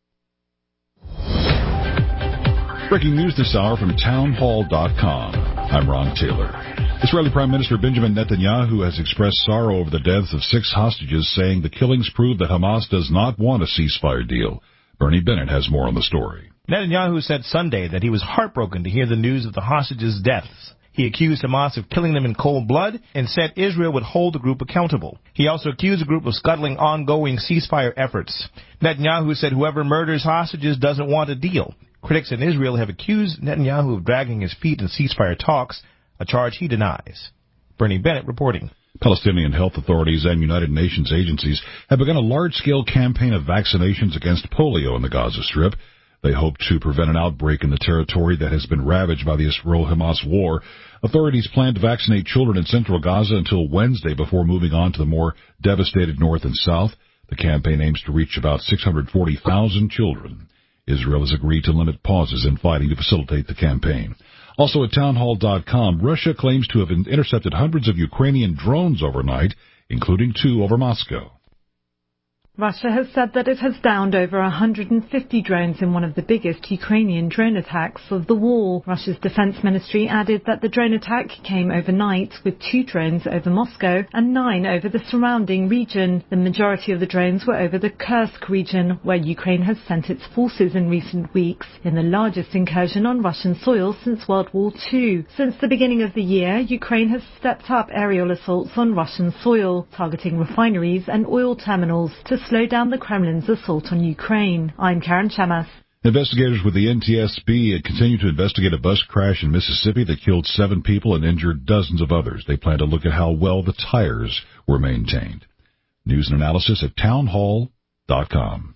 Speaker 15: Breaking news this hour from town hall dot com. I'm Ron Taylor. Israeli Prime Minister Benjamin Netanyahu has expressed sorrow over the deaths of six hostages, saying the killings prove that Hamas does not want a ceasefire deal. Bernie Bennett has more on the story.
Speaker 16: Netanyahu said Sunday that he was heartbroken to hear the news of the hostages' deaths. He accused Hamas of killing them in cold blood and said Israel would hold the group accountable. He also accused the group of scuttling ongoing ceasefire efforts. Netanyahu said whoever murders hostages doesn't want a deal. Critics in Israel have accused Netanyahu of dragging his feet in ceasefire talks, a charge he denies. Bernie Bennett reporting.
Speaker 15: Palestinian health authorities and United Nations agencies have begun a large-scale campaign of vaccinations against polio in the Gaza Strip. They hope to prevent an outbreak in the territory that has been ravaged by the Israel-Hamas war. Authorities plan to vaccinate children in central Gaza until Wednesday before moving on to the more devastated north and south. The campaign aims to reach about six hundred forty thousand children. Israel has agreed to limit pauses in fighting to facilitate the campaign. Also at town hall dot com, Russia claims to have intercepted hundreds of Ukrainian drones overnight, including two over Moscow.
Speaker 20: Russia has said that it has downed over one hundred fifty drones in one of the biggest Ukrainian drone attacks of the war. Russia's defense ministry added that the drone attack came overnight, with two drones over Moscow and nine over the surrounding region. The majority of the drones were over the Kursk region, where Ukraine has sent its forces in recent weeks, in the largest incursion on Russian soil since World War Two. Since the beginning of the year, Ukraine has stepped up aerial assaults on Russian soil, targeting refineries and oil terminals to slow down the Kremlin's assault on Ukraine. I'm Karen Chamas.
Speaker 15: Investigators with the N T S B continue to investigate a bus crash in Mississippi that killed seven people and injured dozens of others. They plan to look at how well the tires were maintained. News and analysis at town hall dot com.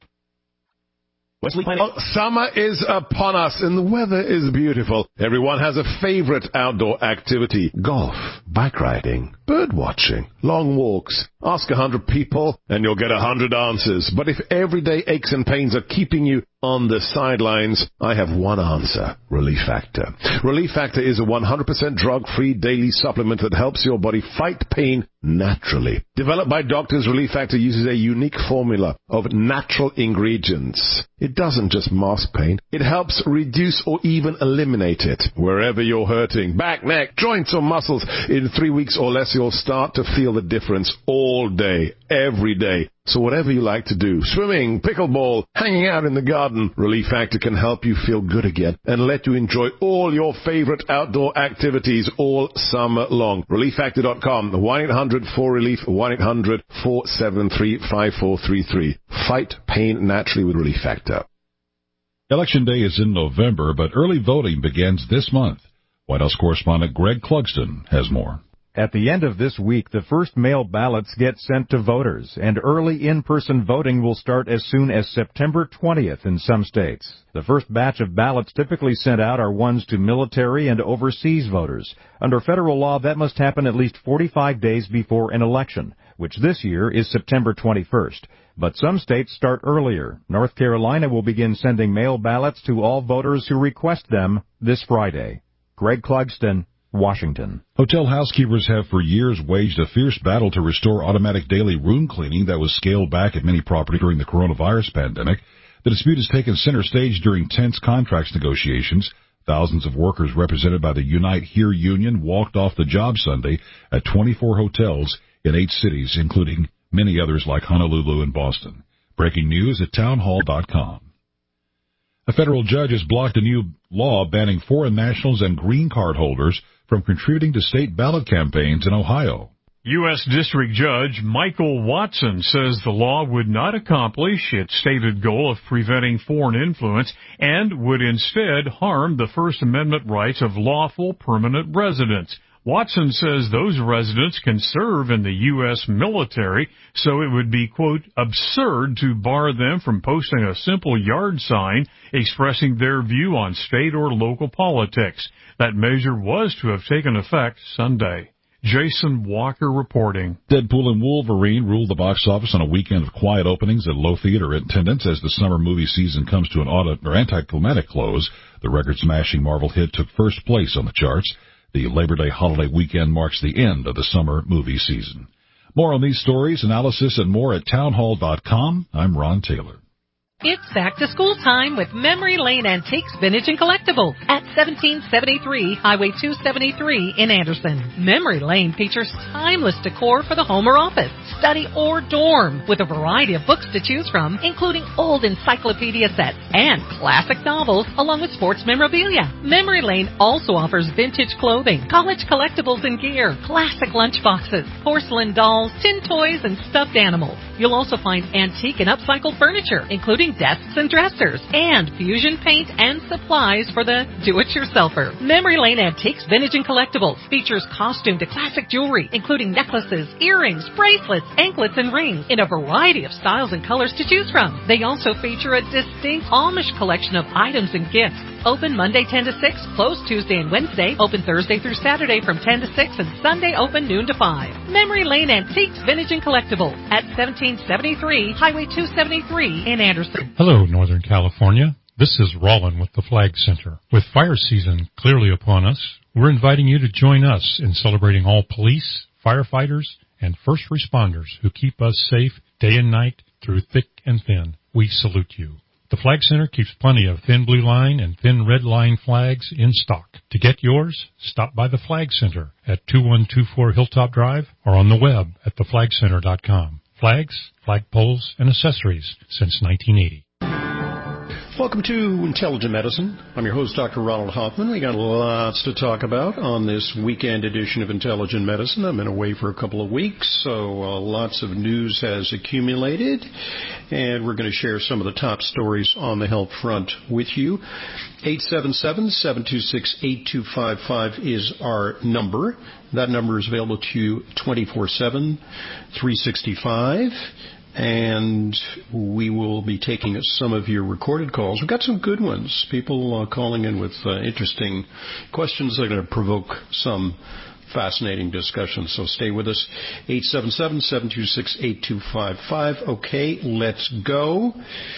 Speaker 21: Oh, summer is upon us and the weather is beautiful. Everyone has a favorite outdoor activity. Golf, bike riding, Bird watching, long walks. Ask a hundred people and you'll get a hundred answers. But if everyday aches and pains are keeping you on the sidelines, I have one answer. Relief Factor. Relief Factor is a one hundred percent drug-free daily supplement that helps your body fight pain naturally. Developed by doctors, Relief Factor uses a unique formula of natural ingredients. It doesn't just mask pain. It helps reduce or even eliminate it. Wherever you're hurting, back, neck, joints or muscles, in three weeks or less you'll start to feel the difference all day, every day. So whatever you like to do, swimming, pickleball, hanging out in the garden, Relief Factor can help you feel good again and let you enjoy all your favorite outdoor activities all summer long. relief factor dot com, one eight hundred four relief, one eight hundred four seven three five four three three. Fight pain naturally with Relief Factor.
Speaker 15: Election Day is in November, but early voting begins this month. White House correspondent Greg Clugston has more.
Speaker 1: At the end of this week, the first mail ballots get sent to voters, and early in-person voting will start as soon as September twentieth in some states. The first batch of ballots typically sent out are ones to military and overseas voters. Under federal law, that must happen at least forty-five days before an election, which this year is September twenty-first. But some states start earlier. North Carolina will begin sending mail ballots to all voters who request them this Friday. Greg Clugston, Washington.
Speaker 15: Hotel housekeepers have for years waged a fierce battle to restore automatic daily room cleaning that was scaled back at many properties during the coronavirus pandemic. The dispute has taken center stage during tense contracts negotiations. Thousands of workers represented by the Unite Here union walked off the job Sunday at twenty-four hotels in eight cities, including many others like Honolulu and Boston. Breaking news at townhall dot com. A federal judge has blocked a new law banning foreign nationals and green card holders from contributing to state ballot campaigns in Ohio.
Speaker 4: U S. District Judge Michael Watson says the law would not accomplish its stated goal of preventing foreign influence and would instead harm the First Amendment rights of lawful permanent residents. Watson says those residents can serve in the U S military, so it would be, quote, absurd to bar them from posting a simple yard sign expressing their view on state or local politics. That measure was to have taken effect Sunday. Jason Walker reporting.
Speaker 15: Deadpool and Wolverine ruled the box office on a weekend of quiet openings and low theater attendance as the summer movie season comes to an audit or anticlimactic close. The record-smashing Marvel hit took first place on the charts. The Labor Day holiday weekend marks the end of the summer movie season. More on these stories, analysis, and more at townhall dot com. I'm Ron Taylor.
Speaker 5: It's back to school time with Memory Lane Antiques, Vintage and Collectibles at seventeen seventy-three Highway two seventy-three in Anderson. Memory Lane features timeless decor for the home or office, study or dorm, with a variety of books to choose from, including old encyclopedia sets and classic novels, along with sports memorabilia. Memory Lane also offers vintage clothing, college collectibles and gear, classic lunchboxes, porcelain dolls, tin toys, and stuffed animals. You'll also find antique and upcycled furniture, including desks and dressers, and fusion paint and supplies for the do-it-yourselfer. Memory Lane Antiques, Vintage and Collectibles features costume to classic jewelry, including necklaces, earrings, bracelets, anklets, and rings in a variety of styles and colors to choose from. They also feature a distinct Amish collection of items and gifts. Open Monday ten to six, closed Tuesday and Wednesday, open Thursday through Saturday from ten to six, and Sunday open noon to five. Memory Lane Antiques, Vintage and Collectibles at seventeen seventy-three Highway two seventy-three in Anderson.
Speaker 7: Hello, Northern California. This is Rollin with the Flag Center. With fire season clearly upon us, we're inviting you to join us in celebrating all police, firefighters, and first responders who keep us safe day and night through thick and thin. We salute you. The Flag Center keeps plenty of thin blue line and thin red line flags in stock. To get yours, stop by the Flag Center at two one two four Hilltop Drive or on the web at the flag center dot com. Flags, flagpoles, and accessories since nineteen eighty.
Speaker 9: Welcome to Intelligent Medicine. I'm your host, Doctor Ronald Hoffman. We got lots to talk about on this weekend edition of Intelligent Medicine. I've been away for a couple of weeks, so uh, lots of news has accumulated, and we're going to share some of the top stories on the health front with you. eight seven seven, seven two six, eight two five five is our number. That number is available to you twenty-four seven, three sixty-five. And we will be taking some of your recorded calls. We've got some good ones. People uh, calling in with uh, interesting questions that are going to provoke some fascinating discussion, so stay with us. eight seven seven, seven two six, eight two five five. Okay, let's go.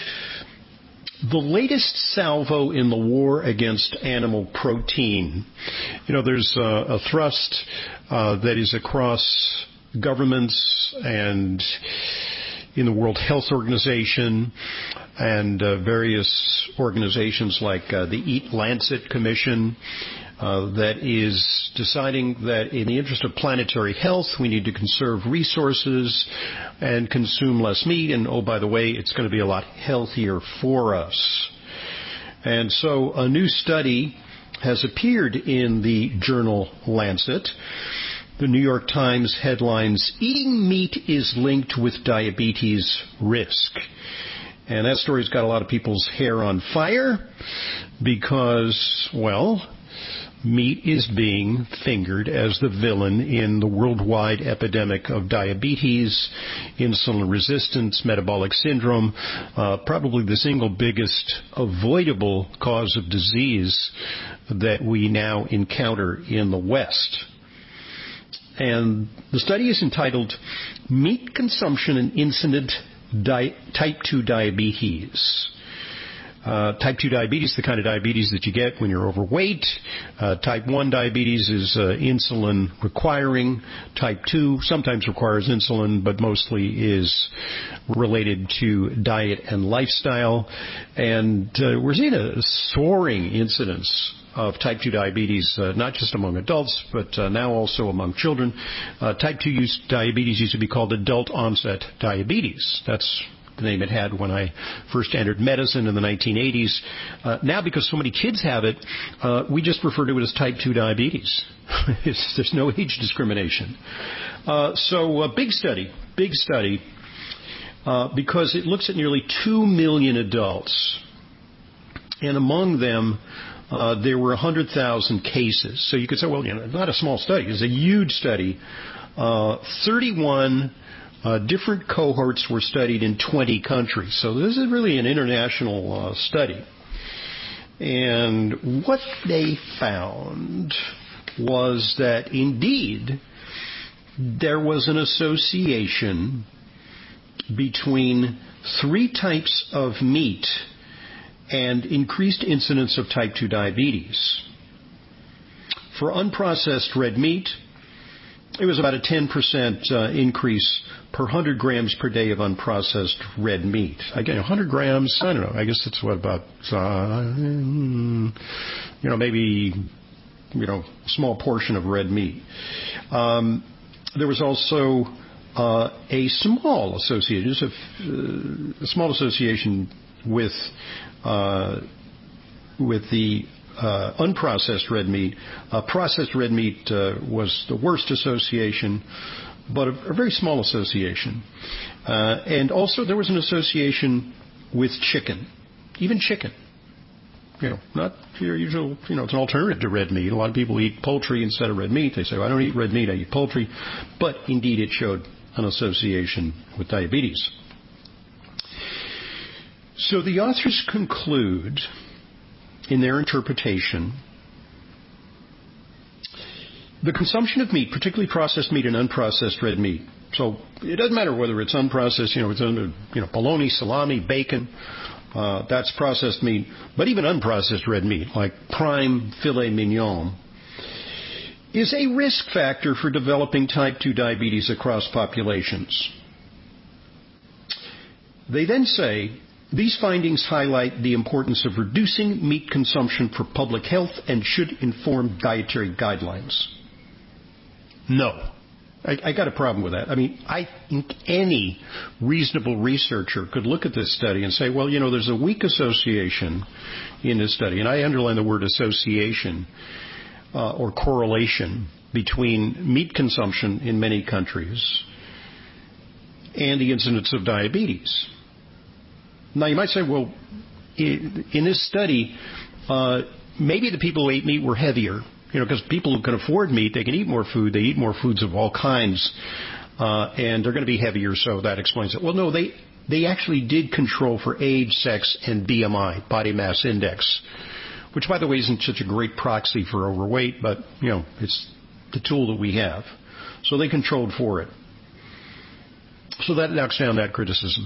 Speaker 9: The latest salvo in the war against animal protein. You know, there's a, a thrust uh, that is across governments and in the World Health Organization and uh, various organizations like uh, the Eat Lancet Commission uh, that is deciding that in the interest of planetary health, we need to conserve resources and consume less meat. And, oh, by the way, it's going to be a lot healthier for us. And so a new study has appeared in the journal Lancet. The New York Times headlines, "Eating meat is linked with diabetes risk." And that story's got a lot of people's hair on fire because, well, meat is being fingered as the villain in the worldwide epidemic of diabetes, insulin resistance, metabolic syndrome, uh, probably the single biggest avoidable cause of disease that we now encounter in the West. And the study is entitled Meat Consumption and Incident Di- Type two Diabetes. Uh, type two diabetes, the kind of diabetes that you get when you're overweight. Uh, type one diabetes is uh, insulin requiring. Type two sometimes requires insulin, but mostly is related to diet and lifestyle. And uh, we're seeing a soaring incidence of type two diabetes, uh, not just among adults, but uh, now also among children. Uh, type two use, diabetes used to be called adult onset diabetes. That's the name it had when I first entered medicine in the nineteen eighties. Uh, now, because so many kids have it, uh, we just refer to it as type two diabetes. There's no age discrimination. Uh, so a big study, big study, uh, because it looks at nearly two million adults. And among them, uh, there were one hundred thousand cases. So you could say, well, you know, not a small study. It's a huge study. Uh, thirty-one Uh, different cohorts were studied in twenty countries. So this is really an international uh, study. And what they found was that indeed there was an association between three types of meat and increased incidence of type two diabetes. For unprocessed red meat, it was about a ten percent uh, increase per one hundred grams per day of unprocessed red meat. Again, one hundred grams, I don't know, I guess it's what, about, uh, you know, maybe, you know, a small portion of red meat. Um, there was also uh, a small association, a, a small association with uh, with the Uh, unprocessed red meat. Uh, processed red meat uh, was the worst association, but a, a very small association. Uh, and also there was an association with chicken, even chicken. You know, not your usual, you know, it's an alternative to red meat. A lot of people eat poultry instead of red meat. They say, well, I don't eat red meat, I eat poultry. But indeed it showed an association with diabetes. So the authors conclude in their interpretation, the consumption of meat, particularly processed meat and unprocessed red meat. So it doesn't matter whether it's unprocessed, you know, it's under, you know, bologna, salami, bacon, uh, that's processed meat, but even unprocessed red meat, like prime filet mignon, is a risk factor for developing type two diabetes across populations. They then say, these findings highlight the importance of reducing meat consumption for public health and should inform dietary guidelines. No. I, I got a problem with that. I mean, I think any reasonable researcher could look at this study and say, well, you know, there's a weak association in this study, and I underline the word association uh, or correlation between meat consumption in many countries and the incidence of diabetes. Now, you might say, well, in this study, uh, maybe the people who ate meat were heavier, you know, because people who can afford meat, they can eat more food, they eat more foods of all kinds, uh, and they're going to be heavier, so that explains it. Well, no, they, they actually did control for age, sex, and B M I, body mass index, which, by the way, isn't such a great proxy for overweight, but, you know, it's the tool that we have. So they controlled for it. So that knocks down that criticism.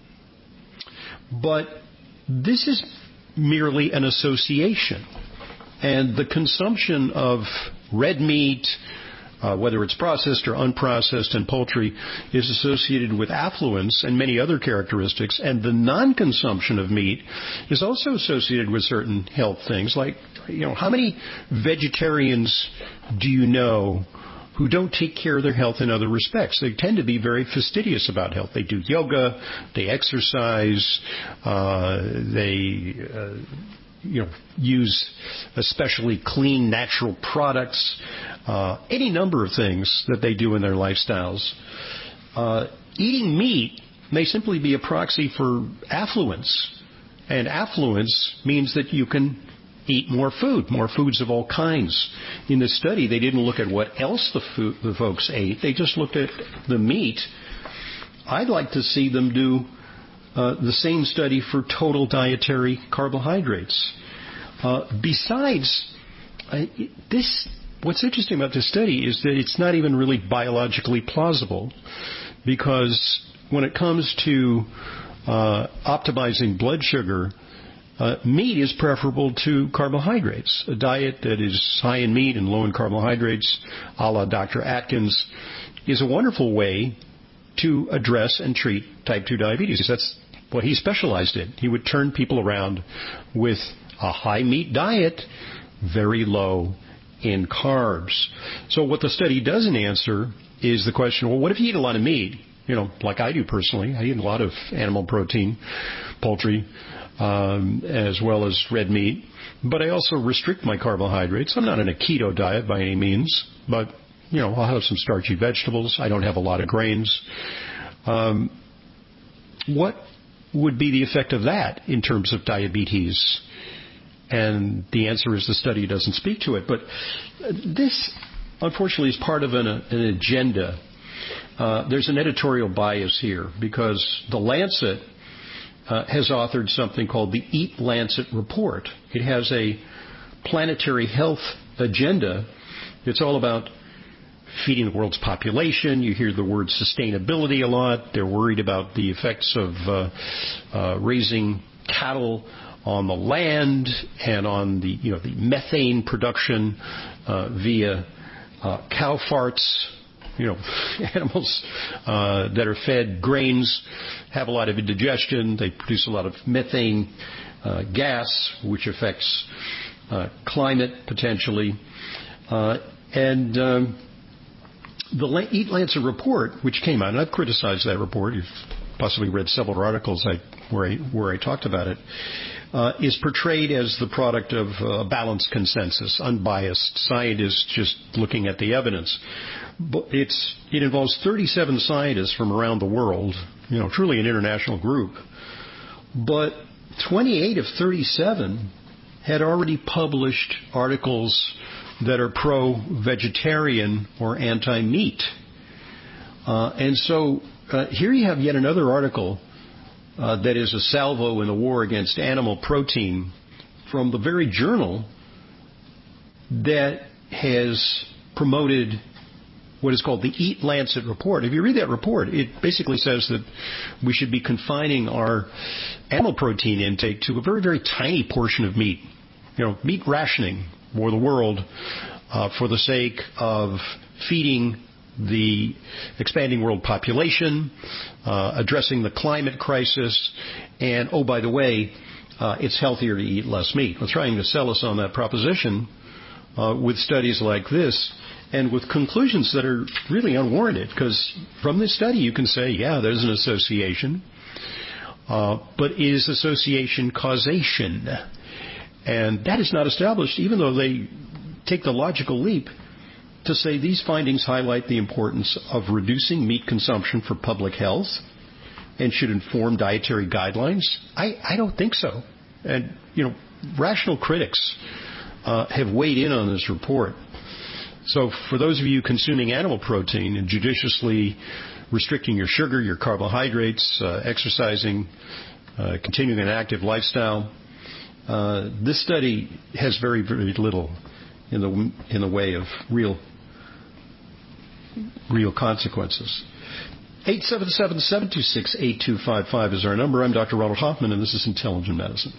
Speaker 9: But this is merely an association. And the consumption of red meat, uh, whether it's processed or unprocessed, and poultry, is associated with affluence and many other characteristics. And the non-consumption of meat is also associated with certain health things. Like, you know, how many vegetarians do you know who don't take care of their health in other respects? They tend to be very fastidious about health. They do yoga, they exercise, uh, they uh, you know, use especially clean, natural products, uh, any number of things that they do in their lifestyles. Uh, eating meat may simply be a proxy for affluence, and affluence means that you can eat more food, more foods of all kinds. In this study, they didn't look at what else the, food, the folks ate. They just looked at the meat. I'd like to see them do uh, the same study for total dietary carbohydrates. Uh, besides, uh, this, what's interesting about this study is that it's not even really biologically plausible, because when it comes to uh, optimizing blood sugar, Uh, meat is preferable to carbohydrates. A diet that is high in meat and low in carbohydrates, a la Doctor Atkins, is a wonderful way to address and treat type two diabetes. That's what he specialized in. He would turn people around with a high meat diet, very low in carbs. So what the study doesn't answer is the question, well, what if you eat a lot of meat? You know, like I do personally. I eat a lot of animal protein, poultry, Um, as well as red meat. But I also restrict my carbohydrates. I'm not in a keto diet by any means, but, you know, I'll have some starchy vegetables. I don't have a lot of grains. Um, what would be the effect of that in terms of diabetes? And the answer is the study doesn't speak to it. But this, unfortunately, is part of an, an agenda. Uh, there's an editorial bias here, because the Lancet Uh, has authored something called the Eat Lancet Report. It has a planetary health agenda. It's all about feeding the world's population. You hear the word sustainability a lot. They're worried about the effects of uh, uh, raising cattle on the land and on the, you know, the methane production uh, via uh, cow farts. You know, animals uh, that are fed grains have a lot of indigestion. They produce a lot of methane uh, gas, which affects uh, climate potentially. Uh, and um, the Eat Lancet report, which came out, and I've criticized that report. You've possibly read several articles I, where I, where I talked about it. Uh, is portrayed as the product of a balanced consensus, unbiased scientists just looking at the evidence. But it's, it involves thirty-seven scientists from around the world, you know, truly an international group. But twenty-eight of thirty-seven had already published articles that are pro-vegetarian or anti-meat. Uh, and so uh, here you have yet another article Uh, that is a salvo in the war against animal protein from the very journal that has promoted what is called the Eat Lancet Report. If you read that report, it basically says that we should be confining our animal protein intake to a very, very tiny portion of meat. You know, meat rationing for the world uh, for the sake of feeding the expanding world population, uh, addressing the climate crisis, and, oh, by the way, uh, it's healthier to eat less meat. We're trying to sell us on that proposition uh, with studies like this and with conclusions that are really unwarranted, because from this study you can say, yeah, there's an association, uh, but is association causation? And that is not established, even though they take the logical leap to say these findings highlight the importance of reducing meat consumption for public health and should inform dietary guidelines. I, I don't think so. And, you know, rational critics uh, have weighed in on this report. So for those of you consuming animal protein and judiciously restricting your sugar, your carbohydrates, uh, exercising, uh, continuing an active lifestyle, uh, this study has very, very little in the in the way of real real consequences. eight seven seven, seven two six, eight two five five is our number. I'm Doctor Ronald Hoffman, and this is Intelligent Medicine.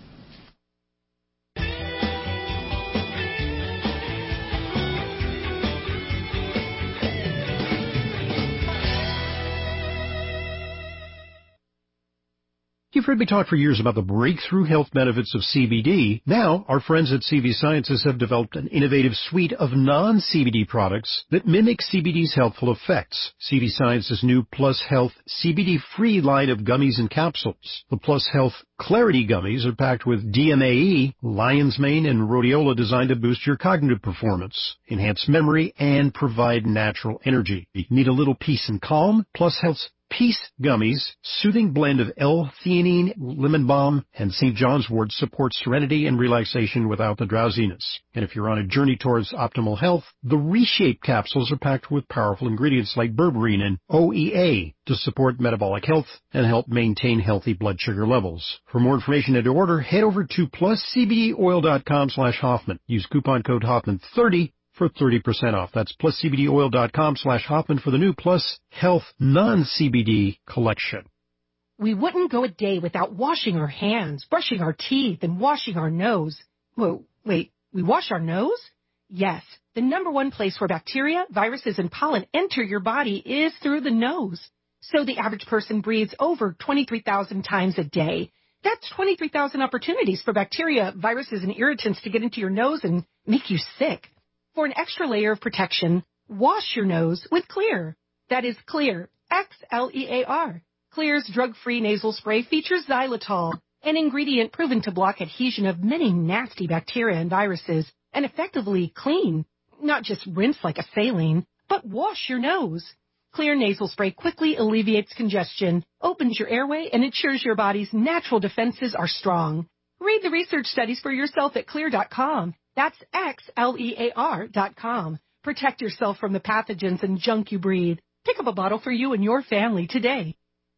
Speaker 9: You've heard me talk for years about the breakthrough health benefits of C B D. Now, our friends at C V Sciences have developed an innovative suite of non-C B D products that mimic C B D's healthful effects. C V Sciences' new Plus Health C B D-free line of gummies and capsules. The Plus Health Clarity gummies are packed with D M A E, lion's mane, and rhodiola designed to boost your cognitive performance, enhance memory, and provide natural energy. You need a little peace and calm? Plus Health's Peace Gummies, soothing blend of L-theanine, lemon balm, and Saint John's wort supports serenity and relaxation without the drowsiness. And if you're on a journey towards optimal health, the Reshape capsules are packed with powerful ingredients like berberine and O E A to support metabolic health and help maintain healthy blood sugar levels. For more information and to order, head over to plus c b d oil dot com slash Hoffman. Use coupon code Hoffman thirty for thirty percent off. That's plus c b d oil dot com slash Hoffman for the new Plus Health non-C B D collection.
Speaker 11: We wouldn't go a day without washing our hands, brushing our teeth, and washing our nose. Whoa, wait, we wash our nose? Yes, the number one place where bacteria, viruses, and pollen enter your body is through the nose. So the average person breathes over twenty-three thousand times a day. That's twenty-three thousand opportunities for bacteria, viruses, and irritants to get into your nose and make you sick. For an extra layer of protection, wash your nose with Xlear. That is Xlear, X L E A R. Xlear's drug-free nasal spray features xylitol, an ingredient proven to block adhesion of many nasty bacteria and viruses, and effectively clean. Not just rinse like a saline, but wash your nose. Xlear nasal spray quickly alleviates congestion, opens your airway, and ensures your body's natural defenses are strong. Read the research studies for yourself at Xlear dot com. That's X L E A R dot com. Protect yourself from the pathogens and junk you breathe. Pick up a bottle for you and your family today.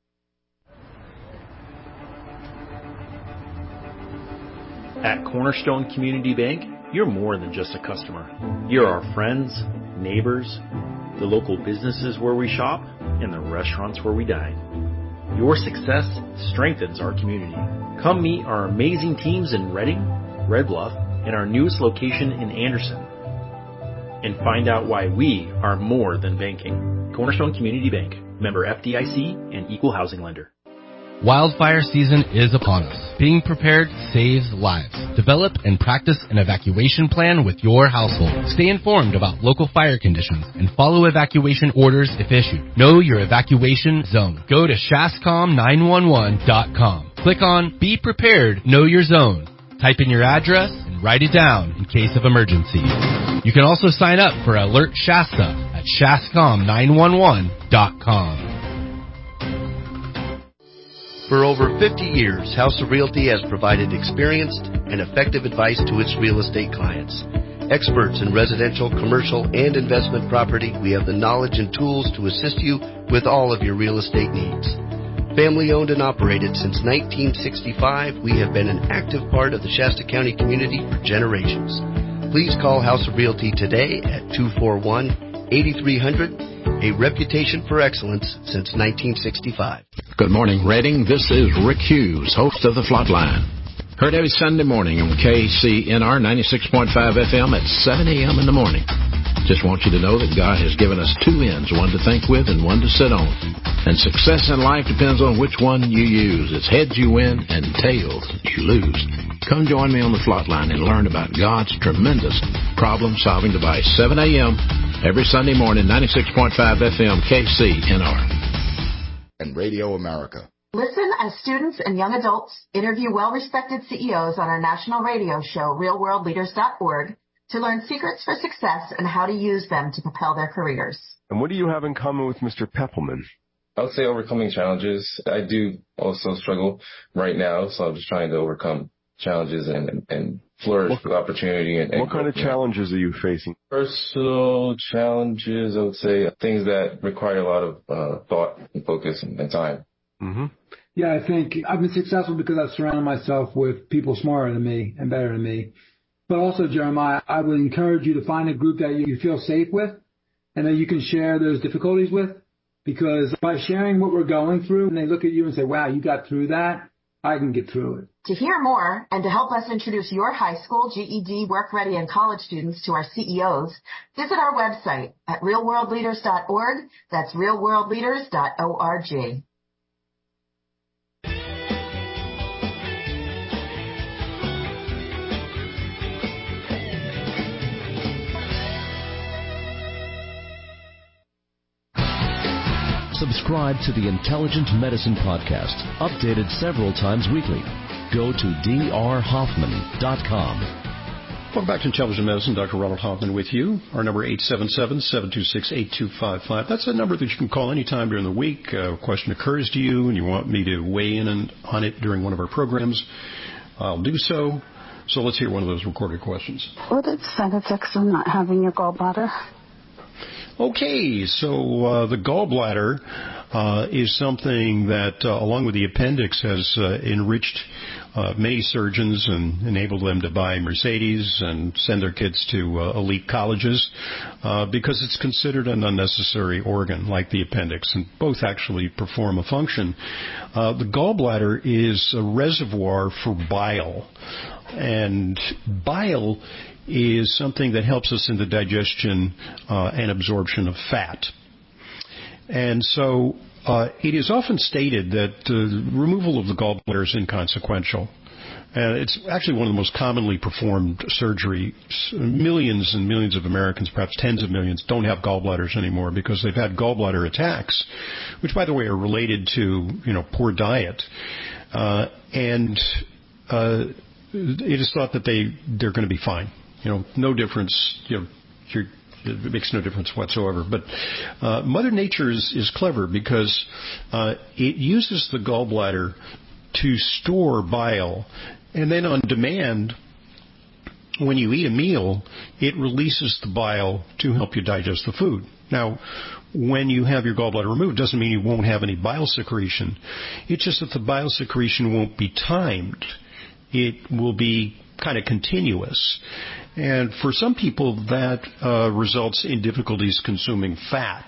Speaker 12: At Cornerstone Community Bank, you're more than just a customer. You're our friends, neighbors, the local businesses where we shop, and the restaurants where we dine. Your success strengthens our community. Come meet our amazing teams in Reading, Red Bluff, and our newest location in Anderson, and find out why we are more than banking. Cornerstone Community Bank, member F D I C and equal housing lender.
Speaker 2: Wildfire season is upon us. Being prepared saves lives. Develop and practice an evacuation plan with your household. Stay informed about local fire conditions and follow evacuation orders if issued. Know your evacuation zone. Go to shascom nine one one dot com. Click on Be Prepared, Know Your Zone. Type in your address and write it down in case of emergency. You can also sign up for Alert Shasta at shascom nine one one dot com.
Speaker 3: For over fifty years, House of Realty has provided experienced and effective advice to its real estate clients. Experts in residential, commercial, and investment property, we have the knowledge and tools to assist you with all of your real estate needs. Family owned and operated since nineteen sixty-five, we have been an active part of the Shasta County community for generations. Please call House of Realty today at two four one, eight three zero zero, a reputation for excellence since nineteen sixty-five.
Speaker 17: Good morning, Reading. This is Rick Hughes, host of The Flatline. Heard every Sunday morning on K C N R ninety-six point five F M at seven a.m. in the morning. Just want you to know that God has given us two ends, one to think with and one to sit on. And success in life depends on which one you use. It's heads you win and tails you lose. Come join me on The Flatline and learn about God's tremendous problem-solving device. seven a.m. every Sunday morning, ninety-six point five F M, K C N R.
Speaker 19: And Radio America.
Speaker 22: Listen as students and young adults interview well-respected C E Os on our national radio show, real world leaders dot org, to learn secrets for success and how to use them to propel their careers.
Speaker 23: And what do you have in common with Mister Peppelman?
Speaker 24: I would say overcoming challenges. I do also struggle right now, so I'm just trying to overcome challenges and, and flourish what, with opportunity. And, and
Speaker 23: what kind of challenges are you facing?
Speaker 24: Personal challenges, I would say, things that require a lot of uh, thought and focus and, and time.
Speaker 23: Mm-hmm.
Speaker 28: Yeah, I think I've been successful because I've surrounded myself with people smarter than me and better than me. But also, Jeremiah, I would encourage you to find a group that you feel safe with and that you can share those difficulties with. Because by sharing what we're going through, and they look at you and say, wow, you got through that, I can get through it.
Speaker 22: To hear more and to help us introduce your high school, G E D, work ready, and college students to our C E Os, visit our website at real world leaders dot org. That's real world leaders dot org.
Speaker 6: Subscribe to the Intelligent Medicine Podcast, updated several times weekly. Go to d r hoffman dot com.
Speaker 9: Welcome back to Intelligent Medicine. Doctor Ronald Hoffman with you. Our number eight seven seven, seven two six, eight two five five. That's a number that you can call anytime during the week. A question occurs to you and you want me to weigh in on it during one of our programs. I'll do so. So let's hear one of those recorded questions.
Speaker 10: What are the side effects of not having your gallbladder?
Speaker 9: Okay, so uh, the gallbladder uh, is something that, uh, along with the appendix, has uh, enriched uh, many surgeons and enabled them to buy Mercedes and send their kids to uh, elite colleges uh, because it's considered an unnecessary organ like the appendix, and both actually perform a function. Uh, the gallbladder is a reservoir for bile, and bile is something that helps us in the digestion uh, and absorption of fat. And so uh, it is often stated that uh, removal of the gallbladder is inconsequential. And it's actually one of the most commonly performed surgeries. Millions and millions of Americans, perhaps tens of millions, don't have gallbladders anymore because they've had gallbladder attacks, which, by the way, are related to, you know, poor diet. Uh, and uh, it is thought that they, they're going to be fine. You know, no difference, you know, you're, it makes no difference whatsoever. But uh, Mother Nature is, is clever because uh, it uses the gallbladder to store bile, and then on demand, when you eat a meal, it releases the bile to help you digest the food. Now, when you have your gallbladder removed, it doesn't mean you won't have any bile secretion. It's just that the bile secretion won't be timed. It will be kind of continuous. And for some people, that uh, results in difficulties consuming fat.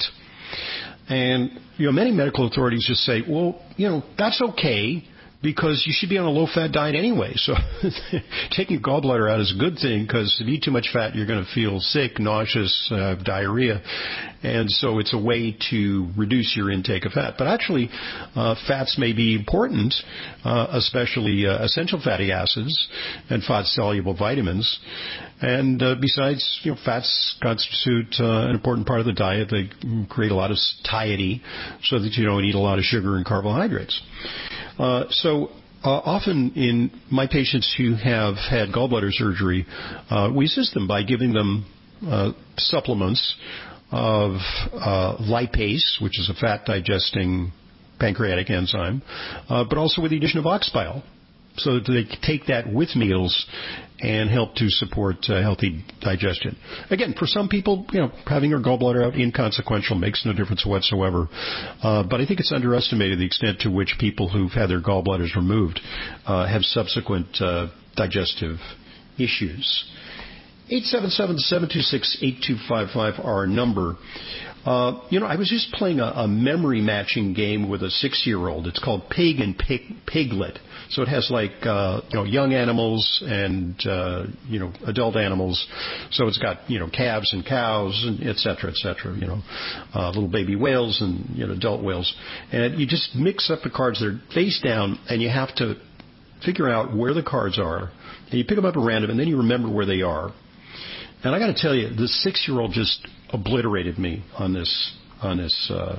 Speaker 9: And, you know, many medical authorities just say, well, you know, that's okay because you should be on a low-fat diet anyway. So taking gallbladder out is a good thing because if you eat too much fat, you're going to feel sick, nauseous, uh, diarrhea. And so it's a way to reduce your intake of fat. But actually, uh, fats may be important, uh, especially uh, essential fatty acids and fat-soluble vitamins. And uh, besides, you know, fats constitute uh, an important part of the diet. They create a lot of satiety so that you don't eat a lot of sugar and carbohydrates. Uh, so uh, often in my patients who have had gallbladder surgery, uh, we assist them by giving them uh, supplements of uh, lipase, which is a fat-digesting pancreatic enzyme, uh, but also with the addition of ox bile, so that they take that with meals and help to support uh, healthy digestion. Again, for some people, you know, having their gallbladder out inconsequential, makes no difference whatsoever. Uh, but I think it's underestimated the extent to which people who've had their gallbladders removed uh, have subsequent uh, digestive issues. eight seven seven, seven two six, eight two five five, our number. Uh, you know, I was just playing a, a memory matching game with a six-year-old. It's called Pig and Pig, Piglet. So it has like, uh, you know, young animals and, uh, you know, adult animals. So it's got, you know, calves and cows and et cetera, et cetera, you know, uh, little baby whales and, you know, adult whales. And you just mix up the cards. They're face down and you have to figure out where the cards are. And you pick them up at random and then you remember where they are. And I got to tell you, the six-year-old just obliterated me on this on this uh,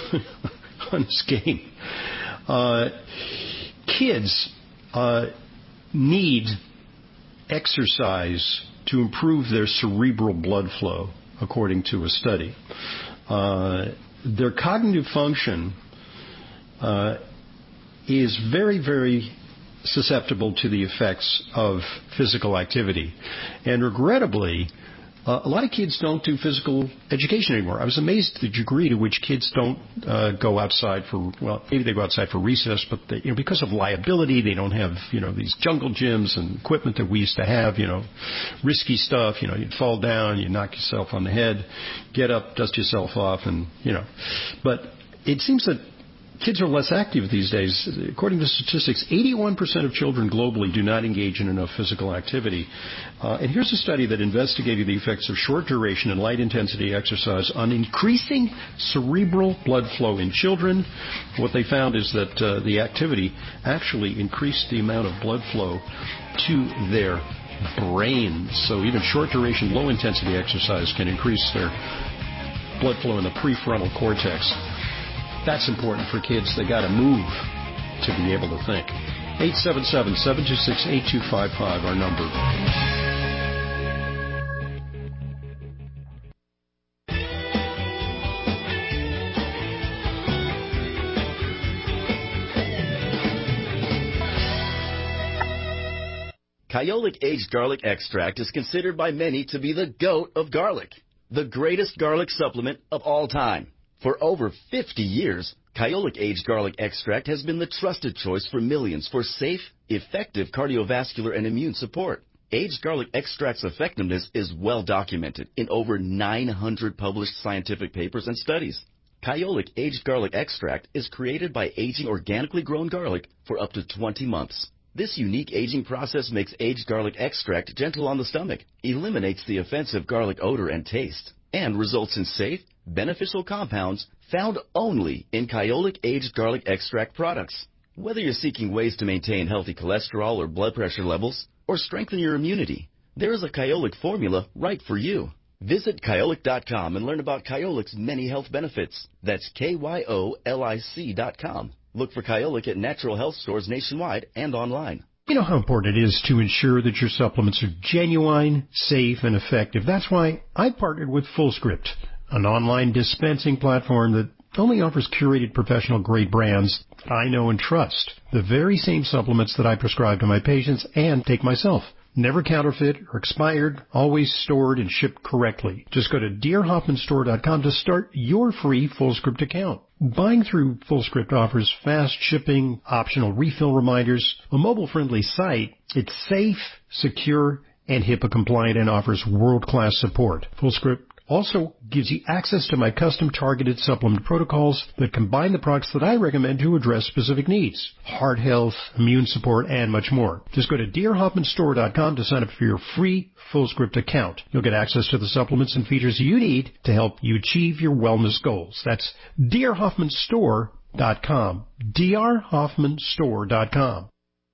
Speaker 9: on this game. Uh, kids uh, need exercise to improve their cerebral blood flow, according to a study. Uh, their cognitive function uh, is very, very susceptible to the effects of physical activity. And regrettably, Uh, a lot of kids don't do physical education anymore. I was amazed at the degree to which kids don't uh, go outside for, well, maybe they go outside for recess, but they, you know, because of liability, they don't have, you know, these jungle gyms and equipment that we used to have, you know, risky stuff. You know, you'd fall down, you knock yourself on the head, get up, dust yourself off, and, you know. But it seems that kids are less active these days. According to statistics, eighty-one percent of children globally do not engage in enough physical activity. Uh, and here's a study that investigated the effects of short duration and light intensity exercise on increasing cerebral blood flow in children. What they found is that uh, the activity actually increased the amount of blood flow to their brains. So even short duration, low intensity exercise can increase their blood flow in the prefrontal cortex. That's important for kids. They got to move to be able to think. eight seven seven, seven two six, eight two five five, our number.
Speaker 8: Kyolic Aged Garlic Extract is considered by many to be the GOAT of garlic, the greatest garlic supplement of all time. For over fifty years, Kyolic Aged Garlic Extract has been the trusted choice for millions for safe, effective cardiovascular and immune support. Aged Garlic Extract's effectiveness is well documented in over nine hundred published scientific papers and studies. Kyolic Aged Garlic Extract is created by aging organically grown garlic for up to twenty months. This unique aging process makes aged garlic extract gentle on the stomach, eliminates the offensive garlic odor and taste, and results in safe, beneficial compounds found only in Kyolic Aged Garlic Extract products. Whether you're seeking ways to maintain healthy cholesterol or blood pressure levels, or strengthen your immunity, there is a Kyolic formula right for you. Visit Kyolic dot com and learn about Kyolic's many health benefits. That's K Y O L I C dot com. Look for Kyolic at natural health stores nationwide and online.
Speaker 9: You know how important it is to ensure that your supplements are genuine, safe, and effective. That's why I partnered with FullScript, an online dispensing platform that only offers curated professional-grade brands I know and trust. The very same supplements that I prescribe to my patients and take myself. Never counterfeit or expired, always stored and shipped correctly. Just go to dear hoffman store dot com to start your free FullScript account. Buying through FullScript offers fast shipping, optional refill reminders, a mobile-friendly site. It's safe, secure, and HIPAA compliant and offers world-class support. FullScript also gives you access to my custom targeted supplement protocols that combine the products that I recommend to address specific needs. Heart health, immune support, and much more. Just go to dear hoffman store dot com to sign up for your free FullScript account. You'll get access to the supplements and features you need to help you achieve your wellness goals. That's dear hoffman store dot com. dear hoffman store dot com.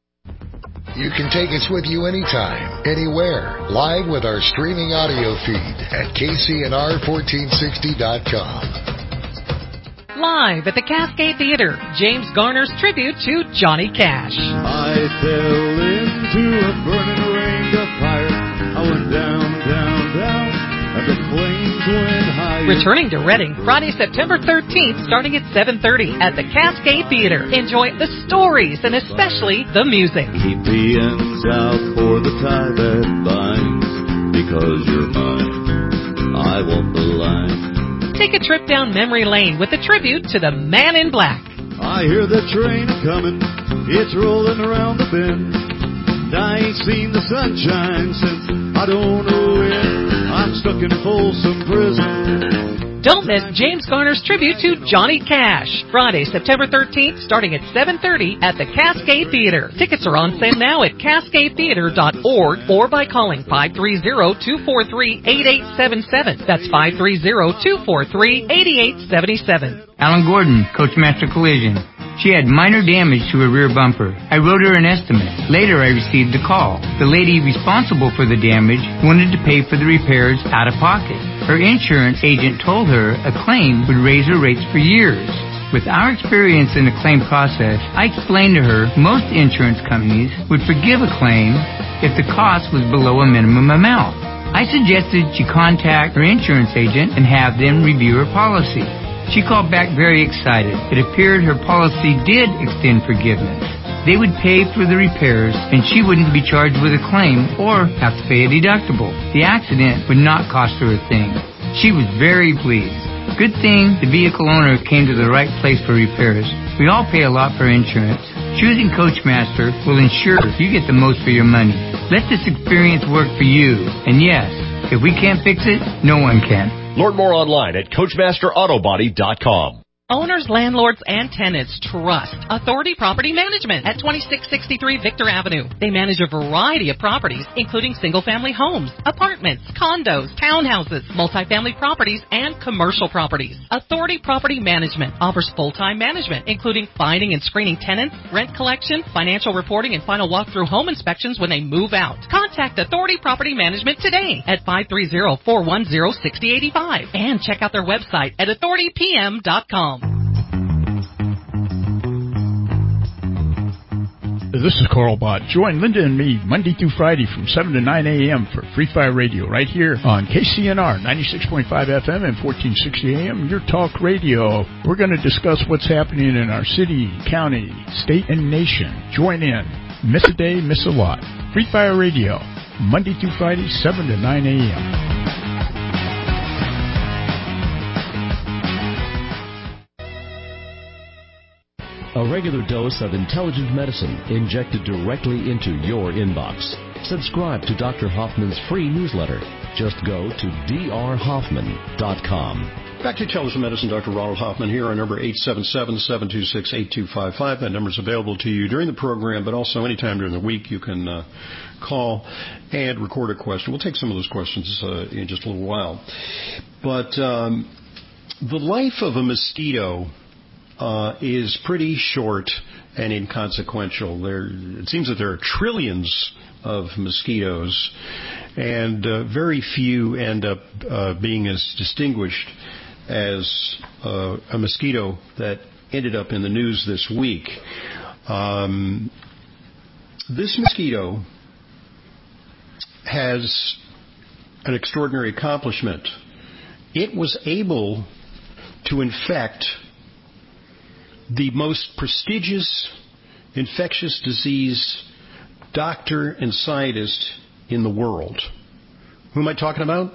Speaker 19: You can take us with you anytime, anywhere, live with our streaming audio feed at K C N R fourteen sixty dot com.
Speaker 5: Live at the Cascade Theater, James Garner's tribute to Johnny Cash.
Speaker 13: I fell into a burning range of fire. I went down, down, down, and the flames went higher.
Speaker 5: Returning to Reading, Friday, September thirteenth, starting at seven thirty at the Cascade Theater. Enjoy the stories and especially the music.
Speaker 13: Keep the ends out for the tie that binds, because you're mine, I won't the line.
Speaker 5: Take a trip down memory lane with a tribute to the Man in Black.
Speaker 13: I hear the train coming, it's rolling around the bend. I ain't seen the sunshine since I don't know when. I'm stuck in Folsom Prison.
Speaker 5: Don't miss James Garner's tribute to Johnny Cash. Friday, September thirteenth, starting at seven thirty at the Cascade Theater. Tickets are on sale now at cascade theater dot org or by calling five three zero, two four three, eight eight seven seven. That's five three zero, two four three, eight eight seven seven.
Speaker 14: Alan Gordon, Coachmaster Collision. She had minor damage to her rear bumper. I wrote her an estimate. Later, I received a call. The lady responsible for the damage wanted to pay for the repairs out of pocket. Her insurance agent told her a claim would raise her rates for years. With our experience in the claim process, I explained to her most insurance companies would forgive a claim if the cost was below a minimum amount. I suggested she contact her insurance agent and have them review her policy. She called back very excited. It appeared her policy did extend forgiveness. They would pay for the repairs, and she wouldn't be charged with a claim or have to pay a deductible. The accident would not cost her a thing. She was very pleased. Good thing the vehicle owner came to the right place for repairs. We all pay a lot for insurance. Choosing Coachmaster will ensure you get the most for your money. Let this experience work for you. And yes, if we can't fix it, no one can.
Speaker 1: Learn more online at Coachmaster Auto Body dot com.
Speaker 5: Owners, landlords, and tenants trust Authority Property Management at twenty-six sixty-three Victor Avenue. They manage a variety of properties, including single-family homes, apartments, condos, townhouses, multifamily properties, and commercial properties. Authority Property Management offers full-time management, including finding and screening tenants, rent collection, financial reporting, and final walkthrough home inspections when they move out. Contact Authority Property Management today at five three zero, four one zero, six zero eight five and check out their website at authority p m dot com.
Speaker 16: This is Carl Bott. Join Linda and me Monday through Friday from seven to nine a.m. for Free Fire Radio right here on K C N R ninety-six point five F M and fourteen sixty A M, your talk radio. We're going to discuss what's happening in our city, county, state, and nation. Join in. Miss a day, miss a lot. Free Fire Radio, Monday through Friday, seven to nine a.m.
Speaker 6: A regular dose of intelligent medicine injected directly into your inbox. Subscribe to Doctor Hoffman's free newsletter. Just go to d r hoffman dot com.
Speaker 9: Back to Intelligent Medicine, Doctor Ronald Hoffman here. Our number eight seven seven, seven two six, eight two five five. That number is available to you during the program, but also anytime during the week you can uh, call and record a question. We'll take some of those questions uh, in just a little while. But um, the life of a mosquito Uh, is pretty short and inconsequential. There, it seems that there are trillions of mosquitoes, and uh, very few end up uh, being as distinguished as uh, a mosquito that ended up in the news this week. Um, this mosquito has an extraordinary accomplishment. It was able to infect the most prestigious infectious disease doctor and scientist in the world. Who am I talking about?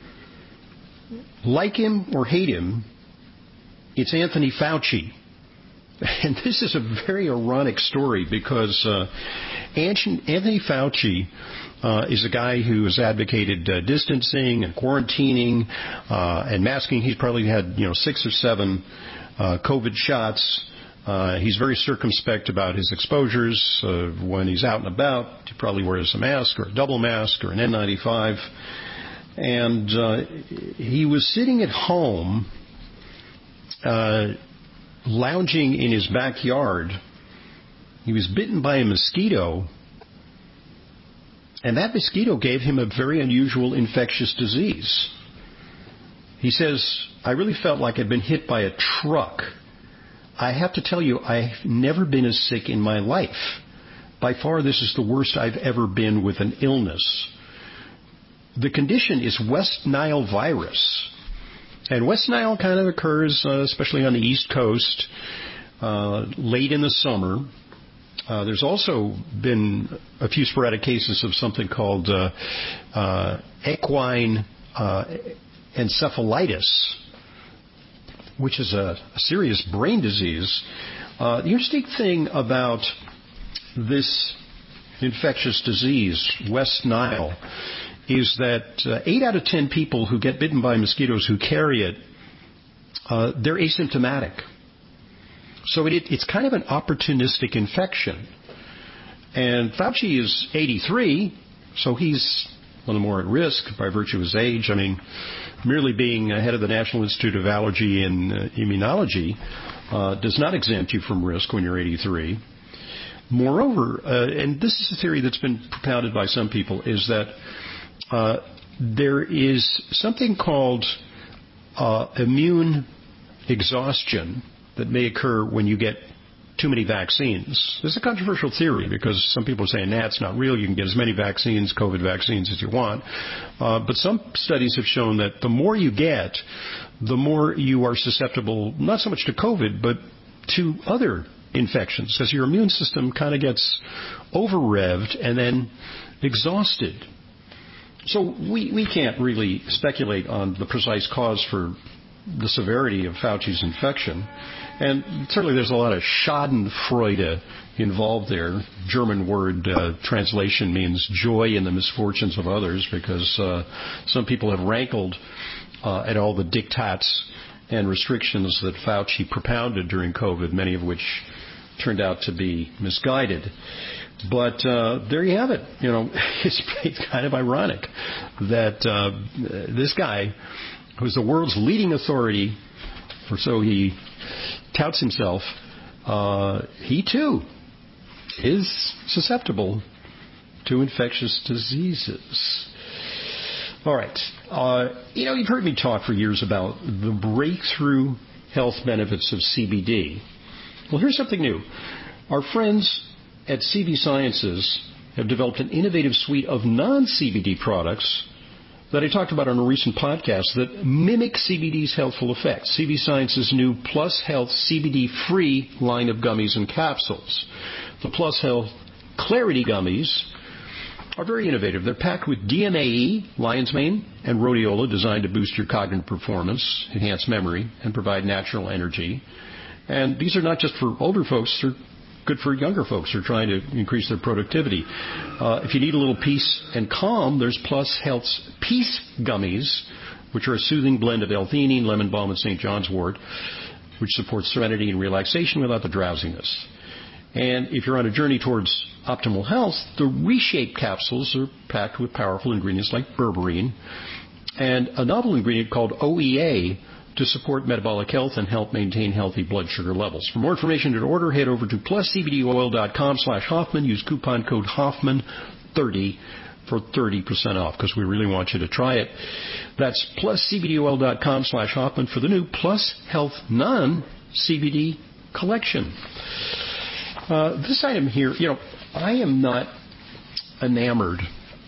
Speaker 9: Like him or hate him, it's Anthony Fauci. And this is a very ironic story because uh, Anthony Fauci uh, is a guy who has advocated uh, distancing and quarantining uh, and masking. He's probably had, you know, six or seven uh, COVID shots. Uh, he's very circumspect about his exposures. Uh, when he's out and about, he probably wears a mask or a double mask or an N ninety-five. And uh, he was sitting at home, uh, lounging in his backyard. He was bitten by a mosquito, and that mosquito gave him a very unusual infectious disease. He says, I really felt like I'd been hit by a truck. I have to tell you, I've never been as sick in my life. By far, this is the worst I've ever been with an illness. The condition is West Nile virus. And West Nile kind of occurs, uh, especially on the East Coast, uh, late in the summer. Uh, there's also been a few sporadic cases of something called uh, uh, equine uh, encephalitis, which is a, a serious brain disease. Uh, the interesting thing about this infectious disease, West Nile, is that uh, eight out of ten people who get bitten by mosquitoes who carry it, uh, they're asymptomatic. So it, it's kind of an opportunistic infection. And Fauci is eighty-three, so he's a little more at risk by virtue of his age. I mean, merely being head of the National Institute of Allergy and uh, Immunology uh, does not exempt you from risk when you're eighty-three. Moreover, uh, and this is a theory that's been propounded by some people, is that uh, there is something called uh, immune exhaustion that may occur when you get too many vaccines. This is a controversial theory because some people are saying, nah, it's not real. You can get as many vaccines, COVID vaccines, as you want. Uh, but some studies have shown that the more you get, the more you are susceptible, not so much to COVID, but to other infections because your immune system kind of gets over-revved and then exhausted. So we, we can't really speculate on the precise cause for the severity of Fauci's infection. And certainly there's a lot of schadenfreude involved there. German word uh, translation means joy in the misfortunes of others, because uh, some people have rankled uh, at all the diktats and restrictions that Fauci propounded during COVID, many of which turned out to be misguided. But uh, there you have it. You know, it's, it's kind of ironic that uh, this guy, who's the world's leading authority, or so he touts himself, uh, he too is susceptible to infectious diseases. All right. Uh, you know, you've heard me talk for years about the breakthrough health benefits of C B D. Well, here's something new. Our friends at C V Sciences have developed an innovative suite of non-C B D products that I talked about on a recent podcast that mimic C B D's healthful effects. C V Sciences' new Plus Health C B D-free line of gummies and capsules. The Plus Health Clarity gummies are very innovative. They're packed with D M A E, lion's mane, and rhodiola, designed to boost your cognitive performance, enhance memory, and provide natural energy. And these are not just for older folks. They're good for younger folks who are trying to increase their productivity. Uh, if you need a little peace and calm, there's Plus Health's Peace Gummies, which are a soothing blend of L-theanine, lemon balm, and Saint John's wort, which supports serenity and relaxation without the drowsiness. And if you're on a journey towards optimal health, the Reshape capsules are packed with powerful ingredients like berberine and a novel ingredient called O E A to support metabolic health and help maintain healthy blood sugar levels. For more information and order, head over to plus c b d oil dot com slash Hoffman. Use coupon code Hoffman thirty for thirty percent off, because we really want you to try it. That's plus c b d oil dot com slash Hoffman for the new Plus Health Non-C B D collection. Uh, this item here, you know, I am not enamored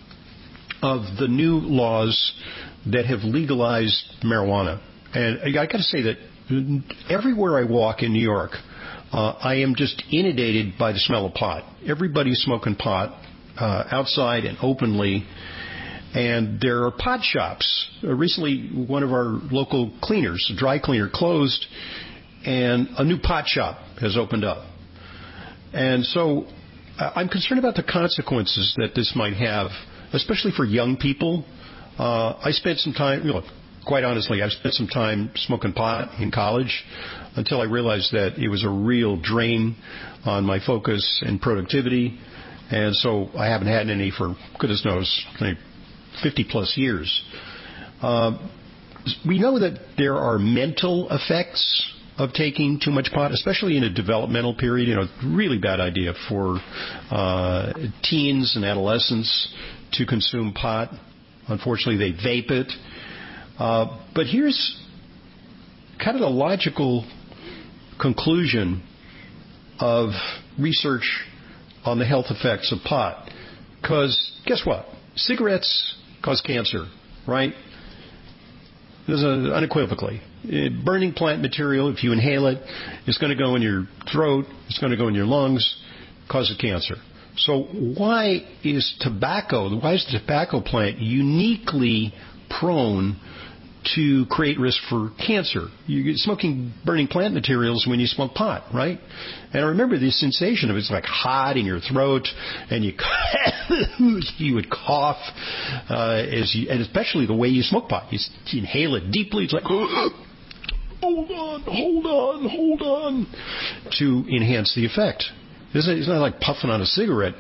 Speaker 9: of the new laws that have legalized marijuana. And I got to say that everywhere I walk in New York, uh, I am just inundated by the smell of pot. Everybody's smoking pot uh, outside and openly. And there are pot shops. Uh, recently, one of our local cleaners, a dry cleaner, closed, and a new pot shop has opened up. And so uh, I'm concerned about the consequences that this might have, especially for young people. Uh, I spent some time, you know, quite honestly, I spent some time smoking pot in college until I realized that it was a real drain on my focus and productivity. And so I haven't had any for, goodness knows, fifty plus years. Uh, we know that there are mental effects of taking too much pot, especially in a developmental period. You know, really bad idea for uh, teens and adolescents to consume pot. Unfortunately, they vape it. Uh, but here's kind of the logical conclusion of research on the health effects of pot. Because guess what? Cigarettes cause cancer, right? This is unequivocally. It, burning plant material, if you inhale it, it's going to go in your throat, it's going to go in your lungs, causes cancer. So why is tobacco, why is the tobacco plant uniquely prone to create risk for cancer? You're smoking burning plant materials when you smoke pot, right? And I remember the sensation of it's like hot in your throat, and you you would cough, uh, as you, and especially the way you smoke pot. You, you inhale it deeply. It's like, hold on, hold on, hold on, to enhance the effect. It's not like puffing on a cigarette.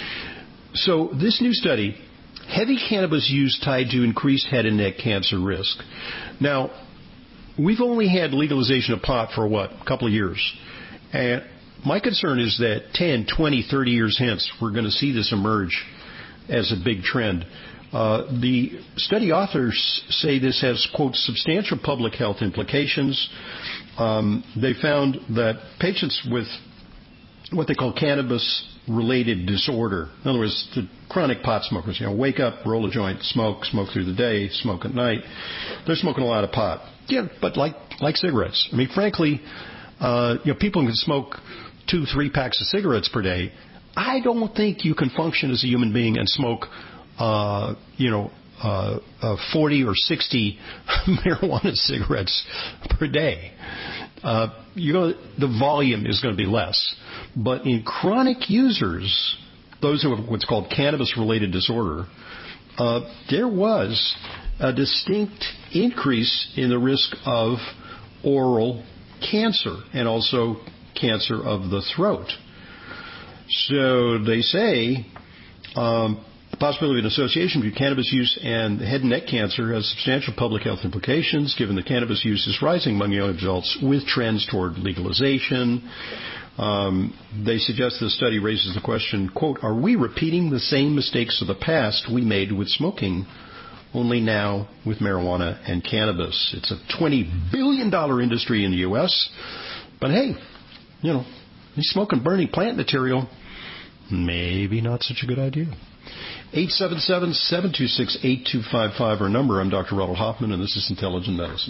Speaker 9: So this new study, heavy cannabis use tied to increased head and neck cancer risk. Now, we've only had legalization of pot for, what, a couple of years. And my concern is that ten, twenty, thirty years hence, we're going to see this emerge as a big trend. Uh, the study authors say this has, quote, substantial public health implications. Um, they found that patients with what they call cannabis-related disorder, in other words, the chronic pot smokers, you know, wake up, roll a joint, smoke, smoke through the day, smoke at night, they're smoking a lot of pot. Yeah, but like like cigarettes. I mean, frankly, uh, you know, people can smoke two, three packs of cigarettes per day, I don't think you can function as a human being and smoke, uh, you know, uh, uh, forty or sixty marijuana cigarettes per day. Uh, you know, the volume is going to be less. But in chronic users, those who have what's called cannabis-related disorder, uh, there was a distinct increase in the risk of oral cancer and also cancer of the throat. So they say um, the possibility of an association between cannabis use and head and neck cancer has substantial public health implications, given that cannabis use is rising among young adults with trends toward legalization. Um, they suggest this study raises the question, quote, are we repeating the same mistakes of the past we made with smoking, only now with marijuana and cannabis? It's a twenty billion dollars industry in the U S, but hey, you know, he's smoking burning plant material, maybe not such a good idea. eight seven seven, seven two six, eight two five five, our number. I'm Doctor Ronald Hoffman, and this is Intelligent Medicine.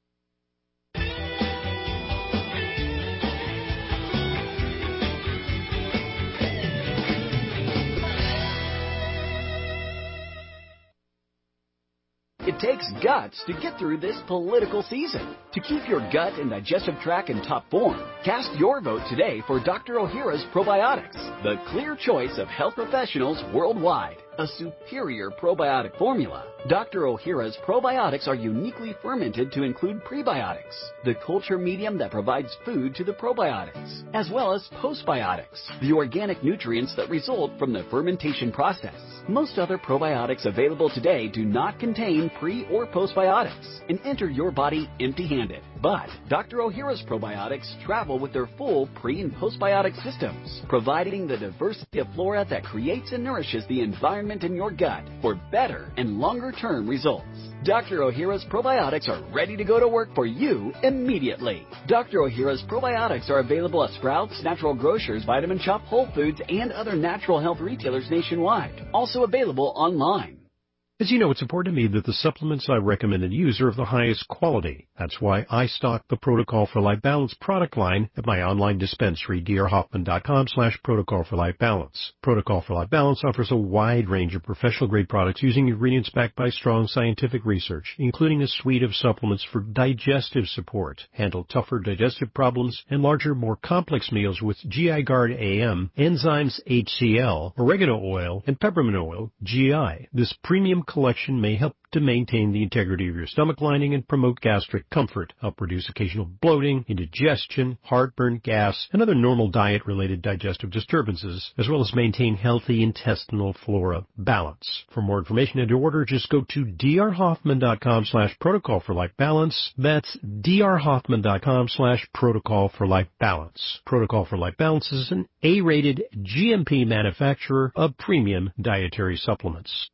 Speaker 4: It takes guts to get through this political season. To keep your gut and digestive tract in top form, cast your vote today for Doctor Ohhira's Probiotics, the clear choice of health professionals worldwide. A superior probiotic formula. Doctor Ohhira's probiotics are uniquely fermented to include prebiotics, the culture medium that provides food to the probiotics, as well as postbiotics, the organic nutrients that result from the fermentation process. Most other probiotics available today do not contain pre- or postbiotics and enter your body empty-handed. But Doctor Ohhira's probiotics travel with their full pre- and postbiotic systems, providing the diversity of flora that creates and nourishes the environment in your gut for better and longer-term results. Doctor Ohhira's probiotics are ready to go to work for you immediately. Doctor Ohhira's probiotics are available at Sprouts, Natural Grocers, Vitamin Shoppe, Whole Foods, and other natural health retailers nationwide. Also available online.
Speaker 9: As you know, it's important to me that the supplements I recommend and use are of the highest quality. That's why I stock the Protocol for Life Balance product line at my online dispensary, d r hoffman dot com slash protocol for life balance. Protocol for Life Balance offers a wide range of professional-grade products using ingredients backed by strong scientific research, including a suite of supplements for digestive support, handle tougher digestive problems, and larger, more complex meals with G I Guard A M, Enzymes H C L, oregano oil, and peppermint oil, G I. This premium collection may help to maintain the integrity of your stomach lining and promote gastric comfort, help reduce occasional bloating, indigestion, heartburn, gas, and other normal diet-related digestive disturbances, as well as maintain healthy intestinal flora balance. For more information and to order, just go to d r hoffman dot com slash protocol for life balance. That's d r hoffman dot com slash protocol for life balance. Protocol for Life Balance is an A-rated G M P manufacturer of premium dietary supplements.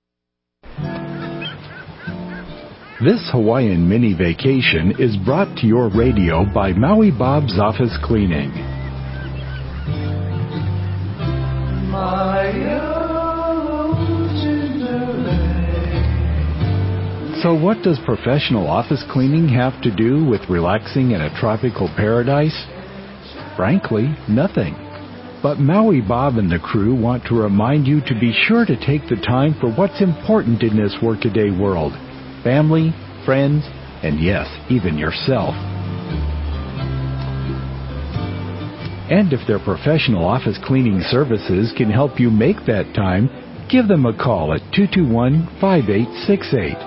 Speaker 15: This Hawaiian mini vacation is brought to your radio by Maui Bob's Office Cleaning. So what does professional office cleaning have to do with relaxing in a tropical paradise? Frankly, nothing. But Maui Bob and the crew want to remind you to be sure to take the time for what's important in this workaday world. Family, friends, and yes, even yourself. And if their professional office cleaning services can help you make that time, give them a call at two two one, five eight six eight.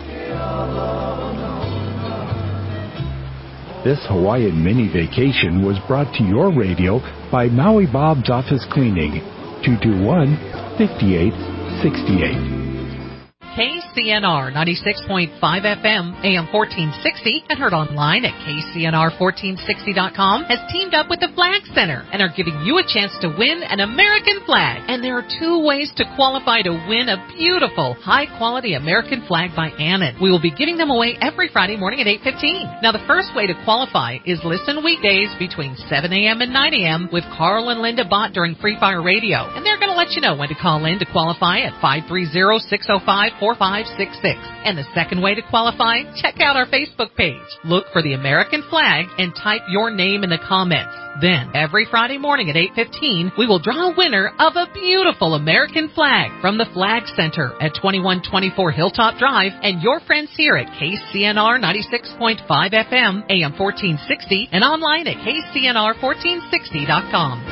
Speaker 15: This Hawaiian mini vacation was brought to your radio by Maui Bob's Office Cleaning, two two one, five eight six eight.
Speaker 5: K C N R ninety-six point five F M, A M fourteen sixty, and heard online at K C N R fourteen sixty dot com, has teamed up with the Flag Center and are giving you a chance to win an American flag. And there are two ways to qualify to win a beautiful, high-quality American flag by Annan. We will be giving them away every Friday morning at eight fifteen. Now, the first way to qualify is listen weekdays between seven a.m. and nine a.m. with Carl and Linda Bott during Free Fire Radio. And they're going to let you know when to call in to qualify at five three zero, six zero five, four five six six. And the second way to qualify, check out our Facebook page. Look for the American flag and type your name in the comments. Then, every Friday morning at eight fifteen, we will draw a winner of a beautiful American flag from the Flag Center at twenty-one twenty-four Hilltop Drive and your friends here at K C N R ninety-six point five F M, A M fourteen sixty, and online at K C N R fourteen sixty dot com.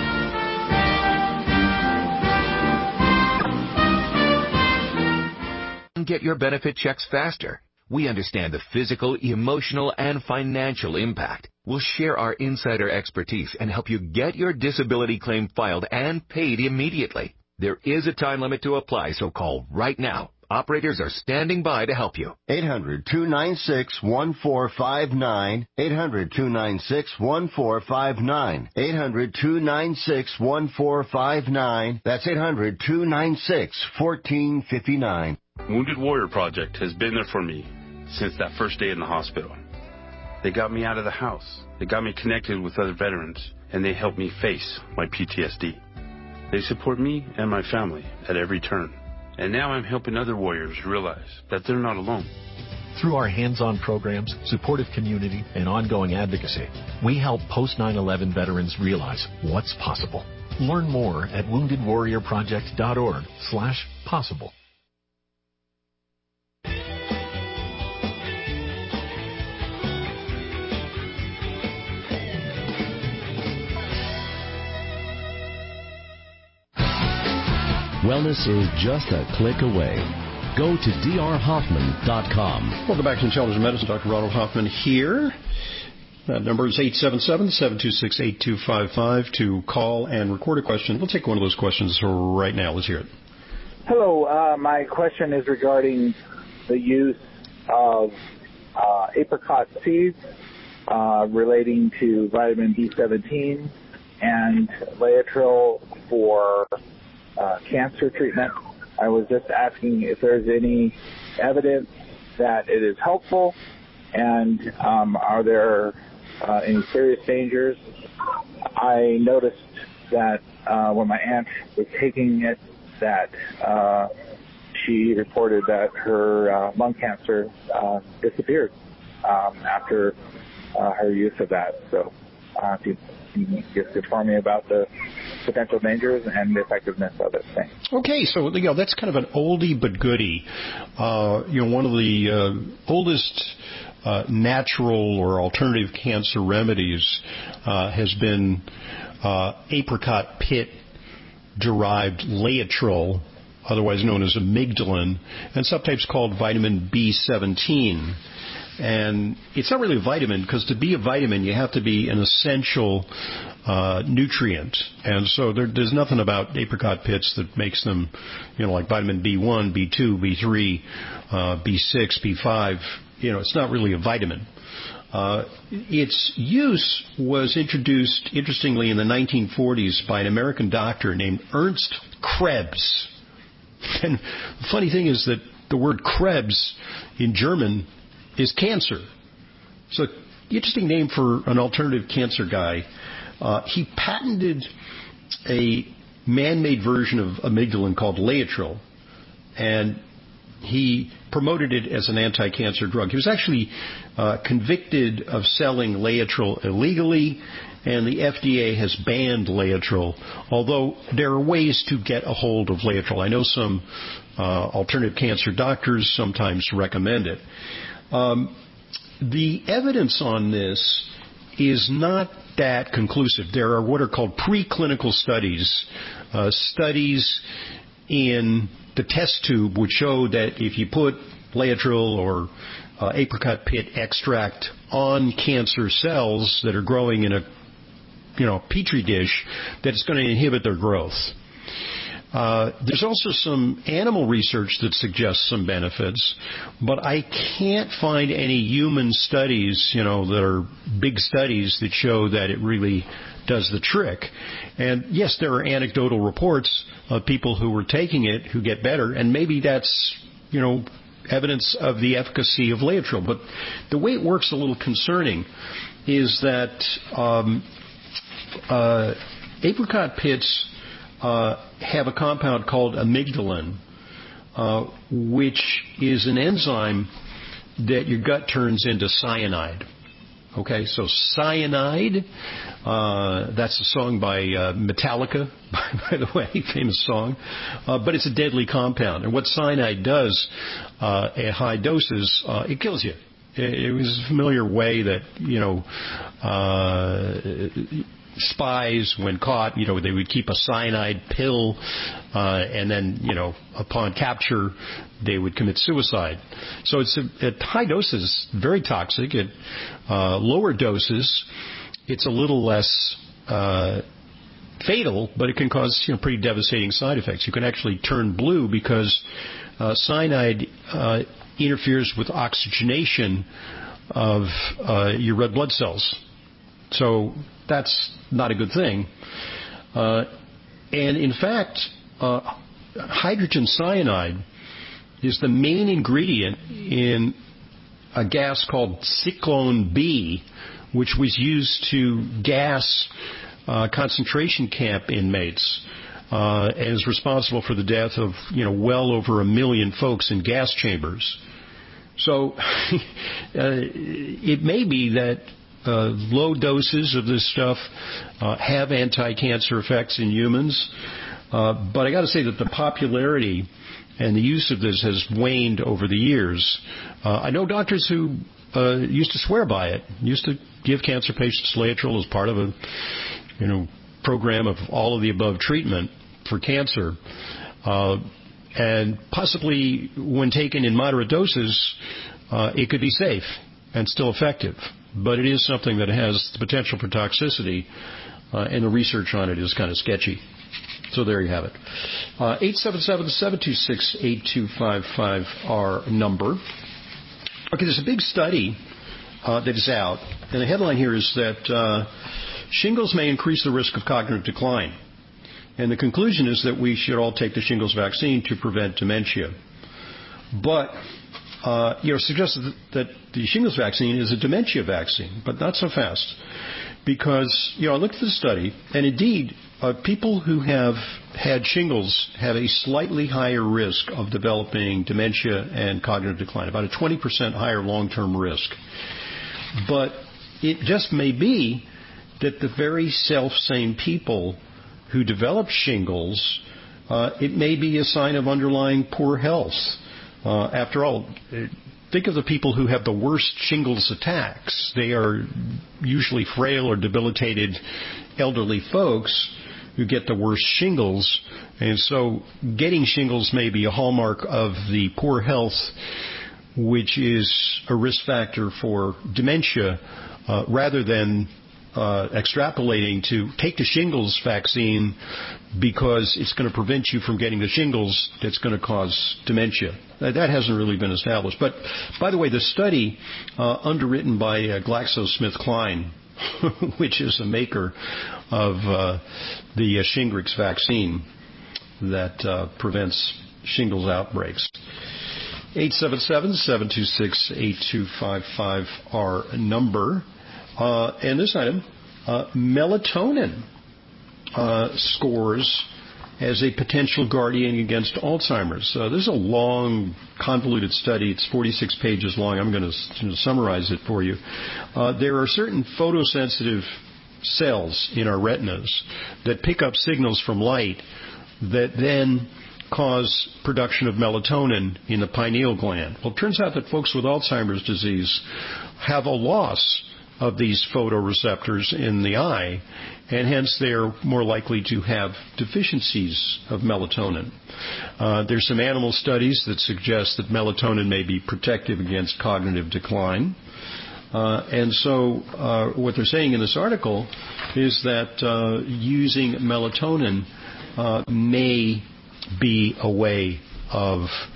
Speaker 7: Get your benefit checks faster. We understand the physical, emotional, and financial impact. We'll share our insider expertise and help you get your disability claim filed and paid immediately. There is a time limit to apply, so call right now. Operators are standing by to help you.
Speaker 11: eight hundred, two nine six, one four five nine. eight hundred, two nine six, one four five nine. eight hundred, two nine six, one four five nine. That's eight hundred, two nine six, one four five nine.
Speaker 18: Wounded Warrior Project has been there for me since that first day in the hospital. They got me out of the house. They got me connected with other veterans, and they helped me face my P T S D. They support me and my family at every turn. And now I'm helping other warriors realize that they're not alone.
Speaker 20: Through our hands-on programs, supportive community, and ongoing advocacy, we help post nine eleven veterans realize what's possible. Learn more at wounded warrior project dot org slash possible.
Speaker 6: Wellness is just a click away. Go to d r hoffman dot com.
Speaker 9: Welcome back to Intelligent Medicine. Doctor Ronald Hoffman here. That number is eight seven seven, seven two six, eight two five five to call and record a question. We'll take one of those questions right now. Let's hear it.
Speaker 21: Hello. Uh, my question is regarding the use of uh, apricot seeds uh, relating to vitamin B seventeen and Laetrile for Uh, cancer treatment. I was just asking if there's any evidence that it is helpful, and um, are there uh, any serious dangers? I noticed that uh, when my aunt was taking it, that uh, she reported that her uh, lung cancer uh, disappeared um, after uh, her use of that. So uh, if you You can just inform me about the potential dangers and the effectiveness of it. Thanks.
Speaker 9: Okay, so you know that's kind of an oldie but goodie. Uh, you know, one of the uh, oldest uh, natural or alternative cancer remedies uh, has been uh, apricot pit derived Laetrile, otherwise known as amygdalin, and sometimes called vitamin B seventeen. And it's not really a vitamin, because to be a vitamin, you have to be an essential uh, nutrient. And so there, there's nothing about apricot pits that makes them, you know, like vitamin B one, B two, B three, uh, B six, B five. You know, it's not really a vitamin. Uh, its use was introduced, interestingly, in the nineteen forties by an American doctor named Ernst Krebs. And the funny thing is that the word Krebs in German is cancer. So, interesting name for an alternative cancer guy. Uh, he patented a man-made version of amygdalin called Laetrile, and he promoted it as an anti-cancer drug. He was actually uh, convicted of selling Laetrile illegally, and the F D A has banned Laetrile, although there are ways to get a hold of Laetrile. I know some uh, alternative cancer doctors sometimes recommend it. Um, the evidence on this is not that conclusive. There are what are called preclinical studies, uh, studies in the test tube which show that if you put Laetrile or uh, apricot pit extract on cancer cells that are growing in a you know petri dish, that it's going to inhibit their growth. Uh, there's also some animal research that suggests some benefits, but I can't find any human studies, you know, that are big studies that show that it really does the trick. And yes, there are anecdotal reports of people who were taking it who get better, and maybe that's, you know, evidence of the efficacy of Laetrile. But the way it works a little concerning is that um, uh, apricot pits Uh, have a compound called amygdalin, uh, which is an enzyme that your gut turns into cyanide. Okay, so cyanide, uh, that's a song by uh, Metallica, by the way, famous song, uh, but it's a deadly compound. And what cyanide does uh, at high doses, uh, it kills you. It, it was a familiar way that, you know, uh, spies, when caught, you know, they would keep a cyanide pill, uh, and then, you know, upon capture, they would commit suicide. So it's a, at high doses, very toxic. At uh, lower doses, it's a little less uh, fatal, but it can cause, you know, pretty devastating side effects. You can actually turn blue because uh, cyanide uh, interferes with oxygenation of uh, your red blood cells. So that's not a good thing. Uh, and in fact, uh, hydrogen cyanide is the main ingredient in a gas called Cyclone B, which was used to gas uh, concentration camp inmates, uh, and is responsible for the death of, you know, well over a million folks in gas chambers. So uh, it may be that Uh, low doses of this stuff uh, have anti-cancer effects in humans, uh, but I got to say that the popularity and the use of this has waned over the years. Uh, I know doctors who uh, used to swear by it, used to give cancer patients Laetrile as part of a, you know, program of all of the above treatment for cancer, uh, and possibly when taken in moderate doses, uh, it could be safe and still effective. But it is something that has the potential for toxicity, uh, and the research on it is kind of sketchy. So there you have it. Uh, eight seven seven, seven two six, eight two five five, our number. Okay, there's a big study uh, that is out, and the headline here is that uh, shingles may increase the risk of cognitive decline. And the conclusion is that we should all take the shingles vaccine to prevent dementia. But Uh, you know, suggested that, that the shingles vaccine is a dementia vaccine, but not so fast. Because, you know, I looked at the study, and indeed, uh, people who have had shingles have a slightly higher risk of developing dementia and cognitive decline, about a twenty percent higher long-term risk. But it just may be that the very self-same people who develop shingles, uh, it may be a sign of underlying poor health. Uh, after all, think of the people who have the worst shingles attacks. They are usually frail or debilitated elderly folks who get the worst shingles. And so getting shingles may be a hallmark of the poor health, which is a risk factor for dementia, uh, rather than uh, extrapolating to take the shingles vaccine because it's going to prevent you from getting the shingles that's going to cause dementia. That hasn't really been established. But, by the way, the study uh, underwritten by uh, GlaxoSmithKline, which is a maker of uh, the uh, Shingrix vaccine that uh, prevents shingles outbreaks. eight seven seven, seven two six, eight two five five, our number. Uh, and this item, uh, melatonin uh, scores as a potential guardian against Alzheimer's. Uh, this is a long, convoluted study. It's forty-six pages long. I'm going to summarize it for you. Uh, there are certain photosensitive cells in our retinas that pick up signals from light that then cause production of melatonin in the pineal gland. Well, it turns out that folks with Alzheimer's disease have a loss of these photoreceptors in the eye, and hence they're more likely to have deficiencies of melatonin. Uh, there's some animal studies that suggest that melatonin may be protective against cognitive decline. Uh, and so uh, what they're saying in this article is that uh, using melatonin uh, may be a way of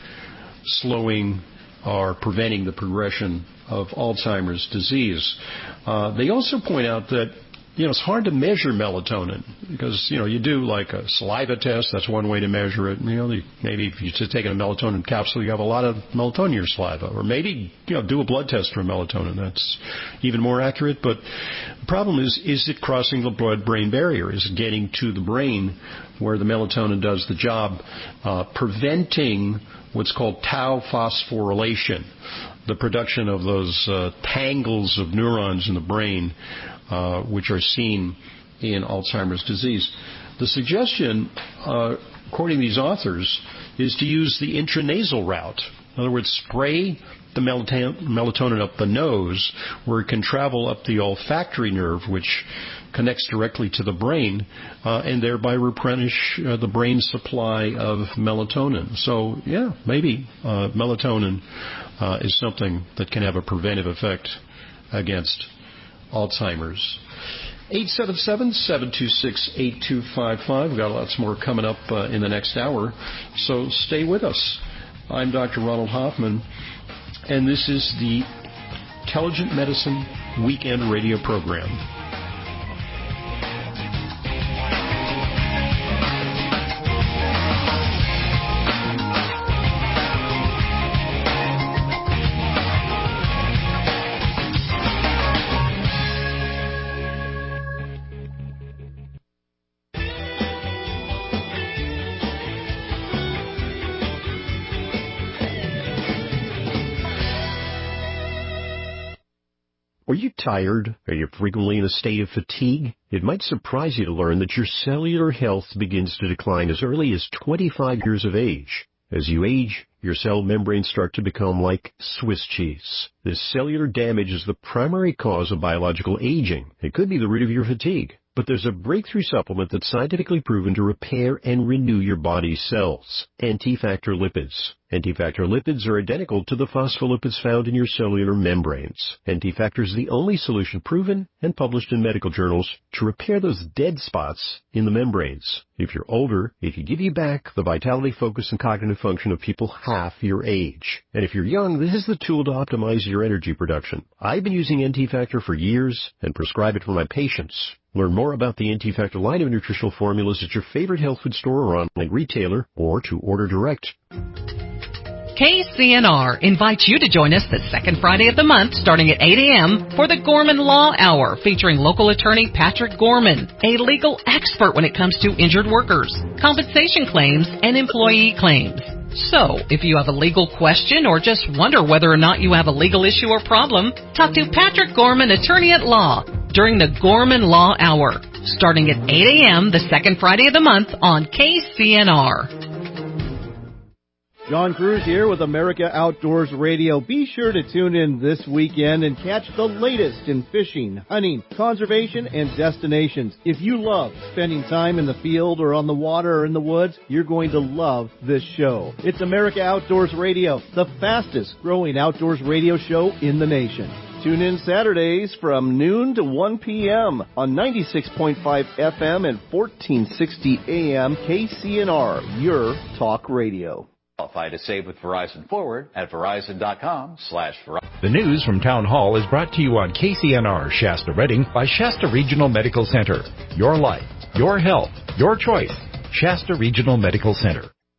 Speaker 9: slowing or preventing the progression of Alzheimer's disease. Uh, they also point out that, you know, it's hard to measure melatonin because, you know, you do like a saliva test. That's one way to measure it. You know, maybe if you just take a melatonin capsule, you have a lot of melatonin in your saliva. Or maybe, you know, do a blood test for melatonin. That's even more accurate. But the problem is, is it crossing the blood-brain barrier? Is it getting to the brain where the melatonin does the job, uh, preventing what's called tau phosphorylation, the production of those uh, tangles of neurons in the brain, uh, which are seen in Alzheimer's disease. The suggestion, uh, according to these authors, is to use the intranasal route. In other words, spray the melatonin up the nose, where it can travel up the olfactory nerve, which connects directly to the brain, uh, and thereby replenish uh, the brain's supply of melatonin. So, yeah, maybe uh, melatonin uh, is something that can have a preventive effect against Alzheimer's. eight seven seven, seven two six, eight two five five. We've got lots more coming up uh, in the next hour, so stay with us. I'm Doctor Ronald Hoffman, and this is the Intelligent Medicine Weekend Radio Program.
Speaker 2: Are you tired? Are you frequently in a state of fatigue? It might surprise you to learn that your cellular health begins to decline as early as twenty-five years of age. As you age, your cell membranes start to become like Swiss cheese. This cellular damage is the primary cause of biological aging. It could be the root of your fatigue. But there's a breakthrough supplement that's scientifically proven to repair and renew your body's cells. Anti-factor lipids. Anti-factor lipids are identical to the phospholipids found in your cellular membranes. Anti-factor is the only solution proven and published in medical journals to repair those dead spots in the membranes. If you're older, it can give you back the vitality, focus, and cognitive function of people half your age. And if you're young, this is the tool to optimize your energy production. I've been using Anti-factor for years and prescribe it for my patients. Learn more about the Anti-factor line of nutritional formulas at your favorite health food store or online retailer, or to order direct.
Speaker 5: K C N R invites you to join us the second Friday of the month starting at eight a.m. for the Gorman Law Hour, featuring local attorney Patrick Gorman, a legal expert when it comes to injured workers, compensation claims, and employee claims. So, if you have a legal question or just wonder whether or not you have a legal issue or problem, talk to Patrick Gorman, attorney at law, during the Gorman Law Hour, starting at eight a.m. the second Friday of the month on K C N R.
Speaker 3: John Cruz here with America Outdoors Radio. Be sure to tune in this weekend and catch the latest in fishing, hunting, conservation, and destinations. If you love spending time in the field or on the water or in the woods, you're going to love this show. It's America Outdoors Radio, the fastest growing outdoors radio show in the nation. Tune in Saturdays from noon to one p.m. on ninety-six point five F M and fourteen sixty A M K C N R, your talk radio.
Speaker 12: Qualify to save with Verizon Forward at Verizon.com slash Verizon.
Speaker 17: The news from Town Hall is brought to you on K C N R Shasta Redding by Shasta Regional Medical Center. Your life, your health, your choice. Shasta Regional Medical Center.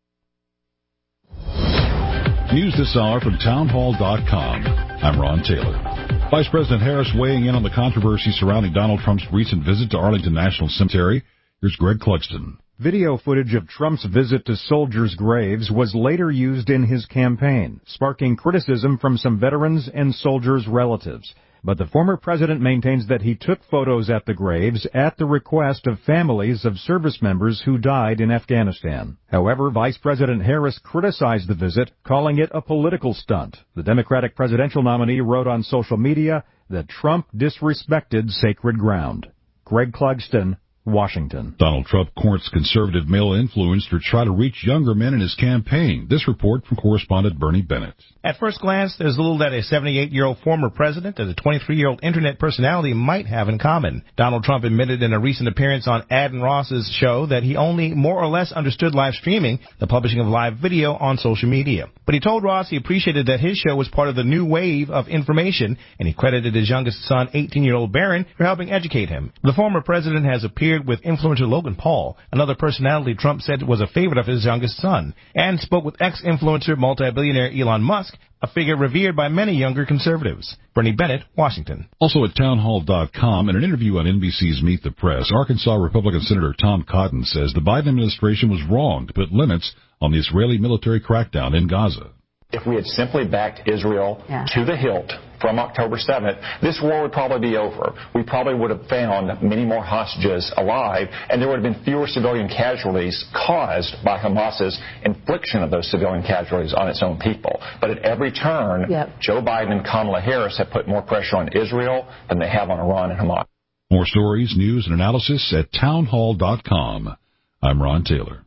Speaker 24: News this hour from town hall dot com. I'm Ron Taylor. Vice President Harris weighing in on the controversy surrounding Donald Trump's recent visit to Arlington National Cemetery. Here's Greg Clugston.
Speaker 25: Video footage of Trump's visit to soldiers' graves was later used in his campaign, sparking criticism from some veterans and soldiers' relatives. But the former president maintains that he took photos at the graves at the request of families of service members who died in Afghanistan. However, Vice President Harris criticized the visit, calling it a political stunt. The Democratic presidential nominee wrote on social media that Trump disrespected sacred ground. Greg Clugston, Washington.
Speaker 24: Donald Trump courts conservative male influence to try to reach younger men in his campaign. This report from correspondent Bernie Bennett.
Speaker 26: At first glance, there's little that a seventy-eight-year-old former president and a twenty-three-year-old internet personality might have in common. Donald Trump admitted in a recent appearance on Adden Ross's show that he only more or less understood live streaming, the publishing of live video on social media. But he told Ross he appreciated that his show was part of the new wave of information, and he credited his youngest son, eighteen-year-old Barron, for helping educate him. The former president has appeared appeared with influencer Logan Paul, another personality Trump said was a favorite of his youngest son, and spoke with ex-influencer multi-billionaire Elon Musk, a figure revered by many younger conservatives. Bernie Bennett, Washington.
Speaker 24: Also at townhall dot com, in an interview on N B C's Meet the Press, Arkansas Republican Senator Tom Cotton says the Biden administration was wrong to put limits on the Israeli military crackdown in Gaza.
Speaker 12: If we had simply backed Israel yeah. to the hilt from October seventh, this war would probably be over. We probably would have found many more hostages alive, and there would have been fewer civilian casualties caused by Hamas's infliction of those civilian casualties on its own people. But at every turn, yep. Joe Biden and Kamala Harris have put more pressure on Israel than they have on Iran and Hamas.
Speaker 24: More stories, news, and analysis at townhall dot com. I'm Ron Taylor.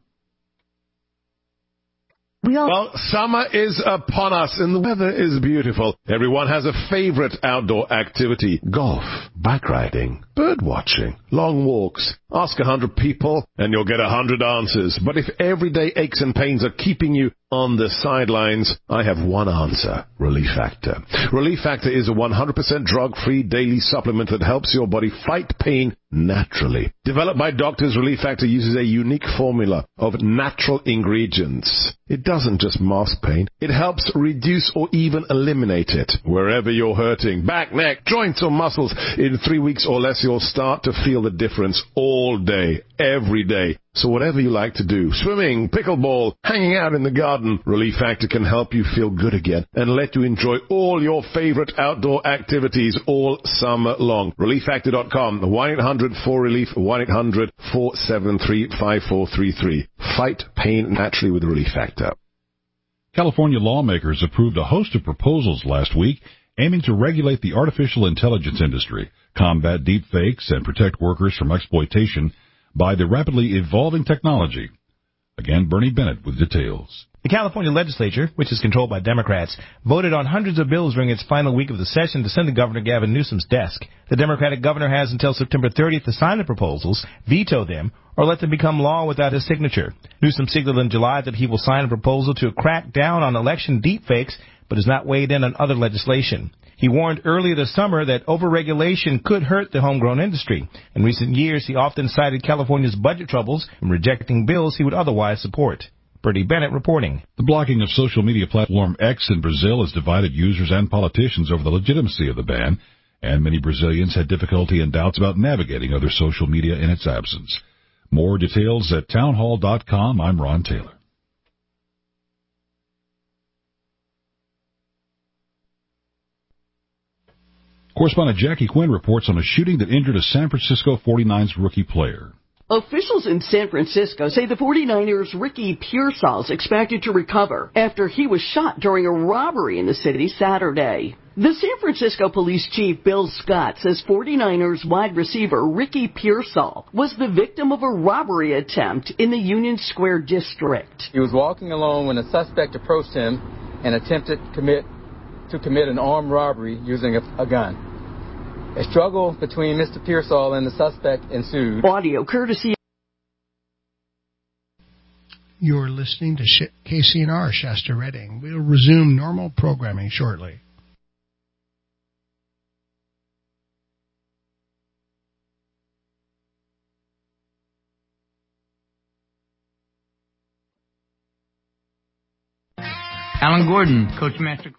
Speaker 8: Well, summer is upon us and the weather is beautiful. Everyone has a favorite outdoor activity. Golf, bike riding, bird watching, long walks. Ask a hundred people and you'll get a hundred answers. But if everyday aches and pains are keeping you on the sidelines, I have one answer. Relief Factor. Relief Factor is a one hundred percent drug-free daily supplement that helps your body fight pain naturally. Developed by doctors, Relief Factor uses a unique formula of natural ingredients. It doesn't just mask pain. It helps reduce or even eliminate it. Wherever you're hurting, back, neck, joints or muscles, in three weeks or less you'll start to feel the difference all day, every day. So whatever you like to do, swimming, pickleball, hanging out in the garden, Relief Factor can help you feel good again and let you enjoy all your favorite outdoor activities all summer long. relief factor dot com, one eight hundred four relief, one eight hundred four seven three five four three three. Fight pain naturally with Relief Factor.
Speaker 24: California lawmakers approved a host of proposals last week aiming to regulate the artificial intelligence industry, combat deepfakes, and protect workers from exploitation by the rapidly evolving technology. Again, Bernie Bennett with details.
Speaker 26: The California legislature, which is controlled by Democrats, voted on hundreds of bills during its final week of the session to send to Governor Gavin Newsom's desk. The Democratic governor has until September thirtieth to sign the proposals, veto them, or let them become law without his signature. Newsom signaled in July that he will sign a proposal to crack down on election deepfakes, but has not weighed in on other legislation. He warned earlier this summer that overregulation could hurt the homegrown industry. In recent years, he often cited California's budget troubles in rejecting bills he would otherwise support. Bernie Bennett reporting.
Speaker 24: The blocking of social media platform X in Brazil has divided users and politicians over the legitimacy of the ban, and many Brazilians had difficulty and doubts about navigating other social media in its absence. More details at townhall dot com. I'm Ron Taylor. Correspondent Jackie Quinn reports on a shooting that injured a San Francisco forty-niners rookie player.
Speaker 10: Officials in San Francisco say the forty-niners' Ricky Pearsall is expected to recover after he was shot during a robbery in the city Saturday. The San Francisco Police Chief Bill Scott says forty-niners wide receiver Ricky Pearsall was the victim of a robbery attempt in the Union Square district.
Speaker 13: He was walking along when a suspect approached him and attempted to commit, to commit an armed robbery using a, a gun. A struggle between Mister Pearsall and the suspect ensued.
Speaker 10: Audio courtesy.
Speaker 19: You're listening to K C N R Shasta Redding. We'll resume normal programming shortly.
Speaker 14: Alan Gordon, Coach Master.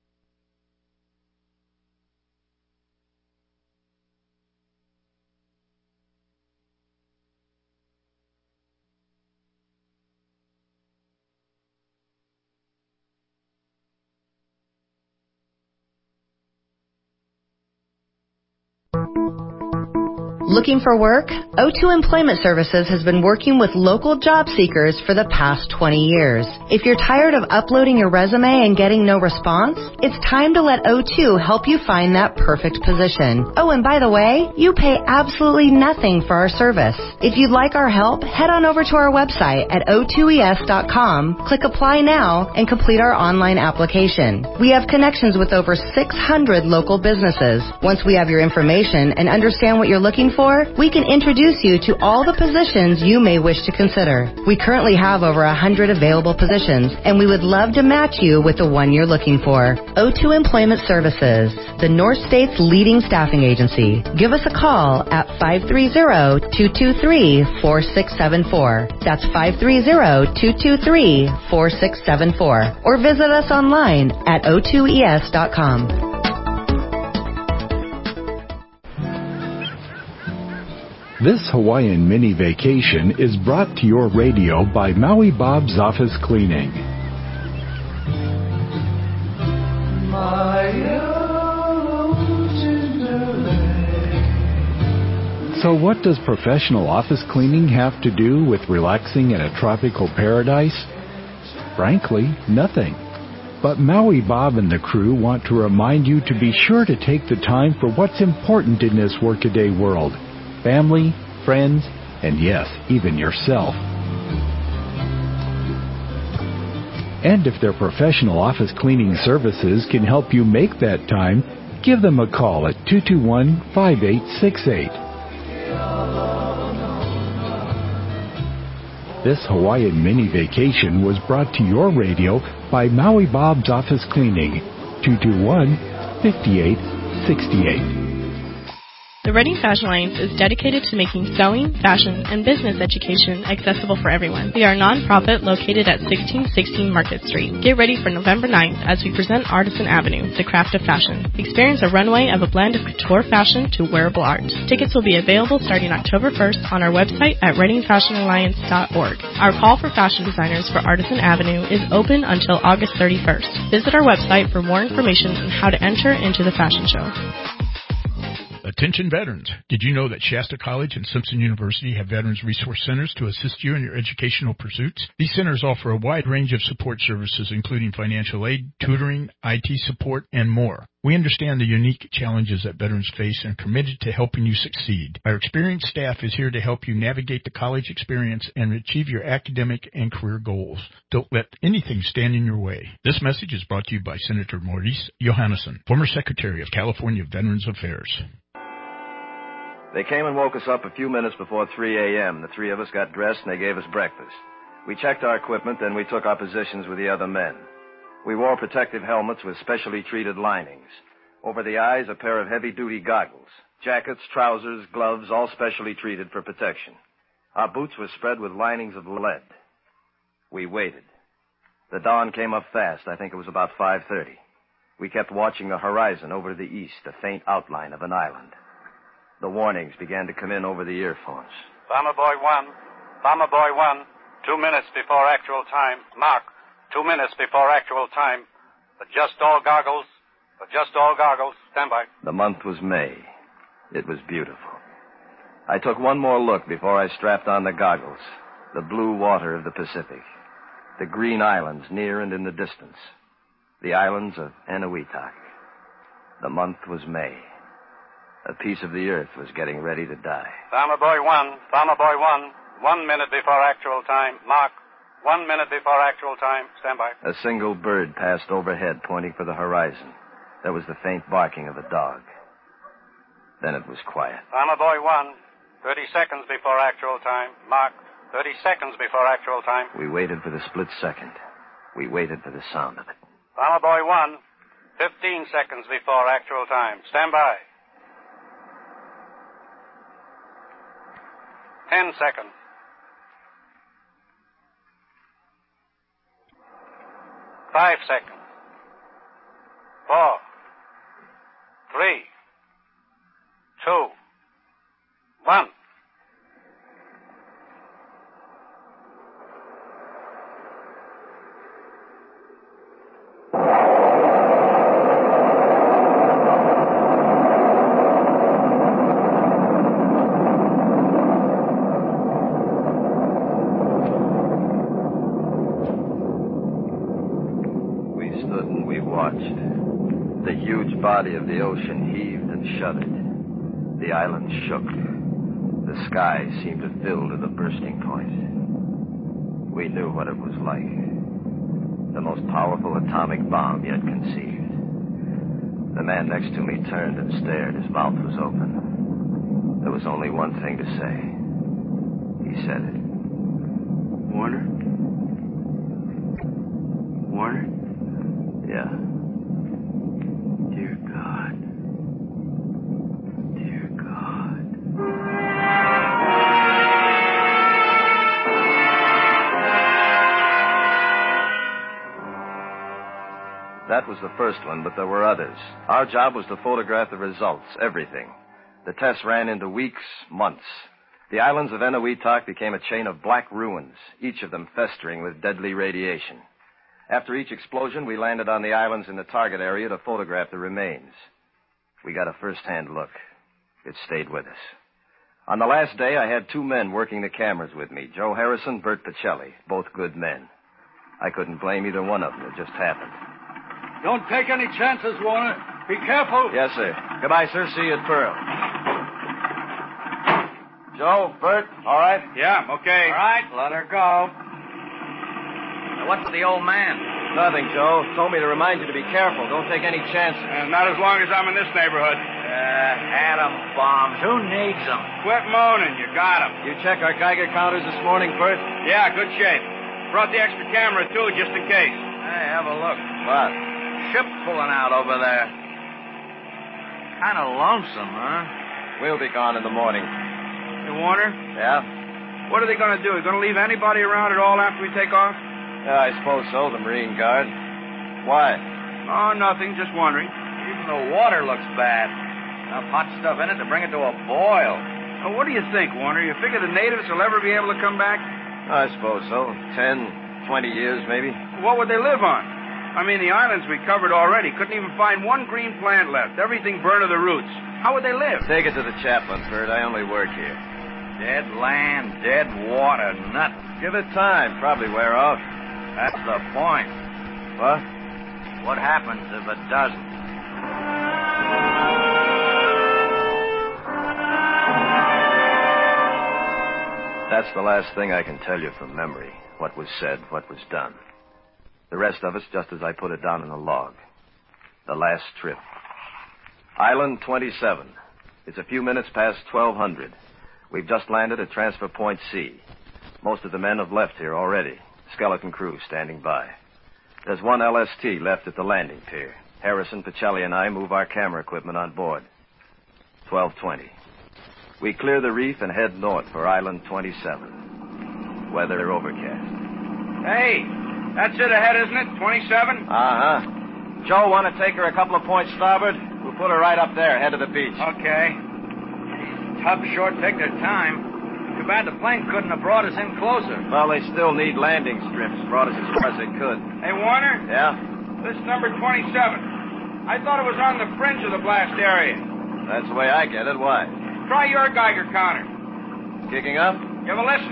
Speaker 22: Looking for work? O two Employment Services has been working with local job seekers for the past twenty years. If you're tired of uploading your resume and getting no response, it's time to let O two help you find that perfect position. Oh, and by the way, you pay absolutely nothing for our service. If you'd like our help, head on over to our website at O two E S dot com, click Apply Now, and complete our online application. We have connections with over six hundred local businesses. Once we have your information and understand what you're looking for, for, we can introduce you to all the positions you may wish to consider. We currently have over one hundred available positions, and we would love to match you with the one you're looking for. O two Employment Services, the North State's leading staffing agency. Give us a call at five three zero, two two three, four six seven four. That's five three zero, two two three, four six seven four. Or visit us online at o two e s dot com.
Speaker 1: This Hawaiian mini vacation is brought to your radio by Maui Bob's Office Cleaning. So what does professional office cleaning have to do with relaxing in a tropical paradise? Frankly, nothing. But Maui Bob and the crew want to remind you to be sure to take the time for what's important in this workaday world. Family, friends, and yes, even yourself. And if their professional office cleaning services can help you make that time, give them a call at two two one, five eight six eight. This Hawaiian mini vacation was brought to your radio by Maui Bob's Office Cleaning, two two one, five eight six eight.
Speaker 4: The Reading Fashion Alliance is dedicated to making sewing, fashion, and business education accessible for everyone. We are a nonprofit located at sixteen sixteen Market Street. Get ready for November ninth as we present Artisan Avenue, the craft of fashion. Experience a runway of a blend of couture fashion to wearable art. Tickets will be available starting October first on our website at reading fashion alliance dot org. Our call for fashion designers for Artisan Avenue is open until August thirty-first. Visit our website for more information on how to enter into the fashion show.
Speaker 7: Attention veterans. Did you know that Shasta College and Simpson University have Veterans Resource Centers to assist you in your educational pursuits? These centers offer a wide range of support services, including financial aid, tutoring, I T support, and more. We understand the unique challenges that veterans face and are committed to helping you succeed. Our experienced staff is here to help you navigate the college experience and achieve your academic and career goals. Don't let anything stand in your way. This message is brought to you by Senator Maurice Johannesson, former Secretary of California Veterans Affairs.
Speaker 15: They came and woke us up a few minutes before three a.m. The three of us got dressed and they gave us breakfast. We checked our equipment, then we took our positions with the other men. We wore protective helmets with specially treated linings. Over the eyes, a pair of heavy-duty goggles. Jackets, trousers, gloves, all specially treated for protection. Our boots were spread with linings of lead. We waited. The dawn came up fast. I think it was about five thirty. We kept watching the horizon over to the east, a faint outline of an island. The warnings began to come in over the earphones.
Speaker 16: Bomber Boy one, Bomber Boy one, two minutes before actual time. Mark, two minutes before actual time. Adjust all goggles, adjust all goggles, stand by.
Speaker 15: The month was May. It was beautiful. I took one more look before I strapped on the goggles. The blue water of the Pacific. The green islands near and in the distance. The islands of Enewetak. The month was May. A piece of the earth was getting ready to die.
Speaker 16: Bomber Boy one, Bomber Boy one, one minute before actual time. Mark, one minute before actual time. Stand by.
Speaker 15: A single bird passed overhead, pointing for the horizon. There was the faint barking of a dog. Then it was quiet.
Speaker 16: Bomber Boy one, thirty seconds before actual time. Mark, thirty seconds before actual time.
Speaker 15: We waited for the split second. We waited for the sound of it.
Speaker 16: Bomber Boy one, fifteen seconds before actual time. Stand by. Ten seconds. Five seconds. Four. Three. Two. One.
Speaker 15: The body of the ocean heaved and shuddered. The island shook. The sky seemed to fill to the bursting point. We knew what it was like. The most powerful atomic bomb yet conceived. The man next to me turned and stared. His mouth was open. There was only one thing to say. He said it.
Speaker 6: Warner? Warner?
Speaker 15: Yeah.
Speaker 6: Dear God. Dear God.
Speaker 15: That was the first one, but there were others. Our job was to photograph the results, everything. The tests ran into weeks, months. The islands of Eniwetok became a chain of black ruins, each of them festering with deadly radiation. After each explosion, we landed on the islands in the target area to photograph the remains. We got a first-hand look. It stayed with us. On the last day, I had two men working the cameras with me, Joe Harrison, Bert Pacelli, both good men. I couldn't blame either one of them. It just happened.
Speaker 16: Don't take any chances, Warner. Be careful.
Speaker 15: Yes, sir. Goodbye, sir. See you at Pearl. Joe, Bert, all right?
Speaker 16: Yeah, okay.
Speaker 11: All right, let her go. Now, what's with the old man?
Speaker 15: Nothing, Joe. Told me to remind you to be careful. Don't take any chances.
Speaker 16: Uh, not as long as I'm in this neighborhood.
Speaker 11: Uh, atom bombs. Who needs them?
Speaker 16: Quit moaning. You got them.
Speaker 15: You check our Geiger counters this morning, Bert?
Speaker 16: Yeah, good shape. Brought the extra camera, too, just in case.
Speaker 11: Hey, have a look.
Speaker 15: What?
Speaker 11: Ship pulling out over there. Kind of lonesome, huh?
Speaker 15: We'll be gone in the morning.
Speaker 16: Hey, Warner?
Speaker 15: Yeah?
Speaker 16: What are they going to do? Are they going to leave anybody around at all after we take off?
Speaker 15: Yeah, I suppose so, the Marine Guard. Why?
Speaker 16: Oh, nothing. Just wondering.
Speaker 11: Even the water looks bad. Enough hot stuff in it to bring it to a boil.
Speaker 16: Oh, what do you think, Warner? You figure the natives will ever be able to come back?
Speaker 15: I suppose so. Ten, twenty years, maybe.
Speaker 16: What would they live on? I mean, the islands we covered already. Couldn't even find one green plant left. Everything burned to the roots. How would they live?
Speaker 15: Take it to the chaplain, Bert. I only work here.
Speaker 11: Dead land, dead water, nothing.
Speaker 15: Give it time. Probably wear off.
Speaker 11: That's the point.
Speaker 15: What?
Speaker 11: What happens if it doesn't?
Speaker 15: That's the last thing I can tell you from memory. What was said, what was done. The rest of it's just as I put it down in the log. The last trip. Island twenty-seven. It's a few minutes past twelve hundred. We've just landed at Transfer Point C. Most of the men have left here already. Skeleton crew standing by. There's one L S T left at the landing pier. Harrison, Pacelli, and I move our camera equipment on board. twelve twenty. We clear the reef and head north for Island twenty-seven. Weather overcast.
Speaker 16: Hey, that's it ahead, isn't it? twenty-seven?
Speaker 15: Uh-huh. Joe, want to take her a couple of points starboard? We'll put her right up there, head of the beach.
Speaker 11: Okay. These tubs sure take their time. Too bad the plane couldn't have brought us in closer.
Speaker 15: Well, they still need landing strips. Brought us as far as they could.
Speaker 16: Hey, Warner?
Speaker 15: Yeah?
Speaker 16: This number twenty-seven. I thought it was on the fringe of the blast area.
Speaker 15: That's the way I get it. Why?
Speaker 16: Try your Geiger counter.
Speaker 15: Kicking up?
Speaker 16: Give a listen.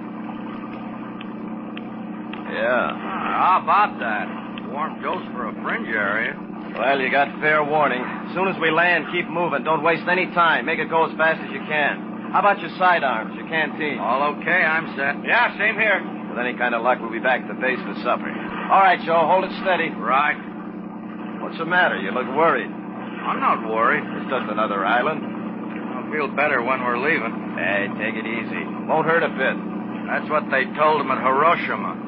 Speaker 15: Yeah.
Speaker 11: Ah, how about that? Warm dose for a fringe area.
Speaker 15: Well, you got fair warning. As soon as we land, keep moving. Don't waste any time. Make it go as fast as you can. How about your sidearms, your canteen?
Speaker 11: All okay, I'm set.
Speaker 16: Yeah, same here.
Speaker 15: With any kind of luck, we'll be back at the base for supper. All right, Joe, hold it steady.
Speaker 11: Right.
Speaker 15: What's the matter? You look worried.
Speaker 11: I'm not worried.
Speaker 15: It's just another island.
Speaker 11: I'll feel better when we're leaving.
Speaker 15: Hey, take it easy. Won't hurt a bit.
Speaker 11: That's what they told him at Hiroshima.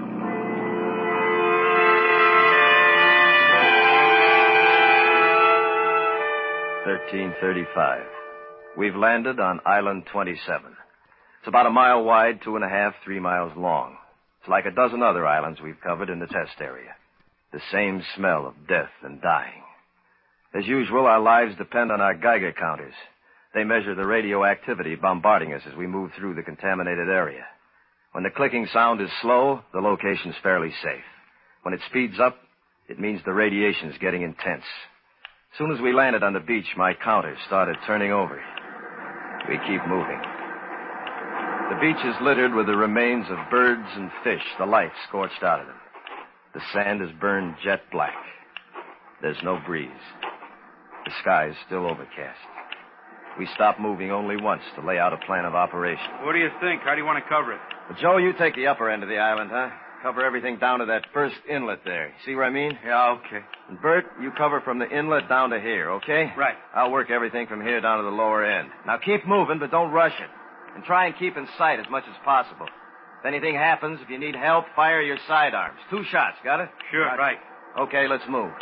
Speaker 15: thirteen thirty-five. We've landed on Island twenty-seven. It's about a mile wide, two and a half, three miles long. It's like a dozen other islands we've covered in the test area. The same smell of death and dying. As usual, our lives depend on our Geiger counters. They measure the radioactivity bombarding us as we move through the contaminated area. When the clicking sound is slow, the location's fairly safe. When it speeds up, it means the radiation's getting intense. As soon as we landed on the beach, my counter started turning over. We keep moving. The beach is littered with the remains of birds and fish, the light scorched out of them. The sand is burned jet black. There's no breeze. The sky is still overcast. We stop moving only once to lay out a plan of operation.
Speaker 16: What do you think? How do you want to cover it?
Speaker 15: Well, Joe, you take the upper end of the island, huh? cover everything down to that first inlet there. See what I mean?
Speaker 11: Yeah, okay.
Speaker 15: And Bert, you cover from the inlet down to here, okay?
Speaker 11: Right.
Speaker 15: I'll work everything from here down to the lower end. Now keep moving, but don't rush it. And try and keep in sight as much as possible. If anything happens, if you need help, fire your sidearms. Two shots, got it?
Speaker 11: Sure.
Speaker 15: Right.
Speaker 11: right.
Speaker 15: Okay, let's move.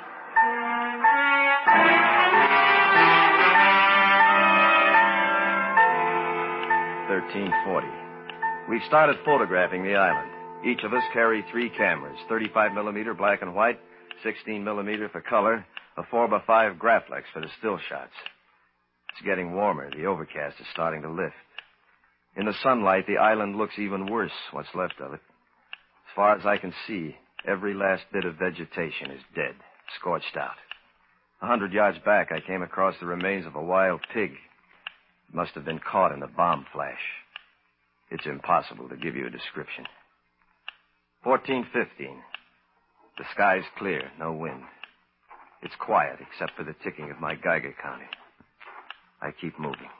Speaker 15: thirteen forty. We've started photographing the island. Each of us carry three cameras, thirty-five millimeter black and white, sixteen millimeter for color, a four by five Graflex for the still shots. It's getting warmer. The overcast is starting to lift. In the sunlight, the island looks even worse, what's left of it. As far as I can see, every last bit of vegetation is dead, scorched out. A hundred yards back, I came across the remains of a wild pig. It must have been caught in a bomb flash. It's impossible to give you a description. fourteen fifteen. The sky's clear, no wind. It's quiet except for the ticking of my Geiger counter. I keep moving.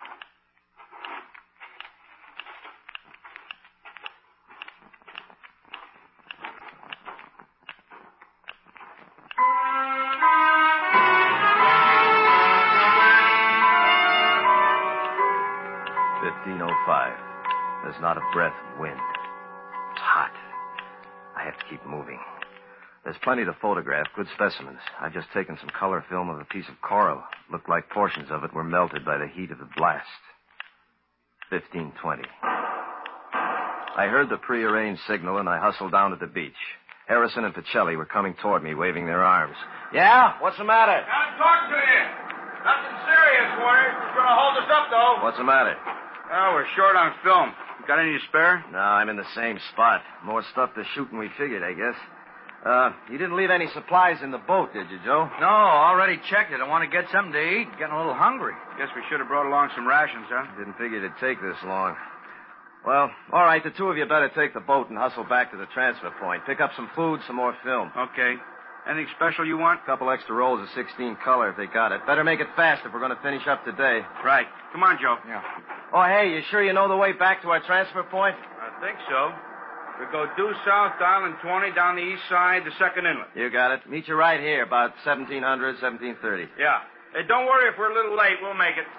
Speaker 15: fifteen oh five. There's not a breath of wind. It's hot. I have to keep moving. There's plenty to photograph, good specimens. I've just taken some color film of a piece of coral. Looked like portions of it were melted by the heat of the blast. fifteen twenty. I heard the prearranged signal, and I hustled down to the beach. Harrison and Pacelli were coming toward me, waving their arms. Yeah? What's the matter?
Speaker 11: I'm talking to you. Nothing serious, Warner. You're going to hold us up, though.
Speaker 15: What's the matter?
Speaker 11: Oh, we're short on film. You got any to spare?
Speaker 15: No, I'm in the same spot. More stuff to shoot than we figured, I guess. Uh, you didn't leave any supplies in the boat, did you, Joe?
Speaker 11: No, already checked it. I want to get something to eat. Getting a little hungry. Guess we should have brought along some rations, huh?
Speaker 15: Didn't figure it'd take this long. Well, all right, the two of you better take the boat and hustle back to the transfer point. Pick up some food, some more film.
Speaker 11: Okay. Anything special you want?
Speaker 15: A couple extra rolls of sixteen color if they got it. Better make it fast if we're going to finish up today.
Speaker 11: Right. Come on, Joe.
Speaker 15: Yeah. Oh, hey, you sure you know the way back to our transfer point?
Speaker 11: I think so. We go due south to Island twenty, down the east side, the second inlet.
Speaker 15: You got it. Meet you right here, about seventeen hundred, seventeen thirty.
Speaker 11: Yeah. Hey, don't worry if we're a little late. We'll make it.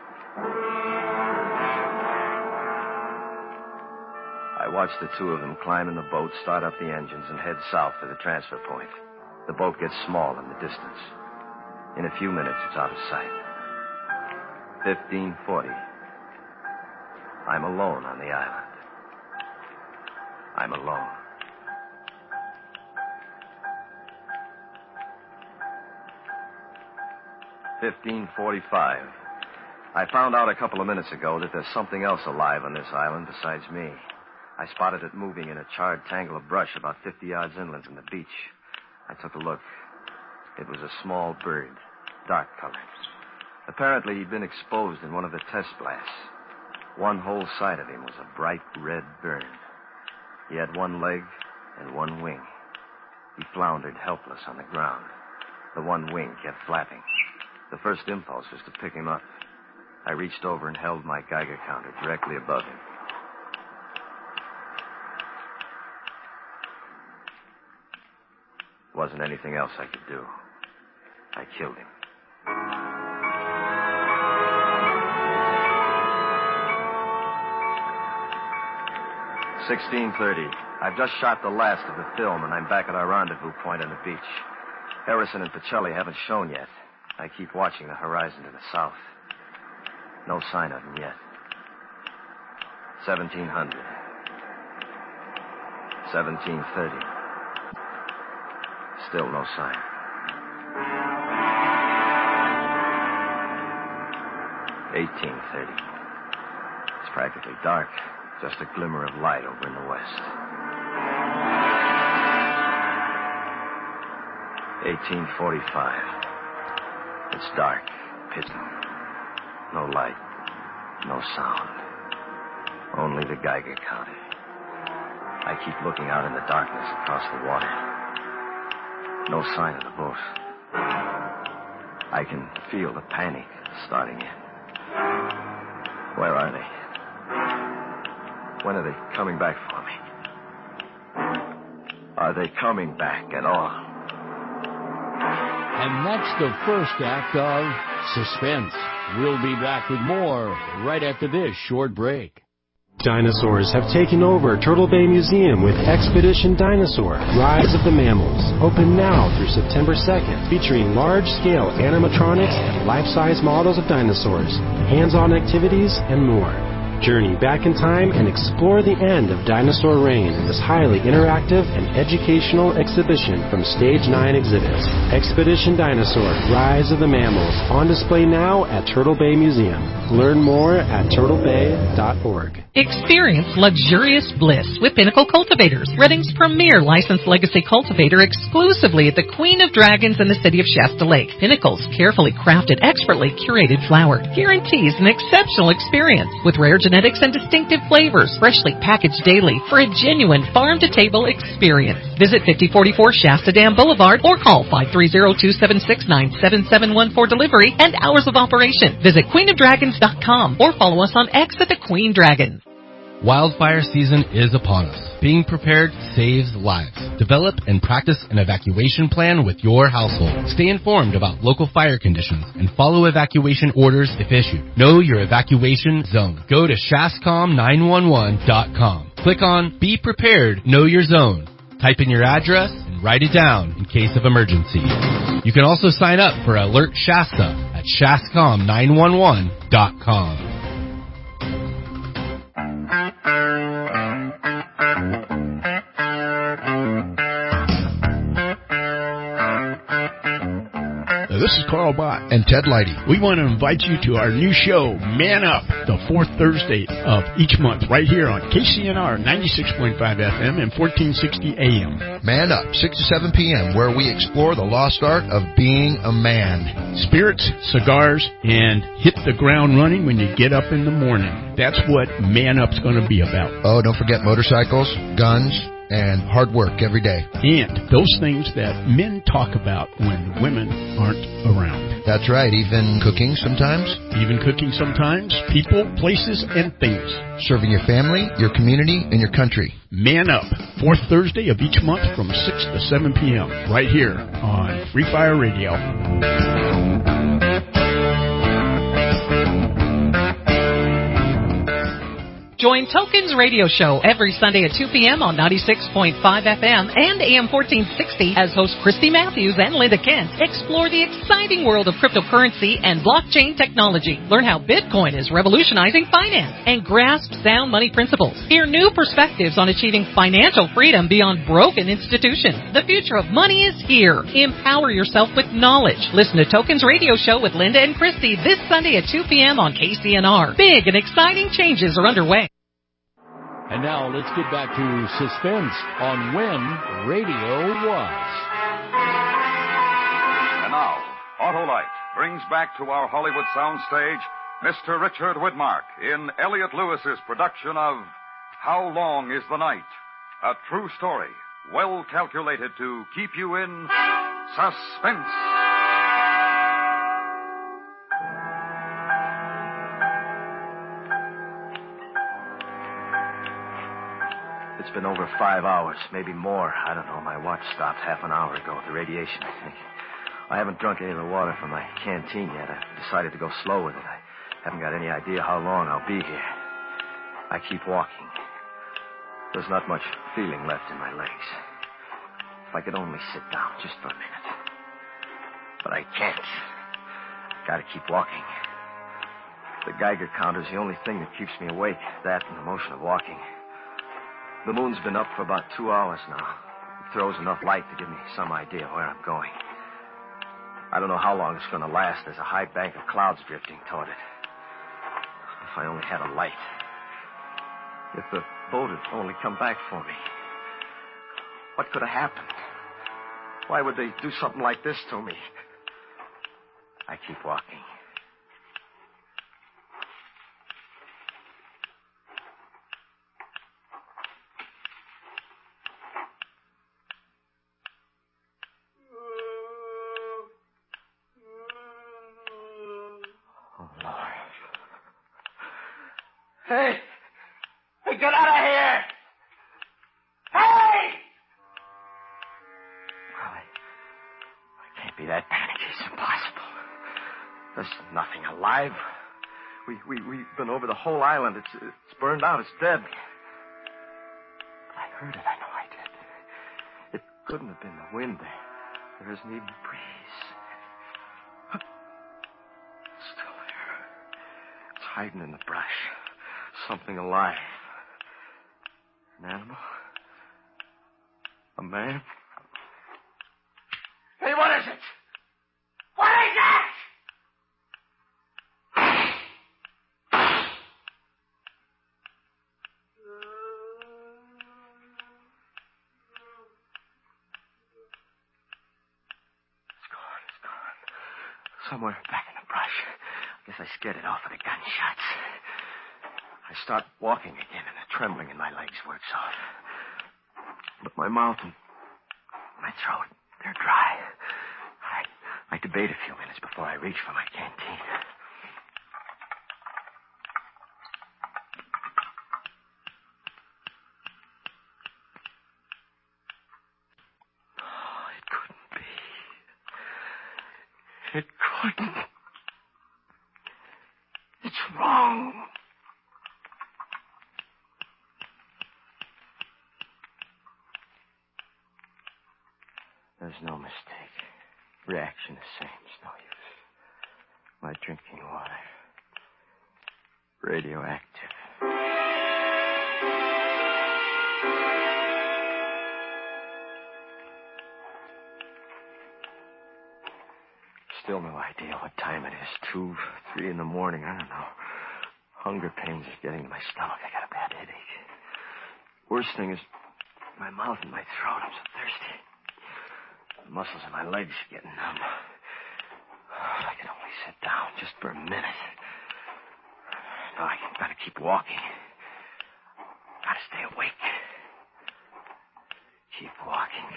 Speaker 15: I watched the two of them climb in the boat, start up the engines, and head south for the transfer point. The boat gets small in the distance. In a few minutes, it's out of sight. fifteen forty. I'm alone on the island. I'm alone. fifteen forty-five. I found out a couple of minutes ago that there's something else alive on this island besides me. I spotted it moving in a charred tangle of brush about fifty yards inland from the beach. I took a look. It was a small bird, dark colored. Apparently, he'd been exposed in one of the test blasts. One whole side of him was a bright red burn. He had one leg and one wing. He floundered helpless on the ground. The one wing kept flapping. The first impulse was to pick him up. I reached over and held my Geiger counter directly above him. Wasn't anything else I could do. I killed him. sixteen thirty. I've just shot the last of the film, and I'm back at our rendezvous point on the beach. Harrison and Pacelli haven't shown yet. I keep watching the horizon to the south. No sign of them yet. seventeen hundred. seventeen thirty. Still no sign. eighteen thirty. It's practically dark. Just a glimmer of light over in the west. eighteen forty-five. It's dark, pitch. No light, no sound. Only the Geiger counter. I keep looking out in the darkness across the water. No sign of the boat. I can feel the panic starting in. Where are they? When are they coming back for me? Are they coming back at all?
Speaker 2: And that's the first act of Suspense. We'll be back with more right after this short break.
Speaker 9: Dinosaurs have taken over Turtle Bay Museum with Expedition Dinosaur, Rise of the Mammals. Open now through September second, featuring large-scale animatronics and life-size models of dinosaurs, hands-on activities, and more. Journey back in time and explore the end of dinosaur reign in this highly interactive and educational exhibition from Stage nine Exhibits. Expedition Dinosaur, Rise of the Mammals, on display now at Turtle Bay Museum. Learn more at turtle bay dot org.
Speaker 5: Experience luxurious bliss with Pinnacle Cultivators, Redding's premier licensed legacy cultivator, exclusively at the Queen of Dragons in the city of Shasta Lake. Pinnacle's carefully crafted, expertly curated flower guarantees an exceptional experience with rare genetics and distinctive flavors, freshly packaged daily for a genuine farm-to-table experience. Visit fifty forty-four Shasta Dam Boulevard or call five three zero, two seven six, nine seven seven one for delivery and hours of operation. Visit queen of dragons dot com or follow us on X at the Queen Dragon.
Speaker 18: Wildfire season is upon us. Being prepared saves lives. Develop and practice an evacuation plan with your household. Stay informed about local fire conditions and follow evacuation orders if issued. Know your evacuation zone. Go to shascom nine one one dot com. Click on Be Prepared, Know Your Zone. Type in your address and write it down in case of emergency. You can also sign up for Alert Shasta at shascom nine one one dot com.
Speaker 7: This is Carl Bott and Ted Leidy. We want to invite you to our new show, Man Up, the fourth Thursday of each month, right here on K C N R ninety-six point five F M and fourteen sixty A M.
Speaker 20: Man Up, six to seven p.m., where we explore the lost art of being a man.
Speaker 7: Spirits, cigars, and hit the ground running when you get up in the morning. That's what Man Up's going to be about.
Speaker 20: Oh, don't forget motorcycles, guns, and hard work every day.
Speaker 7: And those things that men talk about when women aren't around.
Speaker 20: That's right, even cooking sometimes.
Speaker 7: Even cooking sometimes. People, places, and things.
Speaker 20: Serving your family, your community, and your country.
Speaker 7: Man Up, fourth Thursday of each month from six to seven p.m. right here on Free Fire Radio.
Speaker 5: Join Tokens Radio Show every Sunday at two p.m. on ninety-six point five F M and A M fourteen sixty as hosts Christy Matthews and Linda Kent explore the exciting world of cryptocurrency and blockchain technology. Learn how Bitcoin is revolutionizing finance and grasp sound money principles. Hear new perspectives on achieving financial freedom beyond broken institutions. The future of money is here. Empower yourself with knowledge. Listen to Tokens Radio Show with Linda and Christy this Sunday at two p.m. on K C N R. Big and exciting changes are underway.
Speaker 2: And now let's get back to Suspense on When Radio Was.
Speaker 21: And now, Autolite brings back to our Hollywood soundstage Mister Richard Widmark in Elliot Lewis's production of How Long is the Night? A true story, well calculated to keep you in suspense.
Speaker 15: It's been over five hours, maybe more. I don't know. My watch stopped half an hour ago with the radiation, I think. I haven't drunk any of the water from my canteen yet. I've decided to go slow with it. I haven't got any idea how long I'll be here. I keep walking. There's not much feeling left in my legs. If I could only sit down just for a minute. But I can't. Gotta keep walking. The Geiger counter's the only thing that keeps me awake. That and the motion of walking. The moon's been up for about two hours now. It throws enough light to give me some idea where I'm going. I don't know how long it's going to last. There's a high bank of clouds drifting toward it. If I only had a light. If the boat had only come back for me. What could have happened? Why would they do something like this to me? I keep walking.
Speaker 11: Hey! Hey, get out of here! Hey!
Speaker 15: There's nothing alive. We, we, we've been over the whole island. It's, it's burned out. It's dead. I heard it. I know I did. It couldn't have been the wind. There, there isn't even a breeze. It's still there. It's hiding in the brush. Something alive. An animal? A man? Hey, what is it? What is it? It's gone, it's gone. Somewhere back in the brush. I guess I scared it off with the gunshots. I start walking again, and the trembling in my legs works off. But my mouth and my throat, they're dry. I, I debate a few minutes before I reach for my canteen. Oh, it couldn't be. It couldn't. It's wrong. There's no mistake. Reaction the same. It's no use. My drinking water. Radioactive. Still no idea what time it is. Two, three in the morning. I don't know. Hunger pains is getting to my stomach. I got a bad headache. Worst thing is my mouth and my throat. I'm so thirsty. The muscles in my legs are getting numb. Oh, if I could only sit down just for a minute. No, I gotta keep walking. Gotta stay awake. Keep walking.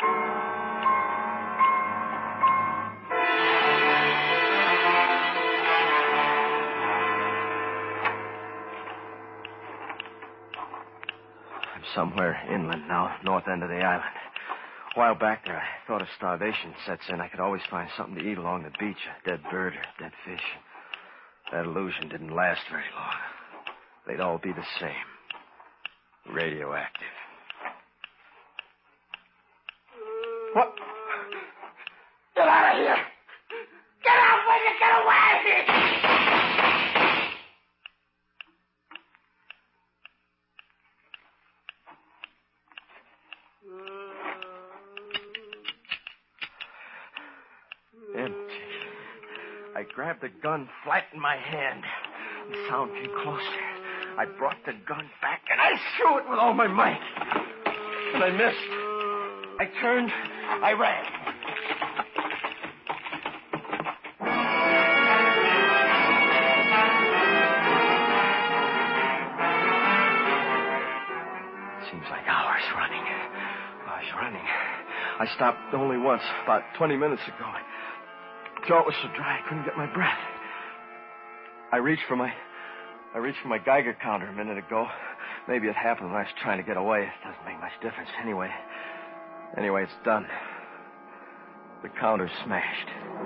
Speaker 15: I'm somewhere inland now, north end of the island. A while back there, I thought if starvation sets in, I could always find something to eat along the beach, a dead bird or a dead fish. That illusion didn't last very long. They'd all be the same. Radioactive. What? Get out of here! Get out when you get away! Empty. I grabbed the gun flat in my hand. The sound came closer. I brought the gun back and I threw it with all my might. And I missed. I turned. I ran. Seems like hours running. I was running. I stopped only once, about twenty minutes ago. My throat was so dry I couldn't get my breath. I reached for my... I reached for my Geiger counter a minute ago. Maybe it happened when I was trying to get away. It doesn't make much difference anyway. Anyway, it's done. The counter's smashed.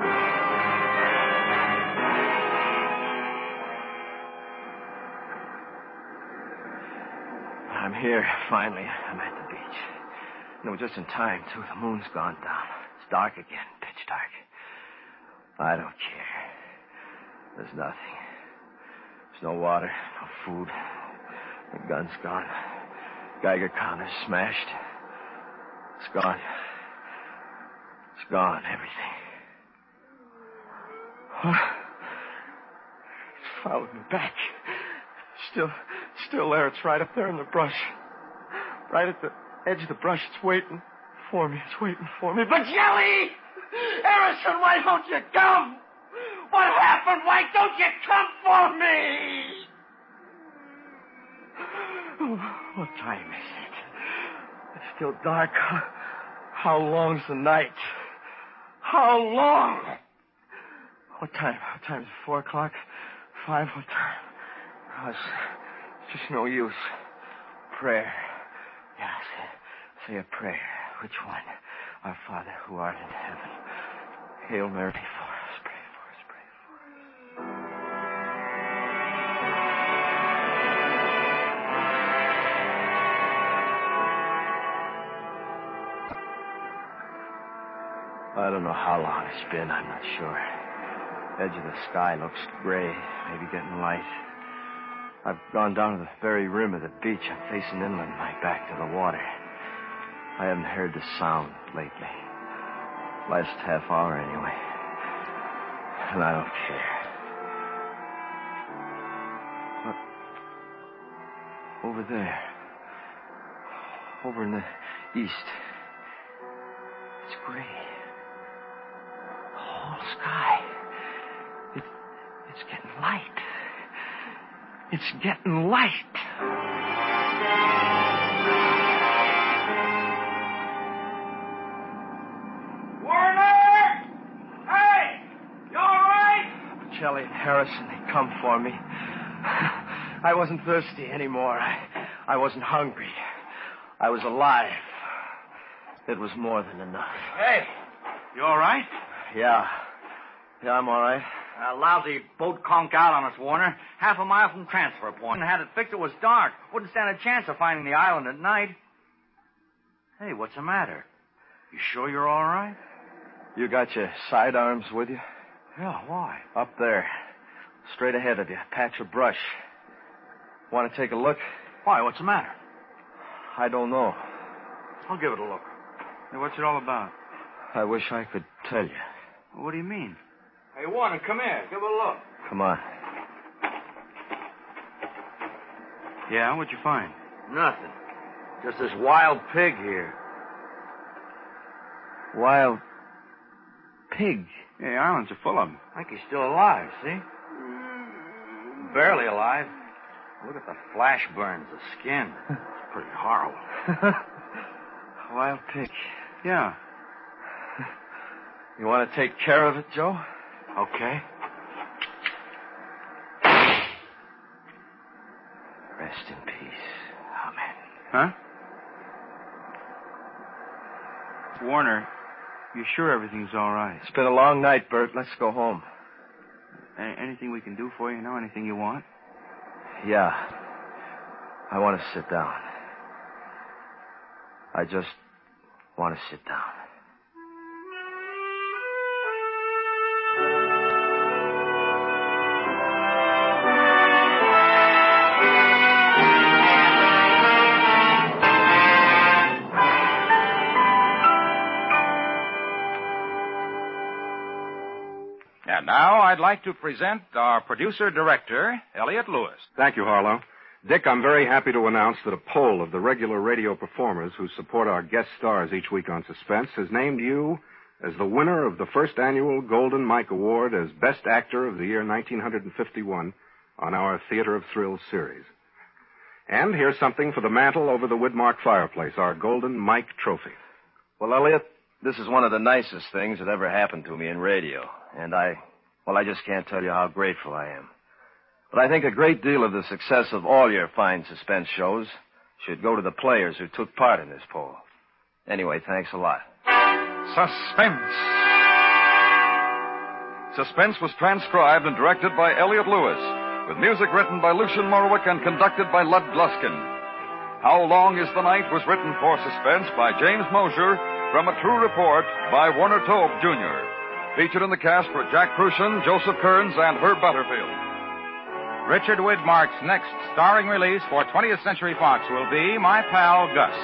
Speaker 15: I'm here, finally. I'm at the beach. And it was just in time, too. The moon's gone down. It's dark again, pitch dark. I don't care. There's nothing. There's no water, no food. The gun's gone. Geiger counter's smashed. It's gone. It's gone, everything. What? It's followed me back. Still, still there. It's right up there in the brush. Right at the edge of the brush. It's waiting for me. It's waiting for me. But Jelly! Harrison, why don't you come? What happened? Why don't you come for me? Oh, what time is it? It's still dark. How long's the night? How long? What time? What time is it? Four o'clock? Five? What time? Oh, it's, it's just no use. Prayer. Yeah, say, say a prayer. Which one? Our Father who art in heaven. Hail Mary, for us. Pray for us. Pray for us. don't know how long it's been. I'm not sure. Edge of the sky looks gray, maybe getting light. I've gone down to the very rim of the beach. I'm facing inland, my back to the water. I haven't heard the sound lately. Last half hour, anyway. And I don't care. But over there, over in the east, it's gray. The whole sky. It, it's getting light. It's getting light. Kelly and Harrison, they come for me. I wasn't thirsty anymore. I, I wasn't hungry. I was alive. It was more than enough.
Speaker 11: Hey, you all right?
Speaker 15: Yeah. Yeah, I'm all right.
Speaker 11: A lousy boat conked out on us, Warner. Half a mile from transfer point. And had it fixed, it was dark. Wouldn't stand a chance of finding the island at night. Hey, what's the matter? You sure you're all right?
Speaker 15: You got your sidearms with you?
Speaker 11: Yeah, why?
Speaker 15: Up there. Straight ahead of you. Patch of brush. Want to take a look?
Speaker 11: Why? What's the matter?
Speaker 15: I don't know.
Speaker 11: I'll give it a look. Hey, what's it all about?
Speaker 15: I wish I could tell you.
Speaker 11: What do you mean? Hey, Warner, come here. Give it a look.
Speaker 15: Come on.
Speaker 11: Yeah, what'd you find? Nothing. Just this wild pig here.
Speaker 15: Wild pig?
Speaker 11: Yeah, the islands are full of them. I think he's still alive, see? Barely alive. Look at the flash burns, the skin. It's pretty horrible.
Speaker 15: Wild pig.
Speaker 11: Yeah.
Speaker 15: You want to take care of it, Joe?
Speaker 11: Okay.
Speaker 15: Rest in peace. Amen.
Speaker 11: Huh? Warner, you sure everything's all right?
Speaker 15: It's been a long night, Bert. Let's go home.
Speaker 11: A- anything we can do for you now? Anything you want?
Speaker 15: Yeah. I want to sit down. I just want to sit down.
Speaker 3: And now I'd like to present our producer-director, Elliot Lewis.
Speaker 8: Thank you, Harlow. Dick, I'm very happy to announce that a poll of the regular radio performers who support our guest stars each week on Suspense has named you as the winner of the first annual Golden Mike Award as Best Actor of the year nineteen fifty-one on our Theater of Thrills series. And here's something for the mantel over the Widmark fireplace, our Golden Mike Trophy.
Speaker 15: Well, Elliot, this is one of the nicest things that ever happened to me in radio. And I, well, I just can't tell you how grateful I am. But I think a great deal of the success of all your fine suspense shows should go to the players who took part in this poll. Anyway, thanks a lot.
Speaker 21: Suspense. Suspense was transcribed and directed by Elliot Lewis, with music written by Lucian Morwick and conducted by Lud Gluskin. How Long is the Night was written for Suspense by James Mosher from A True Report by Warner Tobe, Junior Featured in the cast were Jack Crucian, Joseph Kearns, and Herb Butterfield.
Speaker 3: Richard Widmark's next starring release for twentieth Century Fox will be My Pal Gus.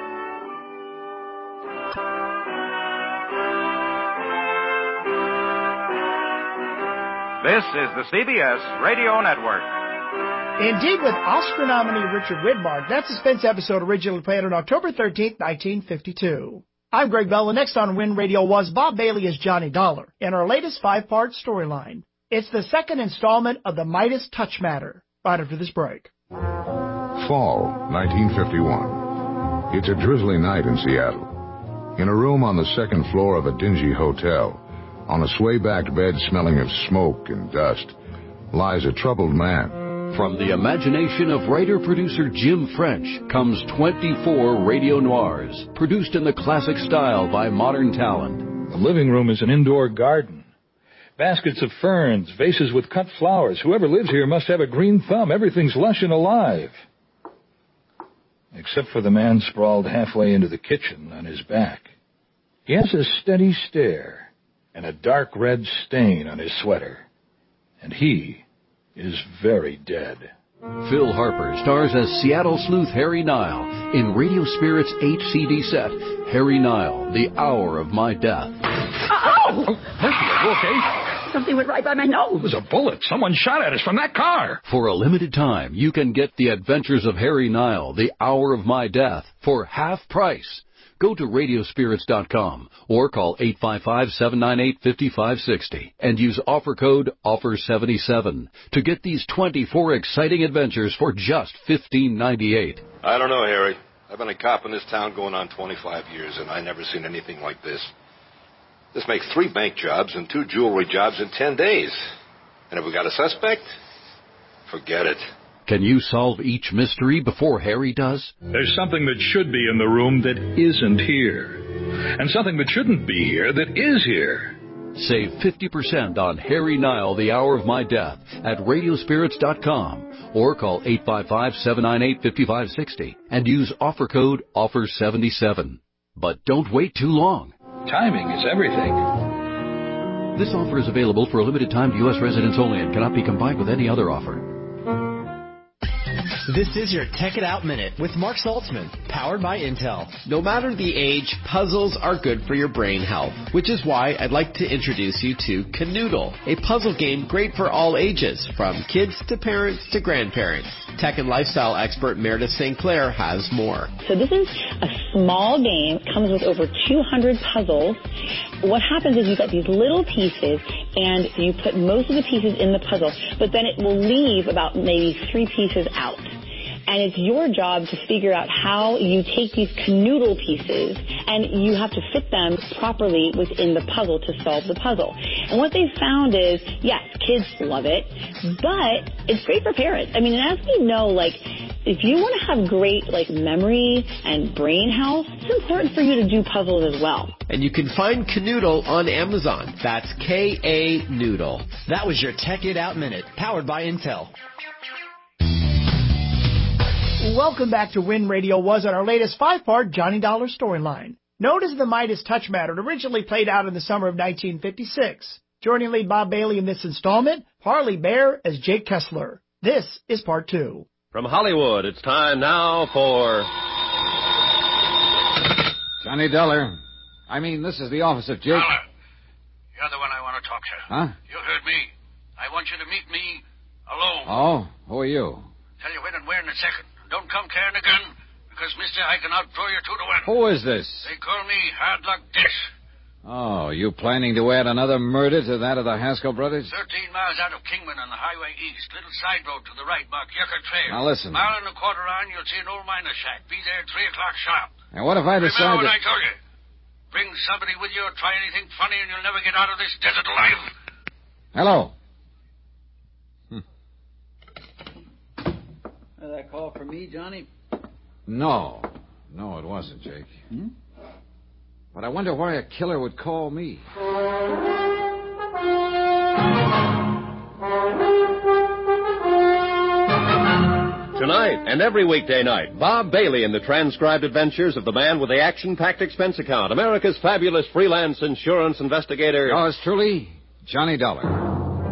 Speaker 3: This is the C B S Radio Network.
Speaker 12: Indeed, with Oscar nominee Richard Widmark, that Suspense episode originally played on October thirteenth, nineteen fifty-two. I'm Greg Bell, and next on Win Radio was Bob Bailey as Johnny Dollar in our latest five-part storyline. It's the second installment of the Midas Touch Matter, right after this break.
Speaker 17: Fall, nineteen fifty-one. It's a drizzly night in Seattle. In a room on the second floor of a dingy hotel, on a sway-backed bed smelling of smoke and dust, lies a troubled man.
Speaker 2: From the imagination of writer-producer Jim French comes twenty-four radio noirs, produced in the classic style by modern talent.
Speaker 23: The living room is an indoor garden. Baskets of ferns, vases with cut flowers. Whoever lives here must have a green thumb. Everything's lush and alive. Except for the man sprawled halfway into the kitchen on his back. He has a steady stare, and a dark red stain on his sweater. And he is very dead.
Speaker 2: Phil Harper stars as Seattle sleuth Harry Nile in Radio Spirit's H C D set, Harry Nile, The Hour of My Death.
Speaker 23: Oh! Murphy, are you okay?
Speaker 10: Something went right by my nose.
Speaker 23: It was a bullet. Someone shot at us from that car.
Speaker 2: For a limited time, you can get The Adventures of Harry Nile, The Hour of My Death for half price. Go to radio spirits dot com or call eight five five, seven nine eight, five five six zero and use offer code offer seventy-seven to get these twenty-four exciting adventures for just fifteen ninety-eight.
Speaker 13: I don't know, Harry. I've been a cop in this town going on twenty-five years, and I never seen anything like this. This makes three bank jobs and two jewelry jobs in ten days. And have we got a suspect? Forget it.
Speaker 2: Can you solve each mystery before Harry does?
Speaker 23: There's something that should be in the room that isn't here. And something that shouldn't be here that is here.
Speaker 2: Save fifty percent on Harry Nile, The Hour of My Death at radio spirits dot com or call eight five five, seven nine eight, five five six zero and use offer code offer seventy-seven. But don't wait too long.
Speaker 23: Timing is everything.
Speaker 2: This offer is available for a limited time to U S residents only and cannot be combined with any other offer.
Speaker 19: This is your Tech It Out Minute with Mark Saltzman, powered by Intel. No matter the age, puzzles are good for your brain health, which is why I'd like to introduce you to Canoodle, a puzzle game great for all ages, from kids to parents to grandparents. Tech and lifestyle expert Meredith Saint Clair has more.
Speaker 24: So this is a small game, comes with over two hundred puzzles. What happens is you've got these little pieces, and you put most of the pieces in the puzzle, but then it will leave about maybe three pieces out. And it's your job to figure out how you take these canoodle pieces and you have to fit them properly within the puzzle to solve the puzzle. And what they've found is, yes, kids love it, but it's great for parents. I mean, and as we know, like, if you want to have great, like, memory and brain health, it's important for you to do puzzles as well.
Speaker 19: And you can find Canoodle on Amazon. That's K A Noodle. That was your Tech It Out Minute, powered by Intel.
Speaker 12: Welcome back to Win Radio Was on our latest five-part Johnny Dollar storyline. Known as the Midas Touch Matter, it originally played out in the summer of nineteen fifty-six. Joining lead Bob Bailey in this installment, Harley Bear as Jake Kessler. This is part two.
Speaker 25: From Hollywood, it's time now for...
Speaker 26: Johnny Dollar. I mean, this is the office of Jake...
Speaker 27: Dollar, you're the one I want to talk to.
Speaker 26: Huh?
Speaker 27: You heard me. I want you to meet me alone.
Speaker 26: Oh, who are you?
Speaker 27: Tell you when and where in a second. Don't come carrying a gun, because, mister, I can outdraw you two to one.
Speaker 26: Who is this?
Speaker 27: They call me Hard Luck Dish.
Speaker 26: Oh, you planning to add another murder to that of the Haskell brothers?
Speaker 27: Thirteen miles out of Kingman on the highway east. Little side road to the right, mark Yucca Trail.
Speaker 26: Now, listen.
Speaker 27: Mile and a quarter on, you'll see an old miner shack. Be there at three o'clock sharp.
Speaker 26: And what if I decide
Speaker 27: Remember what
Speaker 26: to...
Speaker 27: I told you? Bring somebody with you or try anything funny, and you'll never get out of this desert alive.
Speaker 26: Hello.
Speaker 28: Uh, that call for me, Johnny?
Speaker 26: No. No, it wasn't, Jake.
Speaker 28: Hmm?
Speaker 26: But I wonder why a killer would call me.
Speaker 25: Tonight and every weekday night, Bob Bailey in the transcribed adventures of the man with the action-packed expense account, America's fabulous freelance insurance investigator.
Speaker 26: Yours truly, Johnny Dollar.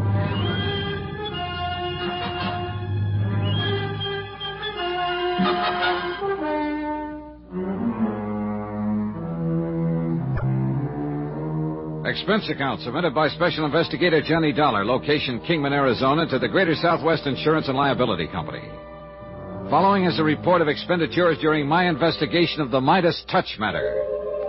Speaker 26: Expense account submitted by Special Investigator Johnny Dollar, location Kingman, Arizona, to the Greater Southwest Insurance and Liability Company. Following is a report of expenditures during my investigation of the Midas Touch matter.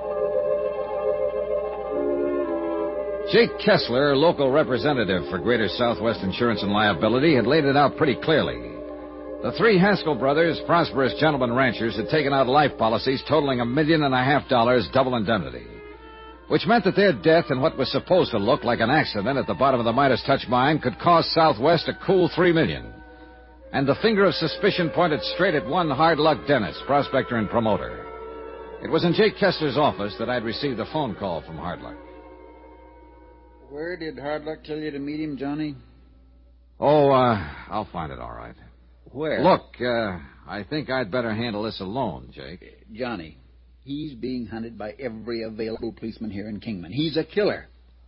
Speaker 26: Jake Kessler, local representative for Greater Southwest Insurance and Liability, had laid it out pretty clearly. The three Haskell brothers, prosperous gentlemen ranchers, had taken out life policies totaling a million and a half dollars double indemnity, which meant that their death in what was supposed to look like an accident at the bottom of the Midas Touch mine could cost Southwest a cool three million dollars. And the finger of suspicion pointed straight at one Hard Luck Dennis, prospector and promoter. It was in Jake Kessler's office that I'd received a phone call from Hard Luck.
Speaker 28: Where did Hard Luck tell you to meet him, Johnny?
Speaker 26: Oh, uh, I'll find it all right.
Speaker 28: Where?
Speaker 26: Look, uh, I think I'd better handle this alone, Jake.
Speaker 28: Johnny, he's being hunted by every available policeman here in Kingman. He's a killer.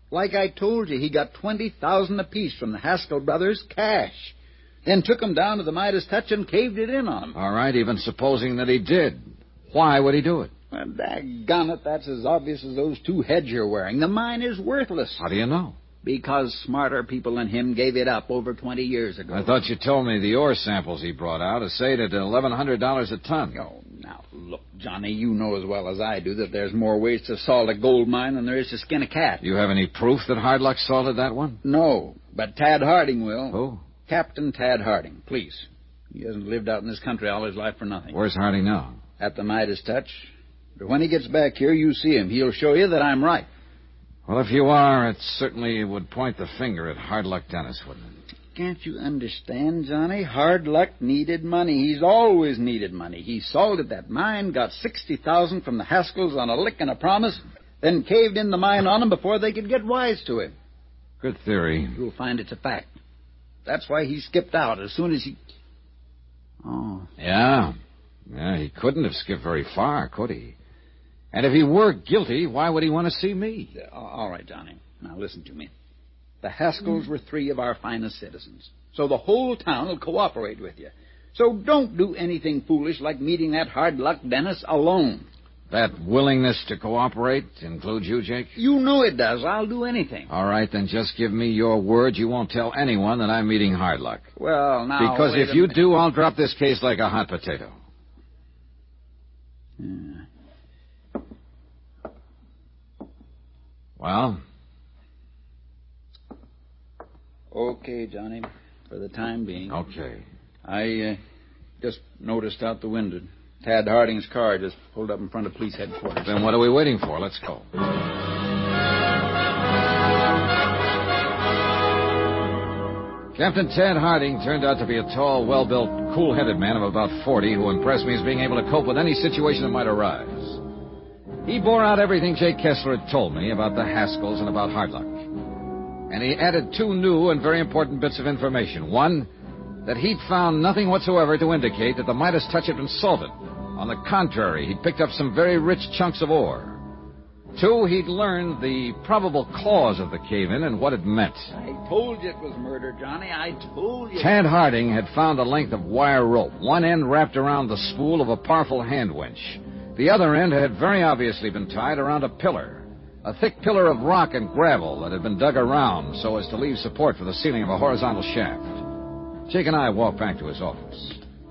Speaker 1: Like I told you, he got twenty thousand dollars apiece from the Haskell brothers, cash. Then took 'em down to the Midas Touch and caved it in on 'em.
Speaker 26: All right, even supposing that he did. Why would he do it?
Speaker 1: Well, daggone it, that's as obvious as those two heads you're wearing. The mine is worthless.
Speaker 26: How do you know?
Speaker 1: Because smarter people than him gave it up over twenty years ago.
Speaker 26: I thought you told me the ore samples he brought out assayed at eleven hundred dollars a ton.
Speaker 1: Oh, now, look, Johnny, you know as well as I do that there's more ways to salt a gold mine than there is to skin a cat.
Speaker 26: You have any proof that Hardluck salted that one?
Speaker 1: No, but Tad Harding will.
Speaker 26: Who?
Speaker 1: Captain Tad Harding, please. He hasn't lived out in this country all his life for nothing.
Speaker 26: Where's Harding now?
Speaker 1: At the Midas Touch. But when he gets back here, you see him. He'll show you that I'm right.
Speaker 26: Well, if you are, it certainly would point the finger at Hardluck Dennis, wouldn't it?
Speaker 1: Can't you understand, Johnny? Hardluck needed money. He's always needed money. He salted that mine, got sixty thousand dollars from the Haskells on a lick and a promise, then caved in the mine on them before they could get wise to him.
Speaker 26: Good theory.
Speaker 1: You'll find it's a fact. That's why he skipped out as soon as he... Oh.
Speaker 26: Yeah. Yeah, he couldn't have skipped very far, could he? And if he were guilty, why would he want to see me?
Speaker 1: Uh, all right, Johnny. Now listen to me. The Haskells were three of our finest citizens, so the whole town will cooperate with you. So don't do anything foolish like meeting that Hardluck Dennis alone.
Speaker 26: That willingness to cooperate includes you, Jake?
Speaker 1: You know it does. I'll do anything.
Speaker 26: All right, then just give me your word you won't tell anyone that I'm meeting Hardluck.
Speaker 1: Well, now...
Speaker 26: Because if you do, I'll drop this case like a hot potato.
Speaker 1: Yeah.
Speaker 26: Well?
Speaker 1: Okay, Johnny, for the time being.
Speaker 26: Okay.
Speaker 1: I uh, just noticed out the window. Tad Harding's car just pulled up in front of police headquarters.
Speaker 26: Then what are we waiting for? Let's go. Captain Tad Harding turned out to be a tall, well-built, cool-headed man of about forty who impressed me as being able to cope with any situation that might arise. He bore out everything Jake Kessler had told me about the Haskells and about Hardluck. And he added two new and very important bits of information. One, that he'd found nothing whatsoever to indicate that the Midas Touch had been salted. On the contrary, he'd picked up some very rich chunks of ore. Two, he'd learned the probable cause of the cave-in and what it meant.
Speaker 1: I told you it was murder, Johnny. I told you.
Speaker 26: Tad Harding had found a length of wire rope, one end wrapped around the spool of a powerful hand winch. The other end had very obviously been tied around a pillar, a thick pillar of rock and gravel that had been dug around so as to leave support for the ceiling of a horizontal shaft. Jake and I walked back to his office.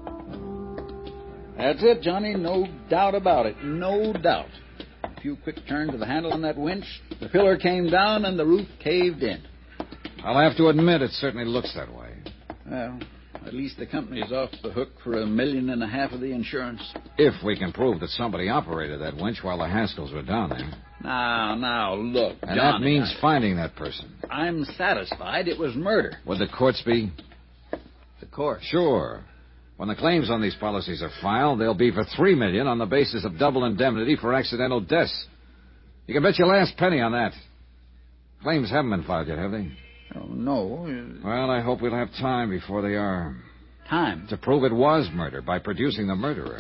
Speaker 1: That's it, Johnny. No doubt about it. No doubt. A few quick turns of the handle on that winch, the pillar came down and the roof caved in.
Speaker 26: I'll have to admit it certainly looks that way.
Speaker 1: Well, at least the company's off the hook for a million and a half of the insurance.
Speaker 26: If we can prove that somebody operated that winch while the Haskells were down there.
Speaker 1: Now, now, look,
Speaker 26: And
Speaker 1: Johnny,
Speaker 26: that means
Speaker 1: I,
Speaker 26: finding that person.
Speaker 1: I'm satisfied it was murder.
Speaker 26: Would the courts be?
Speaker 1: The court.
Speaker 26: Sure. When the claims on these policies are filed, they'll be for three million on the basis of double indemnity for accidental deaths. You can bet your last penny on that. Claims haven't been filed yet, have they?
Speaker 1: Oh, no.
Speaker 26: Well, I hope we'll have time before they are.
Speaker 1: Time?
Speaker 26: To prove it was murder by producing the murderer.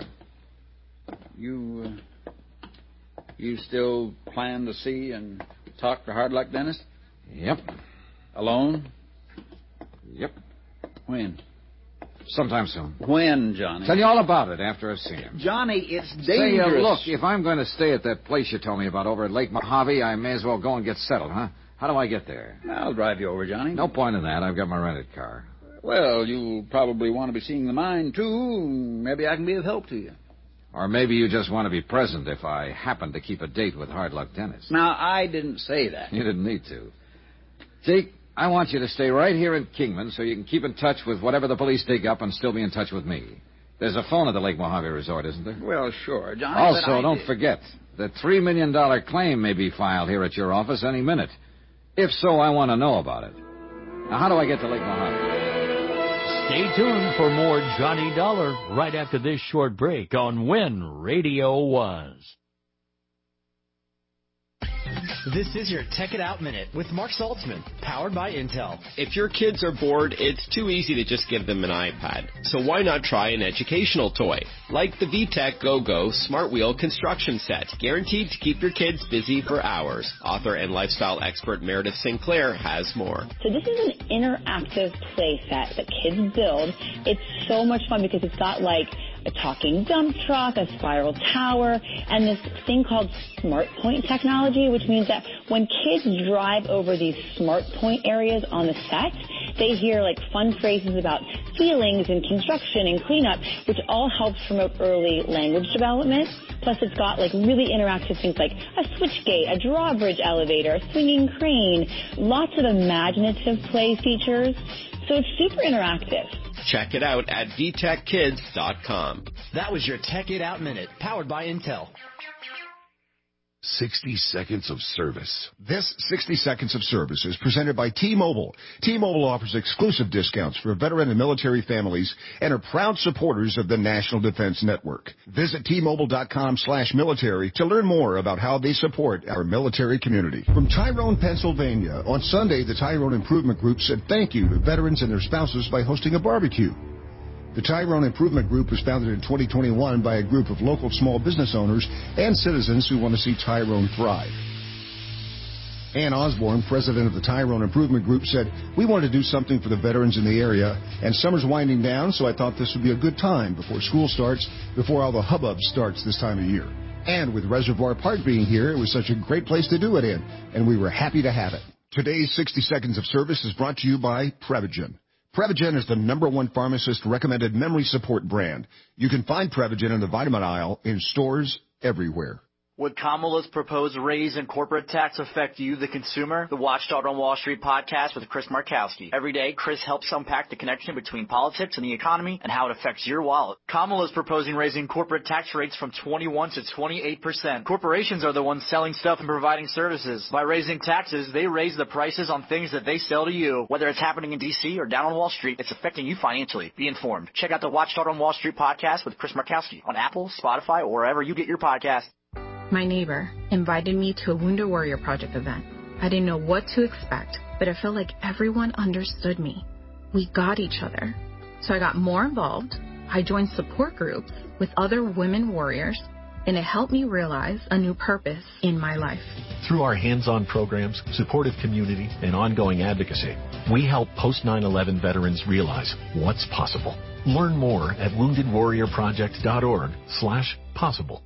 Speaker 1: You, uh, you still plan to see and talk to Hardluck Dennis?
Speaker 26: Yep.
Speaker 1: Alone?
Speaker 26: Yep.
Speaker 1: When?
Speaker 26: Sometime soon.
Speaker 1: When, Johnny?
Speaker 26: Tell you all about it after I've seen him.
Speaker 1: Johnny, it's dangerous.
Speaker 26: Say, uh, look, if I'm going to stay at that place you told me about over at Lake Mojave, I may as well go and get settled, huh? How do I get there?
Speaker 1: I'll drive you over, Johnny.
Speaker 26: No point in that. I've got my rented car.
Speaker 1: Well, you'll probably want to be seeing the mine, too. Maybe I can be of help to you.
Speaker 26: Or maybe you just want to be present if I happen to keep a date with Hardluck Dennis.
Speaker 1: Now, I didn't say that.
Speaker 26: You didn't need to. Jake, I want you to stay right here in Kingman so you can keep in touch with whatever the police dig up and still be in touch with me. There's a phone at the Lake Mojave Resort, isn't there?
Speaker 1: Well, sure, Johnny.
Speaker 26: Also,
Speaker 1: I
Speaker 26: don't
Speaker 1: did...
Speaker 26: forget, the three million dollars claim may be filed here at your office any minute. If so, I want to know about it. Now, how do I get to Lake Mojave?
Speaker 4: Stay tuned for more Johnny Dollar right after this short break on When Radio Was.
Speaker 19: This is your Tech It Out Minute with Mark Saltzman, powered by Intel. If your kids are bored, it's too easy to just give them an iPad. So why not try an educational toy, like the V TEC Go-Go Smart Wheel Construction Set, guaranteed to keep your kids busy for hours. Author and lifestyle expert Meredith Sinclair has more.
Speaker 24: So this is an interactive play set that kids build. It's so much fun because it's got like a talking dump truck, a spiral tower, and this thing called Smart Point technology, which means that when kids drive over these Smart Point areas on the set, they hear like fun phrases about feelings and construction and cleanup, which all helps promote early language development. Plus, it's got like really interactive things like a switch gate, a drawbridge elevator, a swinging crane, lots of imaginative play features. So it's super interactive.
Speaker 19: Check it out at v tech kids dot com. That was your Tech It Out Minute, powered by Intel.
Speaker 6: sixty seconds of service. This sixty seconds of service is presented by T-Mobile. T-Mobile offers exclusive discounts for veteran and military families and are proud supporters of the National Defense Network. Visit T-Mobile.com slash military to learn more about how they support our military community. From Tyrone, Pennsylvania, on Sunday, the Tyrone Improvement Group said thank you to veterans and their spouses by hosting a barbecue. The Tyrone Improvement Group was founded in twenty twenty-one by a group of local small business owners and citizens who want to see Tyrone thrive. Ann Osborne, president of the Tyrone Improvement Group, said, "We wanted to do something for the veterans in the area, and summer's winding down, so I thought this would be a good time before school starts, before all the hubbub starts this time of year. And with Reservoir Park being here, it was such a great place to do it in, and we were happy to have it." Today's sixty seconds of service is brought to you by Prevagen. Prevagen is the number one pharmacist-recommended memory support brand. You can find Prevagen in the vitamin aisle in stores everywhere.
Speaker 9: Would Kamala's proposed raise in corporate tax affect you, the consumer? The Watchdog on Wall Street podcast with Chris Markowski. Every day, Chris helps unpack the connection between politics and the economy and how it affects your wallet. Kamala's proposing raising corporate tax rates from twenty-one to twenty-eight percent. Corporations are the ones selling stuff and providing services. By raising taxes, they raise the prices on things that they sell to you. Whether it's happening in D C or down on Wall Street, it's affecting you financially. Be informed. Check out the Watchdog on Wall Street podcast with Chris Markowski on Apple, Spotify, or wherever you get your podcasts.
Speaker 10: My neighbor invited me to a Wounded Warrior Project event. I didn't know what to expect, but I felt like everyone understood me. We got each other. So I got more involved. I joined support groups with other women warriors, and it helped me realize a new purpose in my life.
Speaker 4: Through our hands-on programs, supportive community, and ongoing advocacy, we help post nine eleven veterans realize what's possible. Learn more at wounded warrior project dot org slash possible.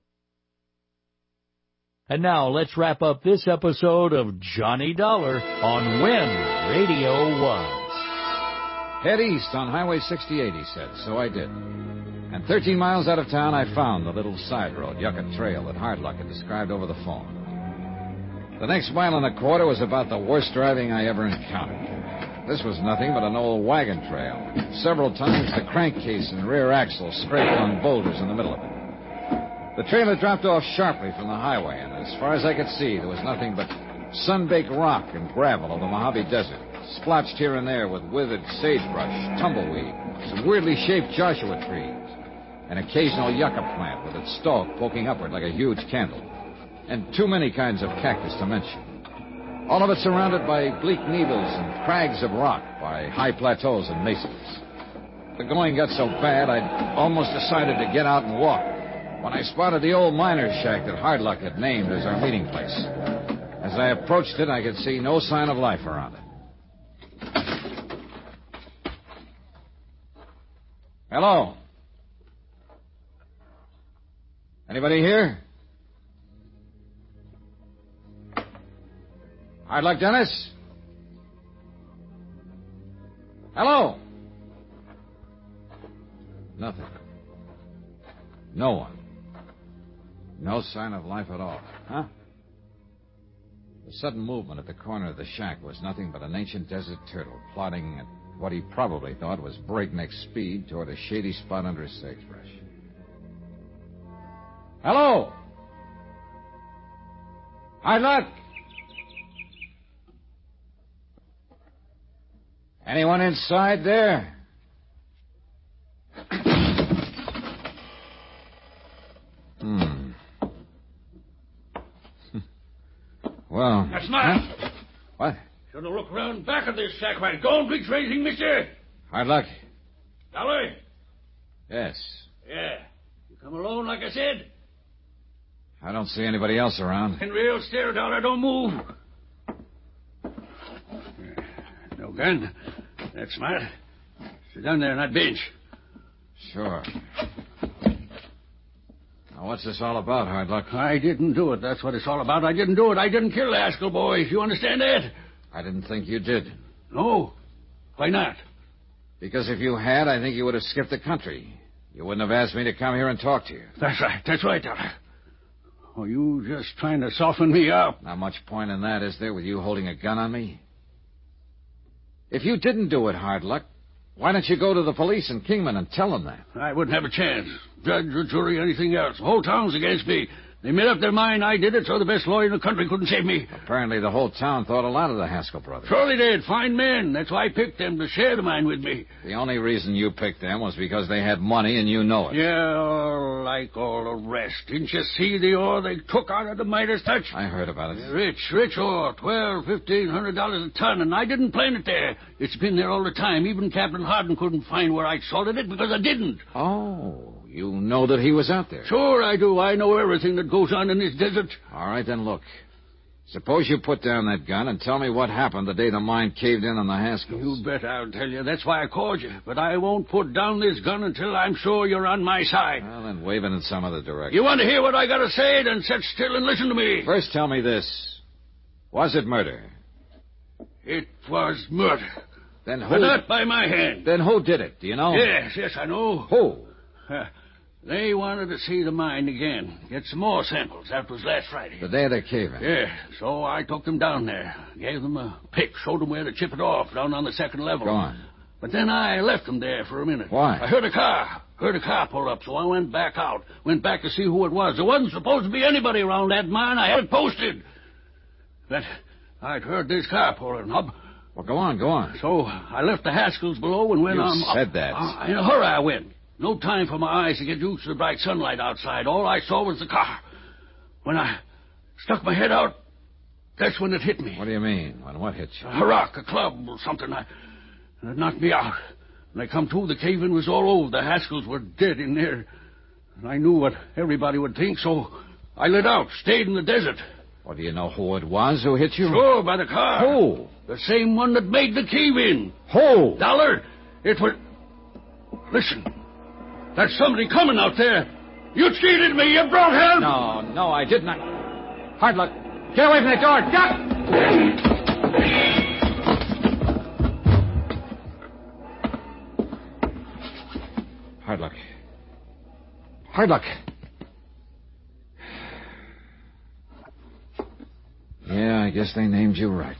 Speaker 4: And now let's wrap up this episode of Johnny Dollar on When Radio Was.
Speaker 26: Head east on Highway sixty-eight, he said, so I did. And thirteen miles out of town, I found the little side road, Yucca Trail, that Hardluck had described over the phone. The next mile and a quarter was about the worst driving I ever encountered. This was nothing but an old wagon trail. Several times the crankcase and rear axle scraped on boulders in the middle of it. The trailer dropped off sharply from the highway, and as far as I could see, there was nothing but sun-baked rock and gravel of the Mojave Desert, splotched here and there with withered sagebrush, tumbleweed, some weirdly shaped Joshua trees, an occasional yucca plant with its stalk poking upward like a huge candle, and too many kinds of cactus to mention. All of it surrounded by bleak needles and crags of rock, by high plateaus and mesas. The going got so bad, I almost decided to get out and walk, when I spotted the old miner's shack that Hardluck had named as our meeting place. As I approached it, I could see no sign of life around it. Hello? Anybody here? Hardluck Dennis? Hello? Nothing. No one. No sign of life at all. Huh? The sudden movement at the corner of the shack was nothing but an ancient desert turtle plodding at what he probably thought was breakneck speed toward a shady spot under a sagebrush. Hello? Hardluck? Anyone inside there? Hmm. Well...
Speaker 27: That's mine.
Speaker 26: Huh? What?
Speaker 27: Should have looked around back of this sack while don't be crazy, mister.
Speaker 26: Hard luck.
Speaker 27: Dollar?
Speaker 26: Yes.
Speaker 27: Yeah. You come alone, like I said?
Speaker 26: I don't see anybody else around.
Speaker 27: In real stare, Dollar, don't move. No gun. That's smart. Sit down there on that bench.
Speaker 26: Sure. Now, what's this all about, Hard Luck?
Speaker 27: I didn't do it. That's what it's all about. I didn't do it. I didn't kill the Haskell boys. You understand that?
Speaker 26: I didn't think you did.
Speaker 27: No. Why not?
Speaker 26: Because if you had, I think you would have skipped the country. You wouldn't have asked me to come here and talk to you.
Speaker 27: That's right. That's right, Dollar. Oh, you just trying to soften me up.
Speaker 26: Not much point in that, is there, with you holding a gun on me? If you didn't do it, Hard Luck, why don't you go to the police in Kingman and tell them that?
Speaker 27: I wouldn't have a chance. Judge or jury, anything else. The whole town's against me. They made up their mind I did it, so the best lawyer in the country couldn't save me.
Speaker 26: Apparently the whole town thought a lot of the Haskell brothers.
Speaker 27: Surely they did. Fine men. That's why I picked them to share the mine with me.
Speaker 26: The only reason you picked them was because they had money and you know it.
Speaker 27: Yeah, like all the rest. Didn't you see the ore they took out of the Midas touch?
Speaker 26: I heard about it.
Speaker 27: Yeah, rich, rich ore. Twelve, fifteen hundred dollars a ton, and I didn't plant it there. It's been there all the time. Even Captain Hardin couldn't find where I salted it because I didn't.
Speaker 26: Oh, you know that he was out there?
Speaker 27: Sure I do. I know everything that goes on in this desert.
Speaker 26: All right, then look. Suppose you put down that gun and tell me what happened the day the mine caved in on the Haskells.
Speaker 27: You bet I'll tell you. That's why I called you. But I won't put down this gun until I'm sure you're on my side.
Speaker 26: Well, then wave it in some other direction.
Speaker 27: You want to hear what I got to say? Then sit still and listen to me.
Speaker 26: First tell me this. Was it murder?
Speaker 27: It was murder.
Speaker 26: Then who...
Speaker 27: But not by my hand.
Speaker 26: Then who did it? Do you know?
Speaker 27: Yes, yes, I know.
Speaker 26: Who?
Speaker 27: Uh, They wanted to see the mine again. Get some more samples. That was last Friday.
Speaker 26: The day of the cave-in?
Speaker 27: Yeah, so I took them down there. Gave them a pick. Showed them where to chip it off down on the second level.
Speaker 26: Go on.
Speaker 27: But then I left them there for a minute.
Speaker 26: Why?
Speaker 27: I heard a car. Heard a car pull up, so I went back out. Went back to see who it was. There wasn't supposed to be anybody around that mine. I had it posted. But I'd heard this car pulling up.
Speaker 26: Well, go on, go on.
Speaker 27: So I left the Haskells below and went
Speaker 26: you
Speaker 27: on
Speaker 26: You
Speaker 27: up.
Speaker 26: said that.
Speaker 27: Uh, in a hurry I went. No time for my eyes to get used to the bright sunlight outside. All I saw was the car. When I stuck my head out, that's when it hit me.
Speaker 26: What do you mean? When what hit you?
Speaker 27: A rock, a club, or something. I, it knocked me out. When I come to, the cave-in was all over. The Haskells were dead in there. And I knew what everybody would think, so I lit out, stayed in the desert.
Speaker 26: Well, do you know who it was who hit you?
Speaker 27: Sure, by the car.
Speaker 26: Who?
Speaker 27: The same one that made the cave-in.
Speaker 26: Who?
Speaker 27: Dollar. It was... Listen. There's somebody coming out there. You cheated me. You brought help.
Speaker 26: No, no, I did not. Hard Luck. Get away from the door. Duck! Hard Luck. Hard Luck. Yeah, I guess they named you right.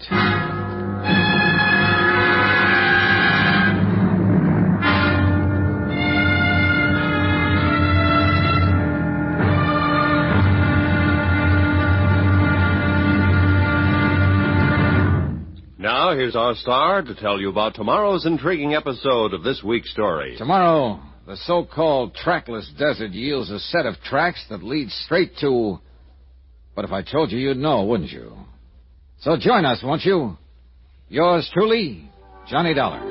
Speaker 25: Now, here's our star to tell you about tomorrow's intriguing episode of this week's story.
Speaker 26: Tomorrow, the so-called trackless desert yields a set of tracks that lead straight to... But if I told you, you'd know, wouldn't you? So join us, won't you? Yours truly, Johnny Dollar.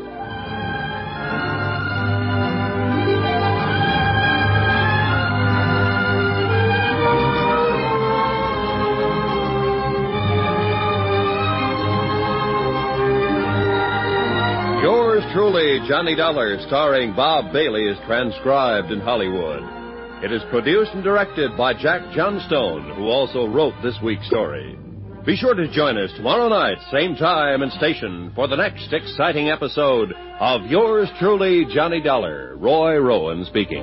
Speaker 25: Yours truly, Johnny Dollar, starring Bob Bailey, is transcribed in Hollywood. It is produced and directed by Jack Johnstone, who also wrote this week's story. Be sure to join us tomorrow night, same time and station, for the next exciting episode of Yours truly, Johnny Dollar. Roy Rowan speaking.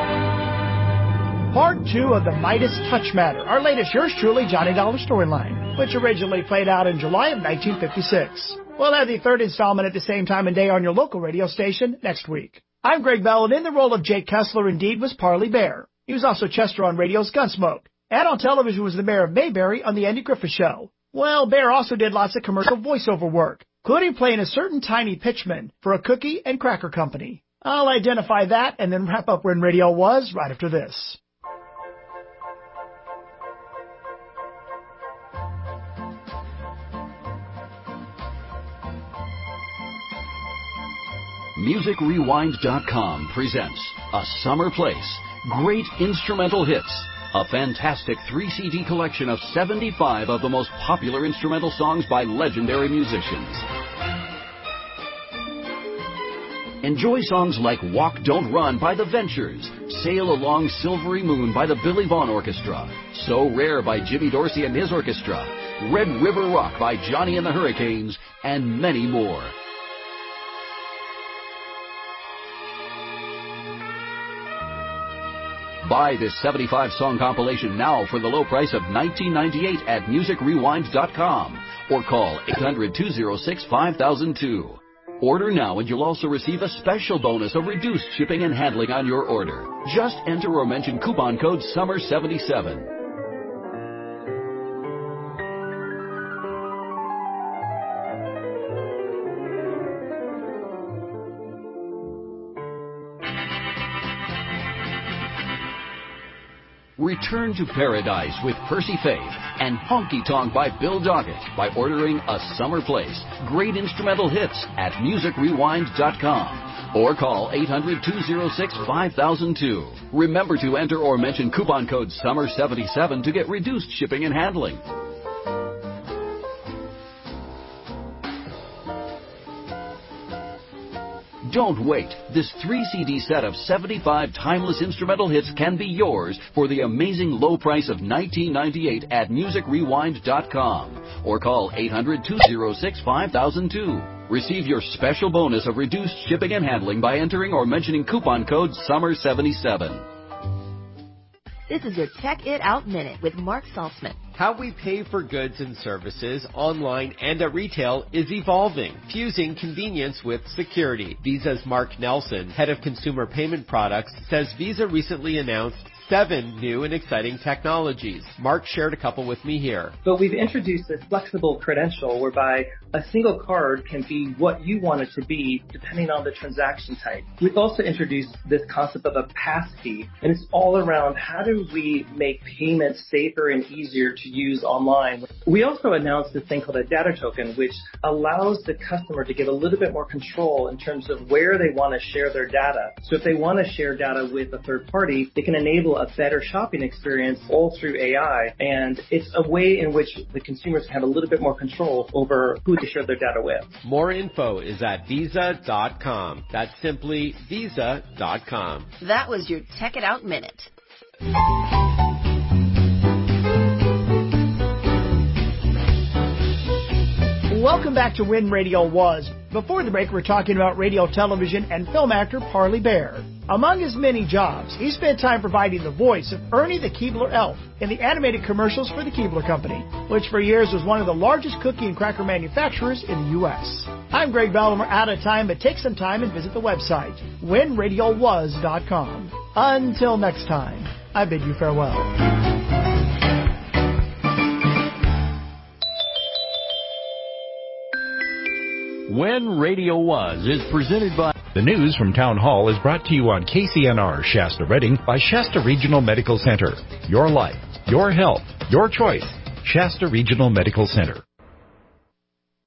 Speaker 12: Of the Midas Touch matter, our latest Yours truly, Johnny Dollar storyline. which originally played out in July of nineteen fifty-six. We'll have the third installment at the same time and day on your local radio station next week. I'm Greg Bell, and in the role of Jake Kessler, indeed, was Parley Bear. He was also Chester on radio's Gunsmoke, and on television was the mayor of Mayberry on The Andy Griffith Show. Well, Bear also did lots of commercial voiceover work, including playing a certain tiny pitchman for a cookie and cracker company. I'll identify that and then wrap up When Radio Was right after this.
Speaker 2: Music Rewind dot com presents A Summer Place, Great Instrumental Hits, a fantastic three C D collection of seventy-five of the most popular instrumental songs by legendary musicians. Enjoy songs like Walk, Don't Run by The Ventures, Sail Along Silvery Moon by the Billy Vaughn Orchestra, So Rare by Jimmy Dorsey and his orchestra, Red River Rock by Johnny and the Hurricanes, and many more. Buy this seventy-five song compilation now for the low price of nineteen ninety-eight at Music Rewind dot com or call eight hundred, two oh six, five thousand two. Order now and you'll also receive a special bonus of reduced shipping and handling on your order. Just enter or mention coupon code summer seventy-seven. Return to Paradise with Percy Faith and Honky Tonk by Bill Doggett by ordering A Summer Place, Great Instrumental Hits at Music Rewind dot com or call eight hundred, two oh six, five thousand two. Remember to enter or mention coupon code summer seventy-seven to get reduced shipping and handling. Don't wait. This three C D set of seventy-five timeless instrumental hits can be yours for the amazing low price of nineteen ninety-eight at Music Rewind dot com or call eight hundred, two oh six, five thousand two. Receive your special bonus of reduced shipping and handling by entering or mentioning coupon code summer seventy-seven.
Speaker 5: This is your Check It Out Minute with Mark Saltzman.
Speaker 19: How we pay for goods and services online and at retail is evolving, fusing convenience with security. Visa's Mark Nelson, head of consumer payment products, says Visa recently announced seven new and exciting technologies. Mark shared a couple with me here.
Speaker 7: But we've introduced this flexible credential whereby a single card can be what you want it to be depending on the transaction type. We've also introduced this concept of a passkey, and it's all around how do we make payments safer and easier to use online. We also announced this thing called a data token, which allows the customer to get a little bit more control in terms of where they want to share their data. So if they want to share data with a third party, they can enable a better shopping experience all through A I, and it's a way in which the consumers can have a little bit more control over who they share their data with.
Speaker 19: More info is at Visa dot com. That's simply Visa dot com.
Speaker 5: That was your Check It Out Minute.
Speaker 12: Welcome back to When Radio Was. Before the break, we're talking about radio, television, and film actor Parley Bear. Among his many jobs, he spent time providing the voice of Ernie the Keebler Elf in the animated commercials for the Keebler Company, which for years was one of the largest cookie and cracker manufacturers in the U S I'm Greg Bell, and we're out of time, but take some time and visit the website, when radio was dot com. Until next time, I bid you farewell.
Speaker 11: When Radio Was is presented by... The news from Town Hall is brought to you on K C N R Shasta Redding by Shasta Regional Medical Center. Your life, your health, your choice. Shasta Regional Medical Center.